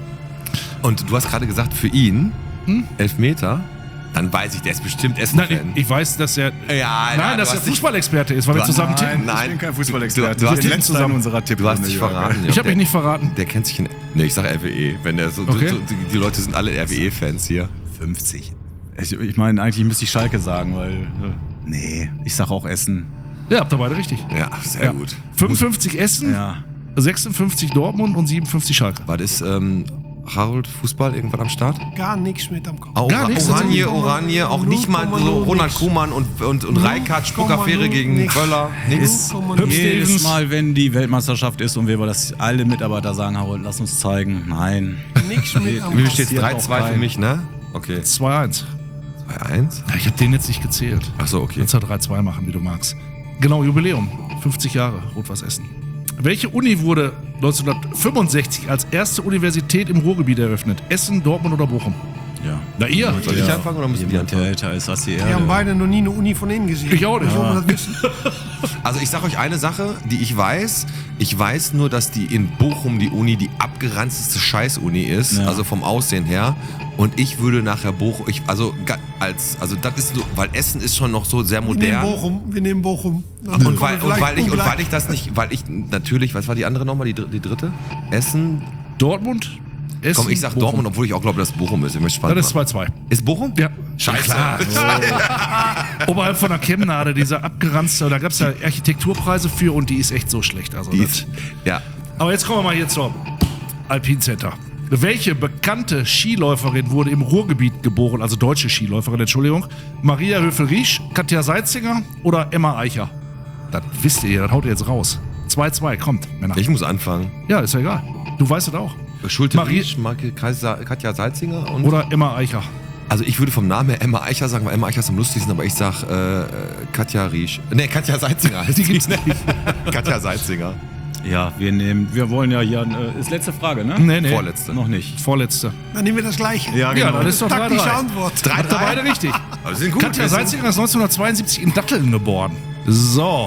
Und du hast gerade gesagt, für ihn Hm? elf Meter, dann weiß ich, der ist bestimmt Nein, Essen-Fan. ich, ich weiß, dass er. Ja, Nein, dass er Fußballexperte ist, weil wir zusammen tippen. Nein, ich bin kein Du, Fußballexperte. du, du, hast Wir dich, tippen zusammen. unserer Tipp. du hast dich verraten. Ich habe der, mich nicht verraten. Der kennt sich in. Nee, ich sag R W E. Wenn der so, Okay. so, die, die Leute sind alle R W E-Fans hier. fünfzig. Ich, ich meine, eigentlich müsste ich Schalke sagen, weil. Äh, nee, ich sag auch Essen. Ja, habt ihr beide richtig. Ja, sehr Ja. gut. fünfundfünfzig Essen, Ja. sechsundfünfzig Dortmund und siebenundfünfzig Schalke. War das ähm, Harold Fußball irgendwann am Start? Gar nichts mit am Kopf. Auch Gar nichts, Oranje, null Komma- Oranje, auch nicht mal null so Komma null Ronald nix. Koeman und, und, und Reikart, Spuckaffäre null gegen nix. Köller. Nix. Ist Hübsch Jedes Stevens. Mal, wenn die Weltmeisterschaft ist und wir das alle Mitarbeiter sagen, Harold, lass uns zeigen. Nein. Nichts mit am Wie viel Kopf. steht's? passiert drei auch zwei für rein. mich, ne? Okay. zwei eins. zwei eins? Ja, ich habe den jetzt nicht gezählt. Achso, okay. Kannst ja drei zwei machen, wie du magst. Genau, Jubiläum. fünfzig Jahre, Rot-Weiß Essen. Welche Uni wurde neunzehnhundertfünfundsechzig als erste Universität im Ruhrgebiet eröffnet? Essen, Dortmund oder Bochum? Ja. Na, ihr? Soll ich anfangen oder müssen die Jemand, der anfangen? älter ist als die Wir Erde. haben beide noch nie eine Uni von innen gesehen. Ich auch nicht. Ich will das wissen. Also ich sag euch eine Sache, die ich weiß. Ich weiß nur, dass die in Bochum die Uni die abgeranzteste Scheiß-Uni ist, Ja. also vom Aussehen her. Und ich würde nachher Bochum, ich, also ga- als, also das ist so, weil Essen ist schon noch so sehr Wir nehmen modern. Bochum. Wir nehmen Bochum. Und weil, und weil ich und weil ich das nicht, weil ich natürlich, was war die andere nochmal, die, dr- die dritte? Essen. Dortmund? Essen, Komm, ich sag Bochum. Dortmund, obwohl ich auch glaube, dass Bochum ist. Ich möchte spannend Das ist machen. zwei zwei. Ist Bochum? Ja. Scheiße. Ja, klar. Oberhalb von der Chemnade, dieser abgeranzte, da gab es ja Architekturpreise für und die ist echt so schlecht. Also Die das- ist, ja. Aber jetzt kommen wir mal hier zur Alpine Center. Welche bekannte Skiläuferin wurde im Ruhrgebiet geboren, also deutsche Skiläuferin, Entschuldigung? Maria Höfel-Riesch, Katja Seitzinger oder Emma Eicher? Das wisst ihr, das haut ihr jetzt raus. zwei zwei, kommt, Männer. Ich muss anfangen. Ja, ist ja egal. Du weißt es auch. Schulte Marie- Riesch, Marke Kaiser, Katja Salzinger und. Oder Emma Eicher. Also ich würde vom Namen her Emma Eicher sagen, weil Emma Eicher ist am lustigsten, aber ich sag äh, äh, Katja Riesch. Nee, Katja Seitzinger heißt die. Gibt's nicht. Katja Seitzinger. Ja, wir nehmen, wir wollen ja hier, äh, ist letzte Frage, ne? Nee, nee. Vorletzte. Noch nicht. Vorletzte. Dann nehmen wir das gleiche. Ja, Ja, das ist doch drei Taktische drei. Antwort. Habt ihr beide richtig. Aber sie sind gut. Katja wir sind- Seitzinger ist neunzehnhundertzweiundsiebzig in Datteln geboren. So,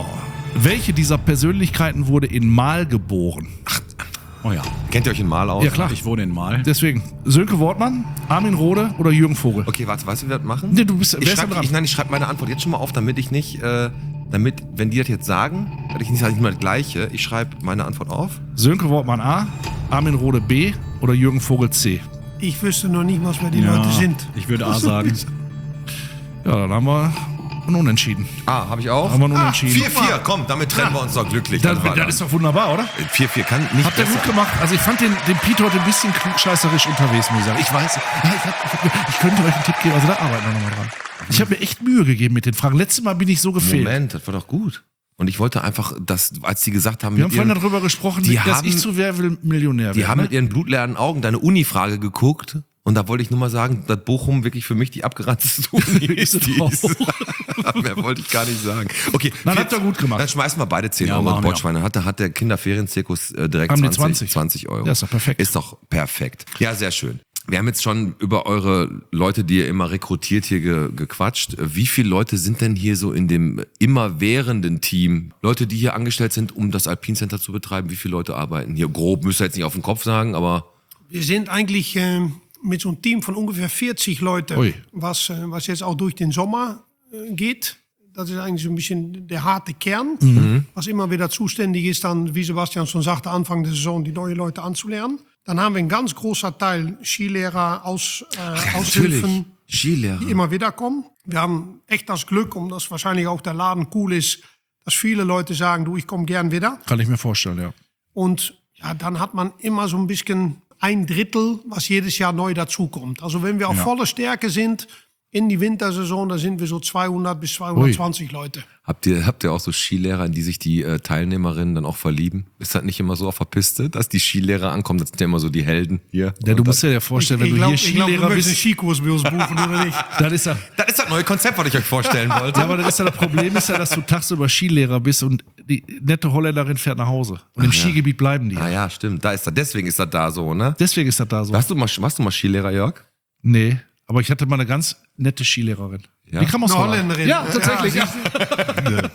Welche dieser Persönlichkeiten wurde in Mahl geboren? Oh ja. Kennt ihr euch in Mal aus? Ja, klar. Ich wohne in Mal. Deswegen, Sönke Wortmann, Armin Rohde oder Jürgen Vogel? Okay, warte, weißt du, wie wir das machen? Nee, du bist- wer ich ist schreib, denn dran? ich, nein, ich schreibe meine Antwort jetzt schon mal auf, damit ich nicht, äh, damit, wenn die das jetzt sagen, dass ich nicht, sag ich immer das Gleiche. Ich schreibe meine Antwort auf. Sönke Wortmann A, Armin Rohde B oder Jürgen Vogel C? Ich wüsste noch nicht, was wer die Leute sind. Ich würde A sagen. Ja, dann haben wir ein Unentschieden. Ah, habe ich auch? Haben wir ein Unentschieden. vier vier, komm, damit trennen wir uns doch glücklich. Das, Das war das das. ist doch wunderbar, oder? vier vier kann nicht Habt ihr besser. gut gemacht. Also ich fand den, den Pete heute ein bisschen klugscheißerisch unterwegs, muss ich sagen. Ich weiß, ja, ich, hab, ich, hab, ich könnte euch einen Tipp geben, also da arbeiten wir nochmal dran. Ich habe mir echt Mühe gegeben mit den Fragen. Letztes Mal bin ich so gefehlt. Moment, das war doch gut. Und ich wollte einfach, dass, als die gesagt haben, Wir mit haben vorhin ihren, darüber gesprochen, die dass haben- ich zu Wer will Millionär die werde. haben ne? mit ihren blutleeren Augen deine Uni-Frage geguckt. Und da wollte ich nur mal sagen, dass Bochum wirklich für mich die abgerannteste Uni ist. Ist Die es auch. ist. Mehr wollte ich gar nicht sagen. Okay, Nein, vier- habt ihr gut gemacht. Dann schmeißen wir beide zehn Ja, Euro in machen wir. Bordschweine. Hat, hat der Kinderferienzirkus äh, direkt Haben die zwanzig, zwanzig? zwanzig Euro. Ja, ist doch perfekt. Ist doch perfekt. Ja, sehr schön. Wir haben jetzt schon über eure Leute, die ihr immer rekrutiert, hier ge gequatscht. Wie viele Leute sind denn hier so in dem immerwährenden Team? Leute, die hier angestellt sind, um das Alpine Center zu betreiben. Wie viele Leute arbeiten hier? Grob, müsst ihr jetzt nicht auf den Kopf sagen, aber... Wir sind eigentlich äh, mit so einem Team von ungefähr vierzig Leuten, Ui. was, äh, was jetzt auch durch den Sommer äh, geht. Das ist eigentlich so ein bisschen der harte Kern, was immer wieder zuständig ist, dann, wie Sebastian schon sagte, Anfang der Saison die neue Leute anzulernen. Dann haben wir einen ganz großer Teil Skilehrer, aus, äh, Aushilfen, Skilehrer. die immer wieder kommen. Wir haben echt das Glück, um das wahrscheinlich auch der Laden cool ist, dass viele Leute sagen, du, ich komme gern wieder. Kann ich mir vorstellen, ja. Und ja, dann hat man immer so ein bisschen ein Drittel, was jedes Jahr neu dazukommt. Also wenn wir auf Ja. voller Stärke sind in die Wintersaison, da sind wir so zweihundert bis zweihundertzwanzig Leute. Habt ihr, habt ihr auch so Skilehrer, in die sich die äh, Teilnehmerinnen dann auch verlieben? Ist das nicht immer so auf der Piste, dass die Skilehrer ankommen? Das sind ja immer so die Helden hier. Ja, du Und musst das, dir ja vorstellen, wenn ich du glaub, hier ich glaub, du Skilehrer möchtest einen bist, Skikurs bei uns buchen, oder nicht? dann ist er. das ist das neue Konzept, was ich euch vorstellen wollte. Ja, aber das ist ja das Problem, ist ja, dass du tagsüber Skilehrer bist und die nette Holländerin fährt nach Hause. Und im Skigebiet bleiben die. Ah ja, stimmt. Da ist das. Deswegen ist das da so, ne? Deswegen ist das da so. Warst du mal, warst du mal Skilehrer, Jörg? Nee, aber ich hatte mal eine ganz nette Skilehrerin. Ja? Die kam aus Eine Holland. Holländerin. Ja, tatsächlich. Ja, Ja,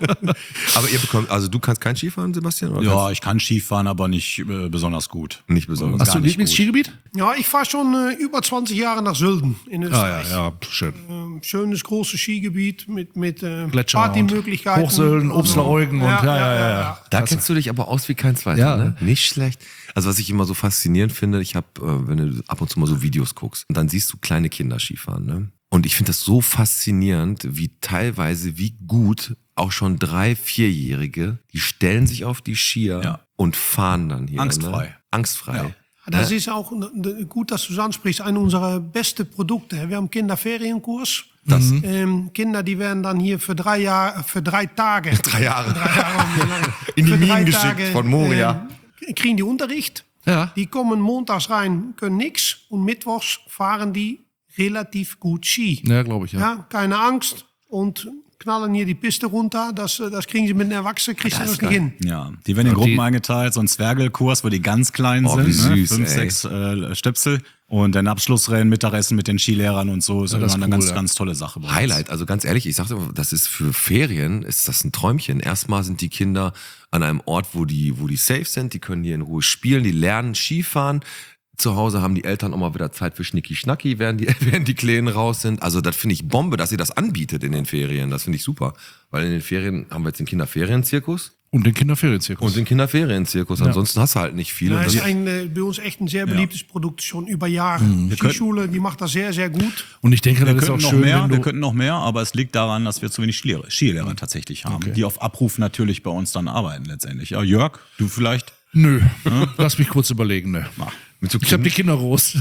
Aber ihr bekommt, also du kannst kein Skifahren, Sebastian? Oder Ja, ich kann Skifahren, aber nicht äh, besonders gut. kannst- Nicht besonders. Hast du ein nicht Lieblingsskigebiet? Ja, ich fahre schon äh, über zwanzig Jahre nach Sölden in Österreich. ja, schön. Ähm, schönes, großes Skigebiet mit, mit äh, Gletscher und Partymöglichkeiten. Hochsölden, Obstler-Eugen und ja, ja, ja. ja. Da kennst du dich aber aus wie kein Zweiter, Ja, ne? Nicht schlecht. Also was ich immer so faszinierend finde, ich habe, äh, wenn du ab und zu mal so Videos guckst, und dann siehst du kleine Kinder Skifahren, ne? Und ich finde das so faszinierend, wie teilweise, wie gut auch schon drei, vierjährige, die stellen sich auf die Skier Ja. und fahren dann hier. Angstfrei. Ne? Angstfrei. Ja. Das ist auch äh, gut, dass du es ansprichst, eine unserer besten Produkte. Wir haben Kinderferienkurs. Das. Ähm, Kinder, die werden dann hier für drei Jahre, für drei Tage, Drei Jahre. drei Jahre wie lange? In die Für drei Minen geschickt Tage, von Moria. äh, kriegen die Unterricht. Ja. Die kommen montags rein, können nichts und mittwochs fahren die relativ gut Ski. Ja, glaube ich, ja. Ja, keine Angst und knallen hier die Piste runter. Das, äh, das kriegen sie mit den Erwachsenen, kriegst du das, nicht hin. Ja, die werden in Und Gruppen die- eingeteilt, so ein Zwergelkurs, wo die ganz klein Oh, sind, wie süß, ne? fünf, ey. sechs äh, Stöpsel und dann Abschlussrennen, Mittagessen mit den Skilehrern und so. Ist Ja, immer das ist eine cool, ganz, ja. ganz tolle Sache. bei uns. Highlight, also ganz ehrlich, ich sagte, das ist für Ferien, ist das ein Träumchen. Erstmal sind die Kinder an einem Ort, wo die, wo die safe sind, die können hier in Ruhe spielen, die lernen Skifahren. Zu Hause haben die Eltern auch mal wieder Zeit für Schnicki-Schnacki, während die, während die Kleinen raus sind. Also das finde ich Bombe, dass ihr das anbietet in den Ferien. Das finde ich super. Weil in den Ferien haben wir jetzt den Kinderferienzirkus Und den Kinderferienzirkus. und den Kinderferienzirkus. Ansonsten hast du halt nicht viel. Ja, Und ist das- ein, äh, bei uns echt ein sehr beliebtes Produkt, schon über Jahre. Mhm. Die Schule, die macht das sehr, sehr gut. Und ich denke, Wir das ist auch könnten noch schön, mehr, wenn wir du... könnten noch mehr, aber es liegt daran, dass wir zu wenig Skilehrer, Skilehrer tatsächlich haben, Okay. die auf Abruf natürlich bei uns dann arbeiten letztendlich. Ja, Jörg, du vielleicht? Nö, lass mich kurz überlegen, nö. mit so Ich habe die Kinder groß.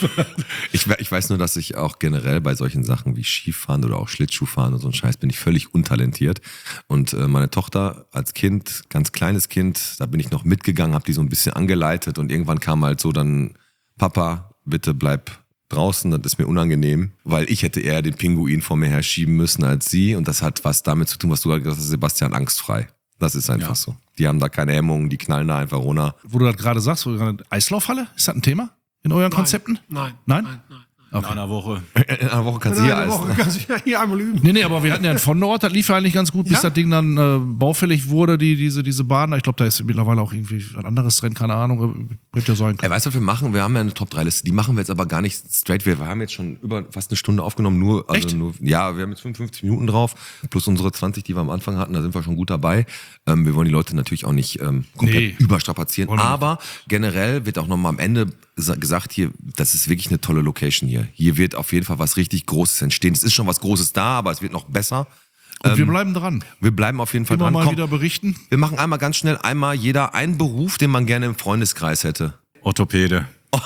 Ich, we- ich weiß nur, dass ich auch generell bei solchen Sachen wie Skifahren oder auch Schlittschuhfahren und so ein Scheiß bin ich völlig untalentiert. Und äh, meine Tochter als Kind, ganz kleines Kind, da bin ich noch mitgegangen, habe die so ein bisschen angeleitet und irgendwann kam halt so dann, Papa, bitte bleib draußen, das ist mir unangenehm, weil ich hätte eher den Pinguin vor mir her schieben müssen als sie und das hat was damit zu tun, was du gerade gesagt hast, Sebastian, angstfrei. Das ist einfach Ja. so. Die haben da keine Hemmungen, die knallen da einfach runter. Wo du das gerade sagst, wo du gerade Eislaufhalle, ist das ein Thema in euren Konzepten? Nein. Nein? Nein, nein. In einer Woche. In einer Woche kannst In du hier einer alles. Woche kannst du ja hier einmal üben. Nee, nee, aber wir hatten ja einen Vonderort, das lief ja eigentlich ganz gut, bis Ja? das Ding dann äh, baufällig wurde, die, diese, diese Bahn. Ich glaube, da ist mittlerweile auch irgendwie ein anderes drin, keine Ahnung, wird ja sein Ey, können. weißt du, was wir machen? Wir haben ja eine Top drei Liste. Die machen wir jetzt aber gar nicht straight. Wir haben jetzt schon über fast eine Stunde aufgenommen. Nur, also Echt? nur, ja, wir haben jetzt fünfundfünfzig Minuten drauf. Plus unsere zwanzig, die wir am Anfang hatten. Da sind wir schon gut dabei. Ähm, wir wollen die Leute natürlich auch nicht ähm, komplett Nee. überstrapazieren. Wollen wir nicht. Aber generell wird auch nochmal am Ende sa- gesagt hier, das ist wirklich eine tolle Location hier. Hier wird auf jeden Fall was richtig Großes entstehen. Es ist schon was Großes da, aber es wird noch besser. Und wir bleiben dran. Wir bleiben auf jeden Fall Immer dran. mal Komm, wieder berichten. wir machen einmal ganz schnell einmal jeder einen Beruf, den man gerne im Freundeskreis hätte. Orthopäde.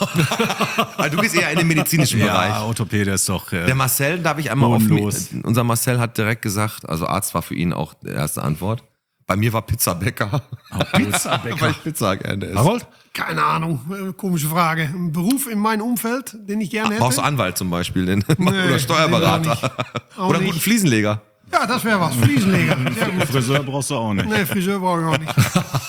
Ah, du bist eher in dem medizinischen Bereich. Ja, Orthopäde ist doch. Äh, Der Marcel, darf ich einmal offen, Bodenlos. unser Marcel hat direkt gesagt, also Arzt war für ihn auch die erste Antwort. Bei mir war Pizzabäcker. Pizzabäcker. Weil ich Pizza gerne esse. Harold? Keine Ahnung, äh, komische Frage. Ein Beruf in meinem Umfeld, den ich gerne hätte? Brauchst du Anwalt zum Beispiel, den, Nee, oder Steuerberater. nee, Auch Oder einen nicht. guten Fliesenleger. Ja, das wäre was. Fliesenleger. Sehr gut. Friseur brauchst du auch nicht. Nee, Friseur brauche ich auch nicht.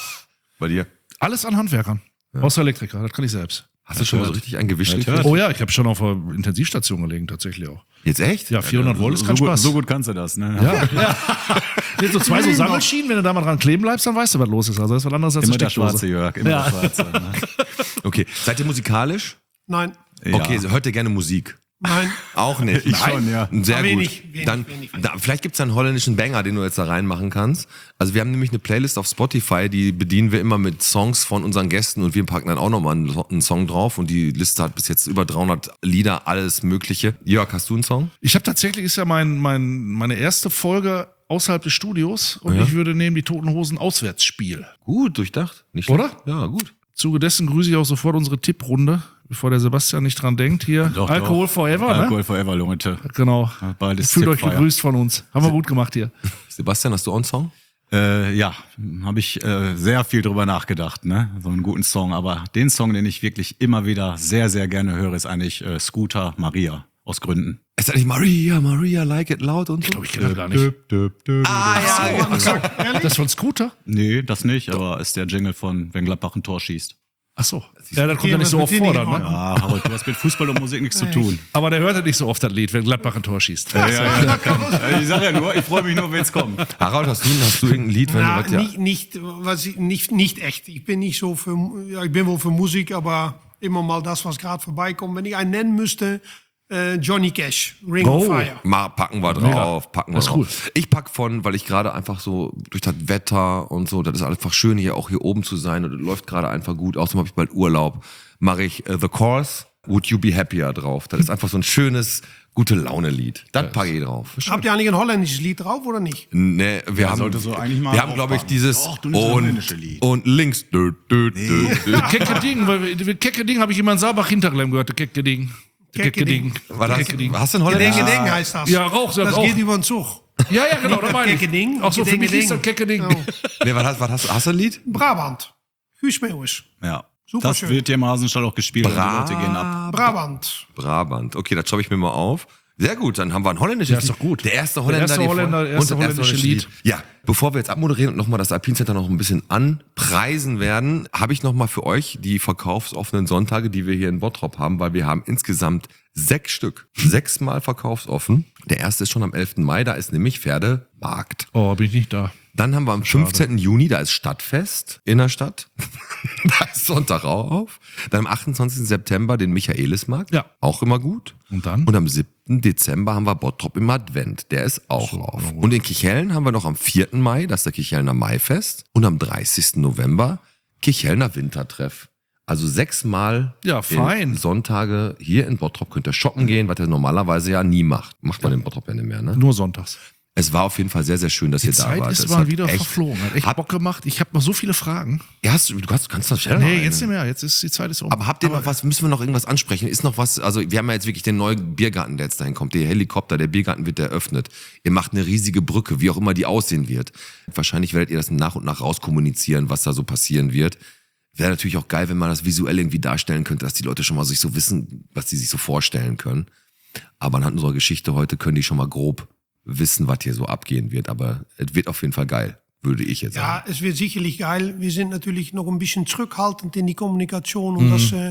Bei dir. Alles an Handwerkern. Außer Elektriker, das kann ich selbst. Hast du schon mal so richtig ein Gewicht Ja, gekriegt? Oh ja, ich habe schon auf der Intensivstation gelegen, tatsächlich auch. Jetzt echt? Ja, vierhundert Volt ist So kein gut, Spaß. so gut kannst du das, ne? Ja, ja. Sind so zwei so Sammelschienen, wenn du da mal dran kleben bleibst, dann weißt du, was los ist. Also das ist was anderes als Immer eine der Steckdose. schwarze Jörg, immer Ja. der schwarze. Ne? Okay. Seid ihr musikalisch? Nein, Ja. Okay, hört ihr gerne Musik? nein. Auch nicht. Ich schon, ja. Sehr Wenig, gut. wenig, Dann, wenig, wenig. Da, vielleicht gibt's einen holländischen Banger, den du jetzt da reinmachen kannst. Also wir haben nämlich eine Playlist auf Spotify, die bedienen wir immer mit Songs von unseren Gästen und wir packen dann auch nochmal einen, einen Song drauf und die Liste hat bis jetzt über dreihundert Lieder, alles mögliche. Jörg, hast du einen Song? Ich habe tatsächlich, ist ja mein, mein, meine erste Folge außerhalb des Studios und Ja. ich würde nehmen die Toten Hosen Auswärtsspiel. Gut, durchdacht. Nicht Oder? schlecht. Ja, gut. Zuge dessen grüße ich auch sofort unsere Tipprunde, bevor der Sebastian nicht dran denkt. Hier, Doch, Alkohol doch. Forever, Alkohol ne? Forever, Leute. Genau. Bald ist Fühlt euch Tippfeier. gegrüßt von uns. Haben wir gut gemacht hier. Sebastian, hast du auch einen Song? Äh, ja, habe ich äh, sehr viel drüber nachgedacht, ne? So einen guten Song. Aber den Song, den ich wirklich immer wieder sehr, sehr gerne höre, ist eigentlich äh, Scooter Maria. Aus Gründen. Ist das nicht Maria, Maria, like it loud und so? Ich glaube, ich kenne das gar nicht. Döp, döp, döp. Ah, ja, ja. Das ist von Scooter? Nee, das nicht, aber ist der Jingle von Wenn Gladbach ein Tor schießt. Ach so. Ja, das kommt ja nicht so was oft mit vor denen dann, ne? gemacht? Ah, Harold, du hast mit Fußball und Musik nichts zu tun. Aber der hört ja nicht so oft das Lied, wenn Gladbach ein Tor schießt. Ja, ja, ja, kann. Ich sag ja nur, ich freue mich nur, wenn es kommt. Harold, hast du, hast du irgendein Lied, wenn Na, du was, ja. nicht, nicht, was ich, nicht, nicht echt. Ich bin nicht so für, ja, ich bin wohl für Musik, aber immer mal das, was gerade vorbeikommt. Wenn ich einen nennen müsste, äh, Johnny Cash, Ring of Oh. Fire. Mal packen wir drauf, packen wir Das ist drauf. cool. Ich pack von, weil ich gerade einfach so durch das Wetter und so, das ist einfach schön hier auch hier oben zu sein und es läuft gerade einfach gut. Außerdem habe ich bald Urlaub. Mache ich äh, The Course, Would You Be Happier drauf. Das ist einfach so ein schönes, gute Laune-Lied. Das packe ich drauf. Habt ihr eigentlich ein holländisches Lied drauf oder nicht? Nee, wir haben, sollte so eigentlich mal wir haben glaube ich, draufpacken. dieses Doch, du nimmst das und, holländische Lied. und links. Dö, dö, dö, dö. Kecke Ding, weil mit Kecke Ding habe ich immer in Saarbach Hinterglemm gehört, der Kecke Ding. Der Kecke Ding. Was hast, Kecke Ding. hast du einen Gedenk, Holländer? Gedenk heißt das. Ja, Rauch, sag Das Rauch. geht über den Zug. Ja, ja, genau, da meine ich. Kecke Ding, Auch so für mich Gedenke ist das Ding. Kecke Ding. Ja. Nee, was hast, was hast, hast du ein Lied? Brabant. Guus Meeuwis. Ja. Super das schön. wird hier im Hasenstall auch gespielt und die Bra- Leute gehen ab. Brabant. Brabant. Okay, das schreibe ich mir mal auf. Sehr gut, dann haben wir ein holländisches Ja, ist doch gut. Der erste Der Holländer. erste die Holländer, vor- erste und das holländische Lied. Ja, bevor wir jetzt abmoderieren und nochmal das Alpine Center noch ein bisschen anpreisen werden, habe ich nochmal für euch die verkaufsoffenen Sonntage, die wir hier in Bottrop haben, weil wir haben insgesamt sechs Stück. Sechsmal verkaufsoffen. Der erste ist schon am elften Mai, da ist nämlich Pferdemarkt. Oh, bin ich nicht da. Dann haben wir am fünfzehnten Juni, da ist Stadtfest in der Stadt. Da ist Sonntag auch auf. Dann am achtundzwanzigsten September den Michaelismarkt. Ja. Auch immer gut. Und dann? Und am siebten Dezember haben wir Bottrop im Advent. Der ist auch auf. Und in Kichellen haben wir noch am vierten Mai, das ist der Kichelner Maifest. Und am dreißigsten November Kichelner Wintertreff. Also sechsmal Ja, fein. in Sonntage hier in Bottrop könnt ihr shoppen gehen, was ihr normalerweise ja nie macht. Macht man in Bottrop ja nicht mehr, ne? Nur sonntags. Es war auf jeden Fall sehr, sehr schön, dass Die ihr da Zeit wart. ist Es mal hat wieder echt- verflogen. Hat echt Hab- Bock gemacht. Ich habe noch so viele Fragen. Ja, hast, du du kannst, kannst das schnell Nee, jetzt nicht mehr. Jetzt ist die Zeit ist um. Aber habt ihr noch was, müssen wir noch irgendwas ansprechen? Ist noch was, also wir haben ja jetzt wirklich den neuen Biergarten, der jetzt dahin kommt. Der Helikopter, der Biergarten wird eröffnet. Ihr macht eine riesige Brücke, wie auch immer die aussehen wird. Wahrscheinlich werdet ihr das nach und nach rauskommunizieren, was da so passieren wird. Wäre natürlich auch geil, wenn man das visuell irgendwie darstellen könnte, dass die Leute schon mal sich so wissen, was sie sich so vorstellen können. Aber anhand unserer Geschichte heute können die schon mal grob wissen, was hier so abgehen wird. Aber es wird auf jeden Fall geil, würde ich jetzt sagen. Ja, es wird sicherlich geil. Wir sind natürlich noch ein bisschen zurückhaltend in die Kommunikation, um das äh,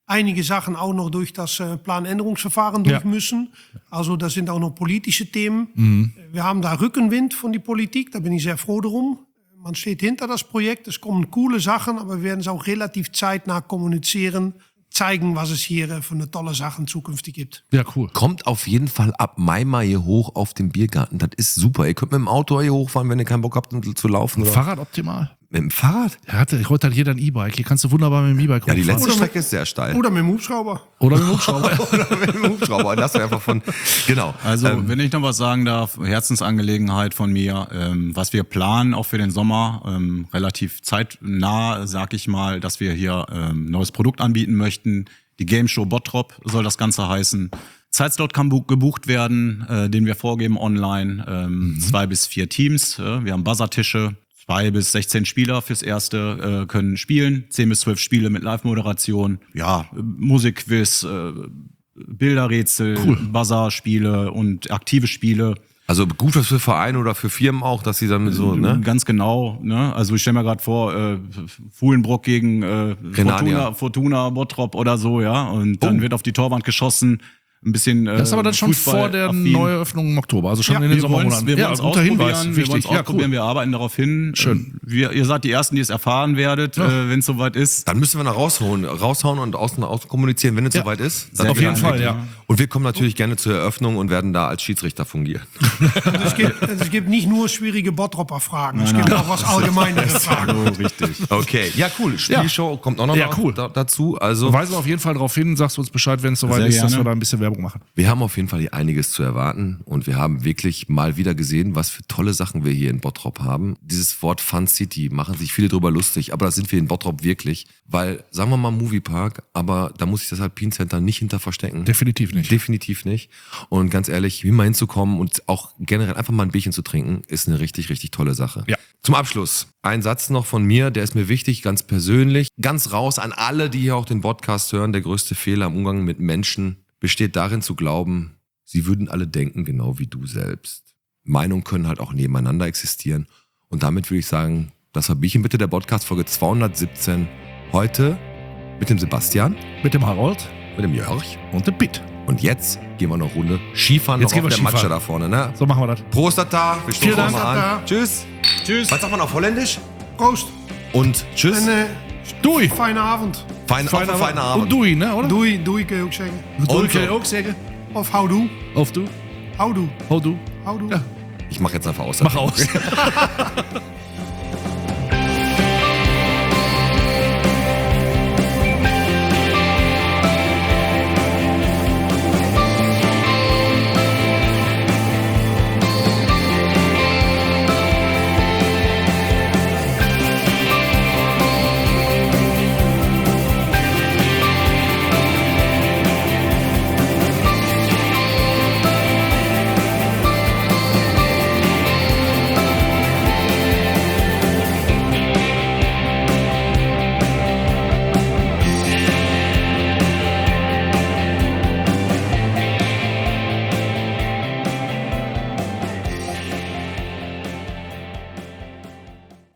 einige Sachen auch noch durch das äh, Planänderungsverfahren durch Ja. müssen. Also das sind auch noch politische Themen. Mhm. Wir haben da Rückenwind von der Politik, da bin ich sehr froh drum. Man steht hinter das Projekt, es kommen coole Sachen, aber wir werden es auch relativ zeitnah kommunizieren, zeigen, was es hier äh, für eine tolle Sachen zukünftig gibt. Ja, cool. Kommt auf jeden Fall ab Mai mal hier hoch auf den Biergarten. Das ist super. Ihr könnt mit dem Auto hier hochfahren, wenn ihr keinen Bock habt um zu laufen. Oder? Fahrrad optimal. Mit dem Fahrrad? Ja, hat, heute hat jeder ein E-Bike. Hier kannst du wunderbar mit dem E-Bike Ja, die hochfahren. letzte Strecke ist sehr steil. Oder mit dem Hubschrauber. Oder mit dem Hubschrauber. Oder mit dem Hubschrauber. Und das wäre einfach von, genau. Also, Ähm, wenn ich noch was sagen darf, Herzensangelegenheit von mir, ähm, was wir planen, auch für den Sommer, ähm, relativ zeitnah, sag ich mal, dass wir hier ähm, neues Produkt anbieten möchten. Die Game Show Bottrop soll das Ganze heißen. Zeitslot kann bu- gebucht werden, äh, den wir vorgeben online. Ähm, mhm. Zwei bis vier Teams. Äh, wir haben Buzzertische. Zwei bis sechzehn Spieler fürs Erste äh, können spielen. Zehn bis zwölf Spiele mit Live-Moderation. Ja, äh, Musikquiz, äh, Bilderrätsel, Cool. Buzzer-Spiele und aktive Spiele. Also gut was für Vereine oder für Firmen auch, dass sie dann so, ne? Ganz genau. Ne? Also ich stelle mir gerade vor, äh, Fuhlenbrock gegen äh, Fortuna, Fortuna Bottrop oder so, ja. Und dann Oh. wird auf die Torwand geschossen. Ein bisschen. Äh, Das ist aber dann schon vor der Neueröffnung im Oktober, also schon Ja, in den Wir wollen es Sommermonaten. Ja, ja, guter Hinweis, ausprobieren, wir wichtig. wollen's Ja, ausprobieren, cool. wir arbeiten darauf hin. Schön. Ähm, Wir, ihr seid die Ersten, die es erfahren werdet, äh, wenn es soweit ist. Dann müssen wir noch raushauen, raushauen und außen, außen kommunizieren, wenn es Ja. soweit ist. Sehr Dann Auf jeden gerne. Fall, ja. Und wir kommen natürlich gerne zur Eröffnung und werden da als Schiedsrichter fungieren. Und es gibt, es gibt nicht nur schwierige Bottropper Fragen, es gibt auch was allgemeinere Fragen. So, richtig. Okay, ja cool. Spielshow kommt auch noch Ja, mal cool. da, dazu. Also Weisen wir auf jeden Fall darauf hin, sagst du uns Bescheid, wenn es soweit Sehr ist, dass gerne. wir da ein bisschen Werbung machen. wir haben auf jeden Fall hier einiges zu erwarten und wir haben wirklich mal wieder gesehen, was für tolle Sachen wir hier in Bottrop haben. Dieses Wort Fun City machen sich viele drüber lustig, aber das sind wir in Bottrop wirklich, weil, sagen wir mal Moviepark, aber da muss sich das Alpine Center nicht hinter verstecken. Definitiv nicht. Definitiv nicht. Und ganz ehrlich, wie mal hinzukommen und auch generell einfach mal ein Bierchen zu trinken, ist eine richtig, richtig tolle Sache. Ja. Zum Abschluss, ein Satz noch von mir, der ist mir wichtig, ganz persönlich. Ganz raus an alle, die hier auch den Podcast hören. Der größte Fehler im Umgang mit Menschen besteht darin zu glauben, sie würden alle denken, genau wie du selbst. Meinungen können halt auch nebeneinander existieren. Und damit würde ich sagen, das war Bierchen bitte, der Podcast Folge zweihundertsiebzehn. Heute mit dem Sebastian, Mit dem Harold mit dem Jörg. und dem Pitt. Und jetzt gehen wir noch eine Runde Skifahren Jetzt noch gehen auf wir der Matsche Skifahren. da vorne, ne? So machen wir das. Prost, Tata. Wir stoßen Vielen Dank, noch mal Tata. an. Tschüss. Tschüss. Was sagt man auf Holländisch? Proost Und tschüss. en uh, Dui. fijne avond. Fein, Feine auf, feine Abend. Und Dui, ne, oder? Doei, doei kun je ook zeggen. Dui Und kann ich so. auch sagen. Of houdoe, Auf du. houdoe, Hau du. houdoe. Ich mache jetzt einfach aus. Mach aus.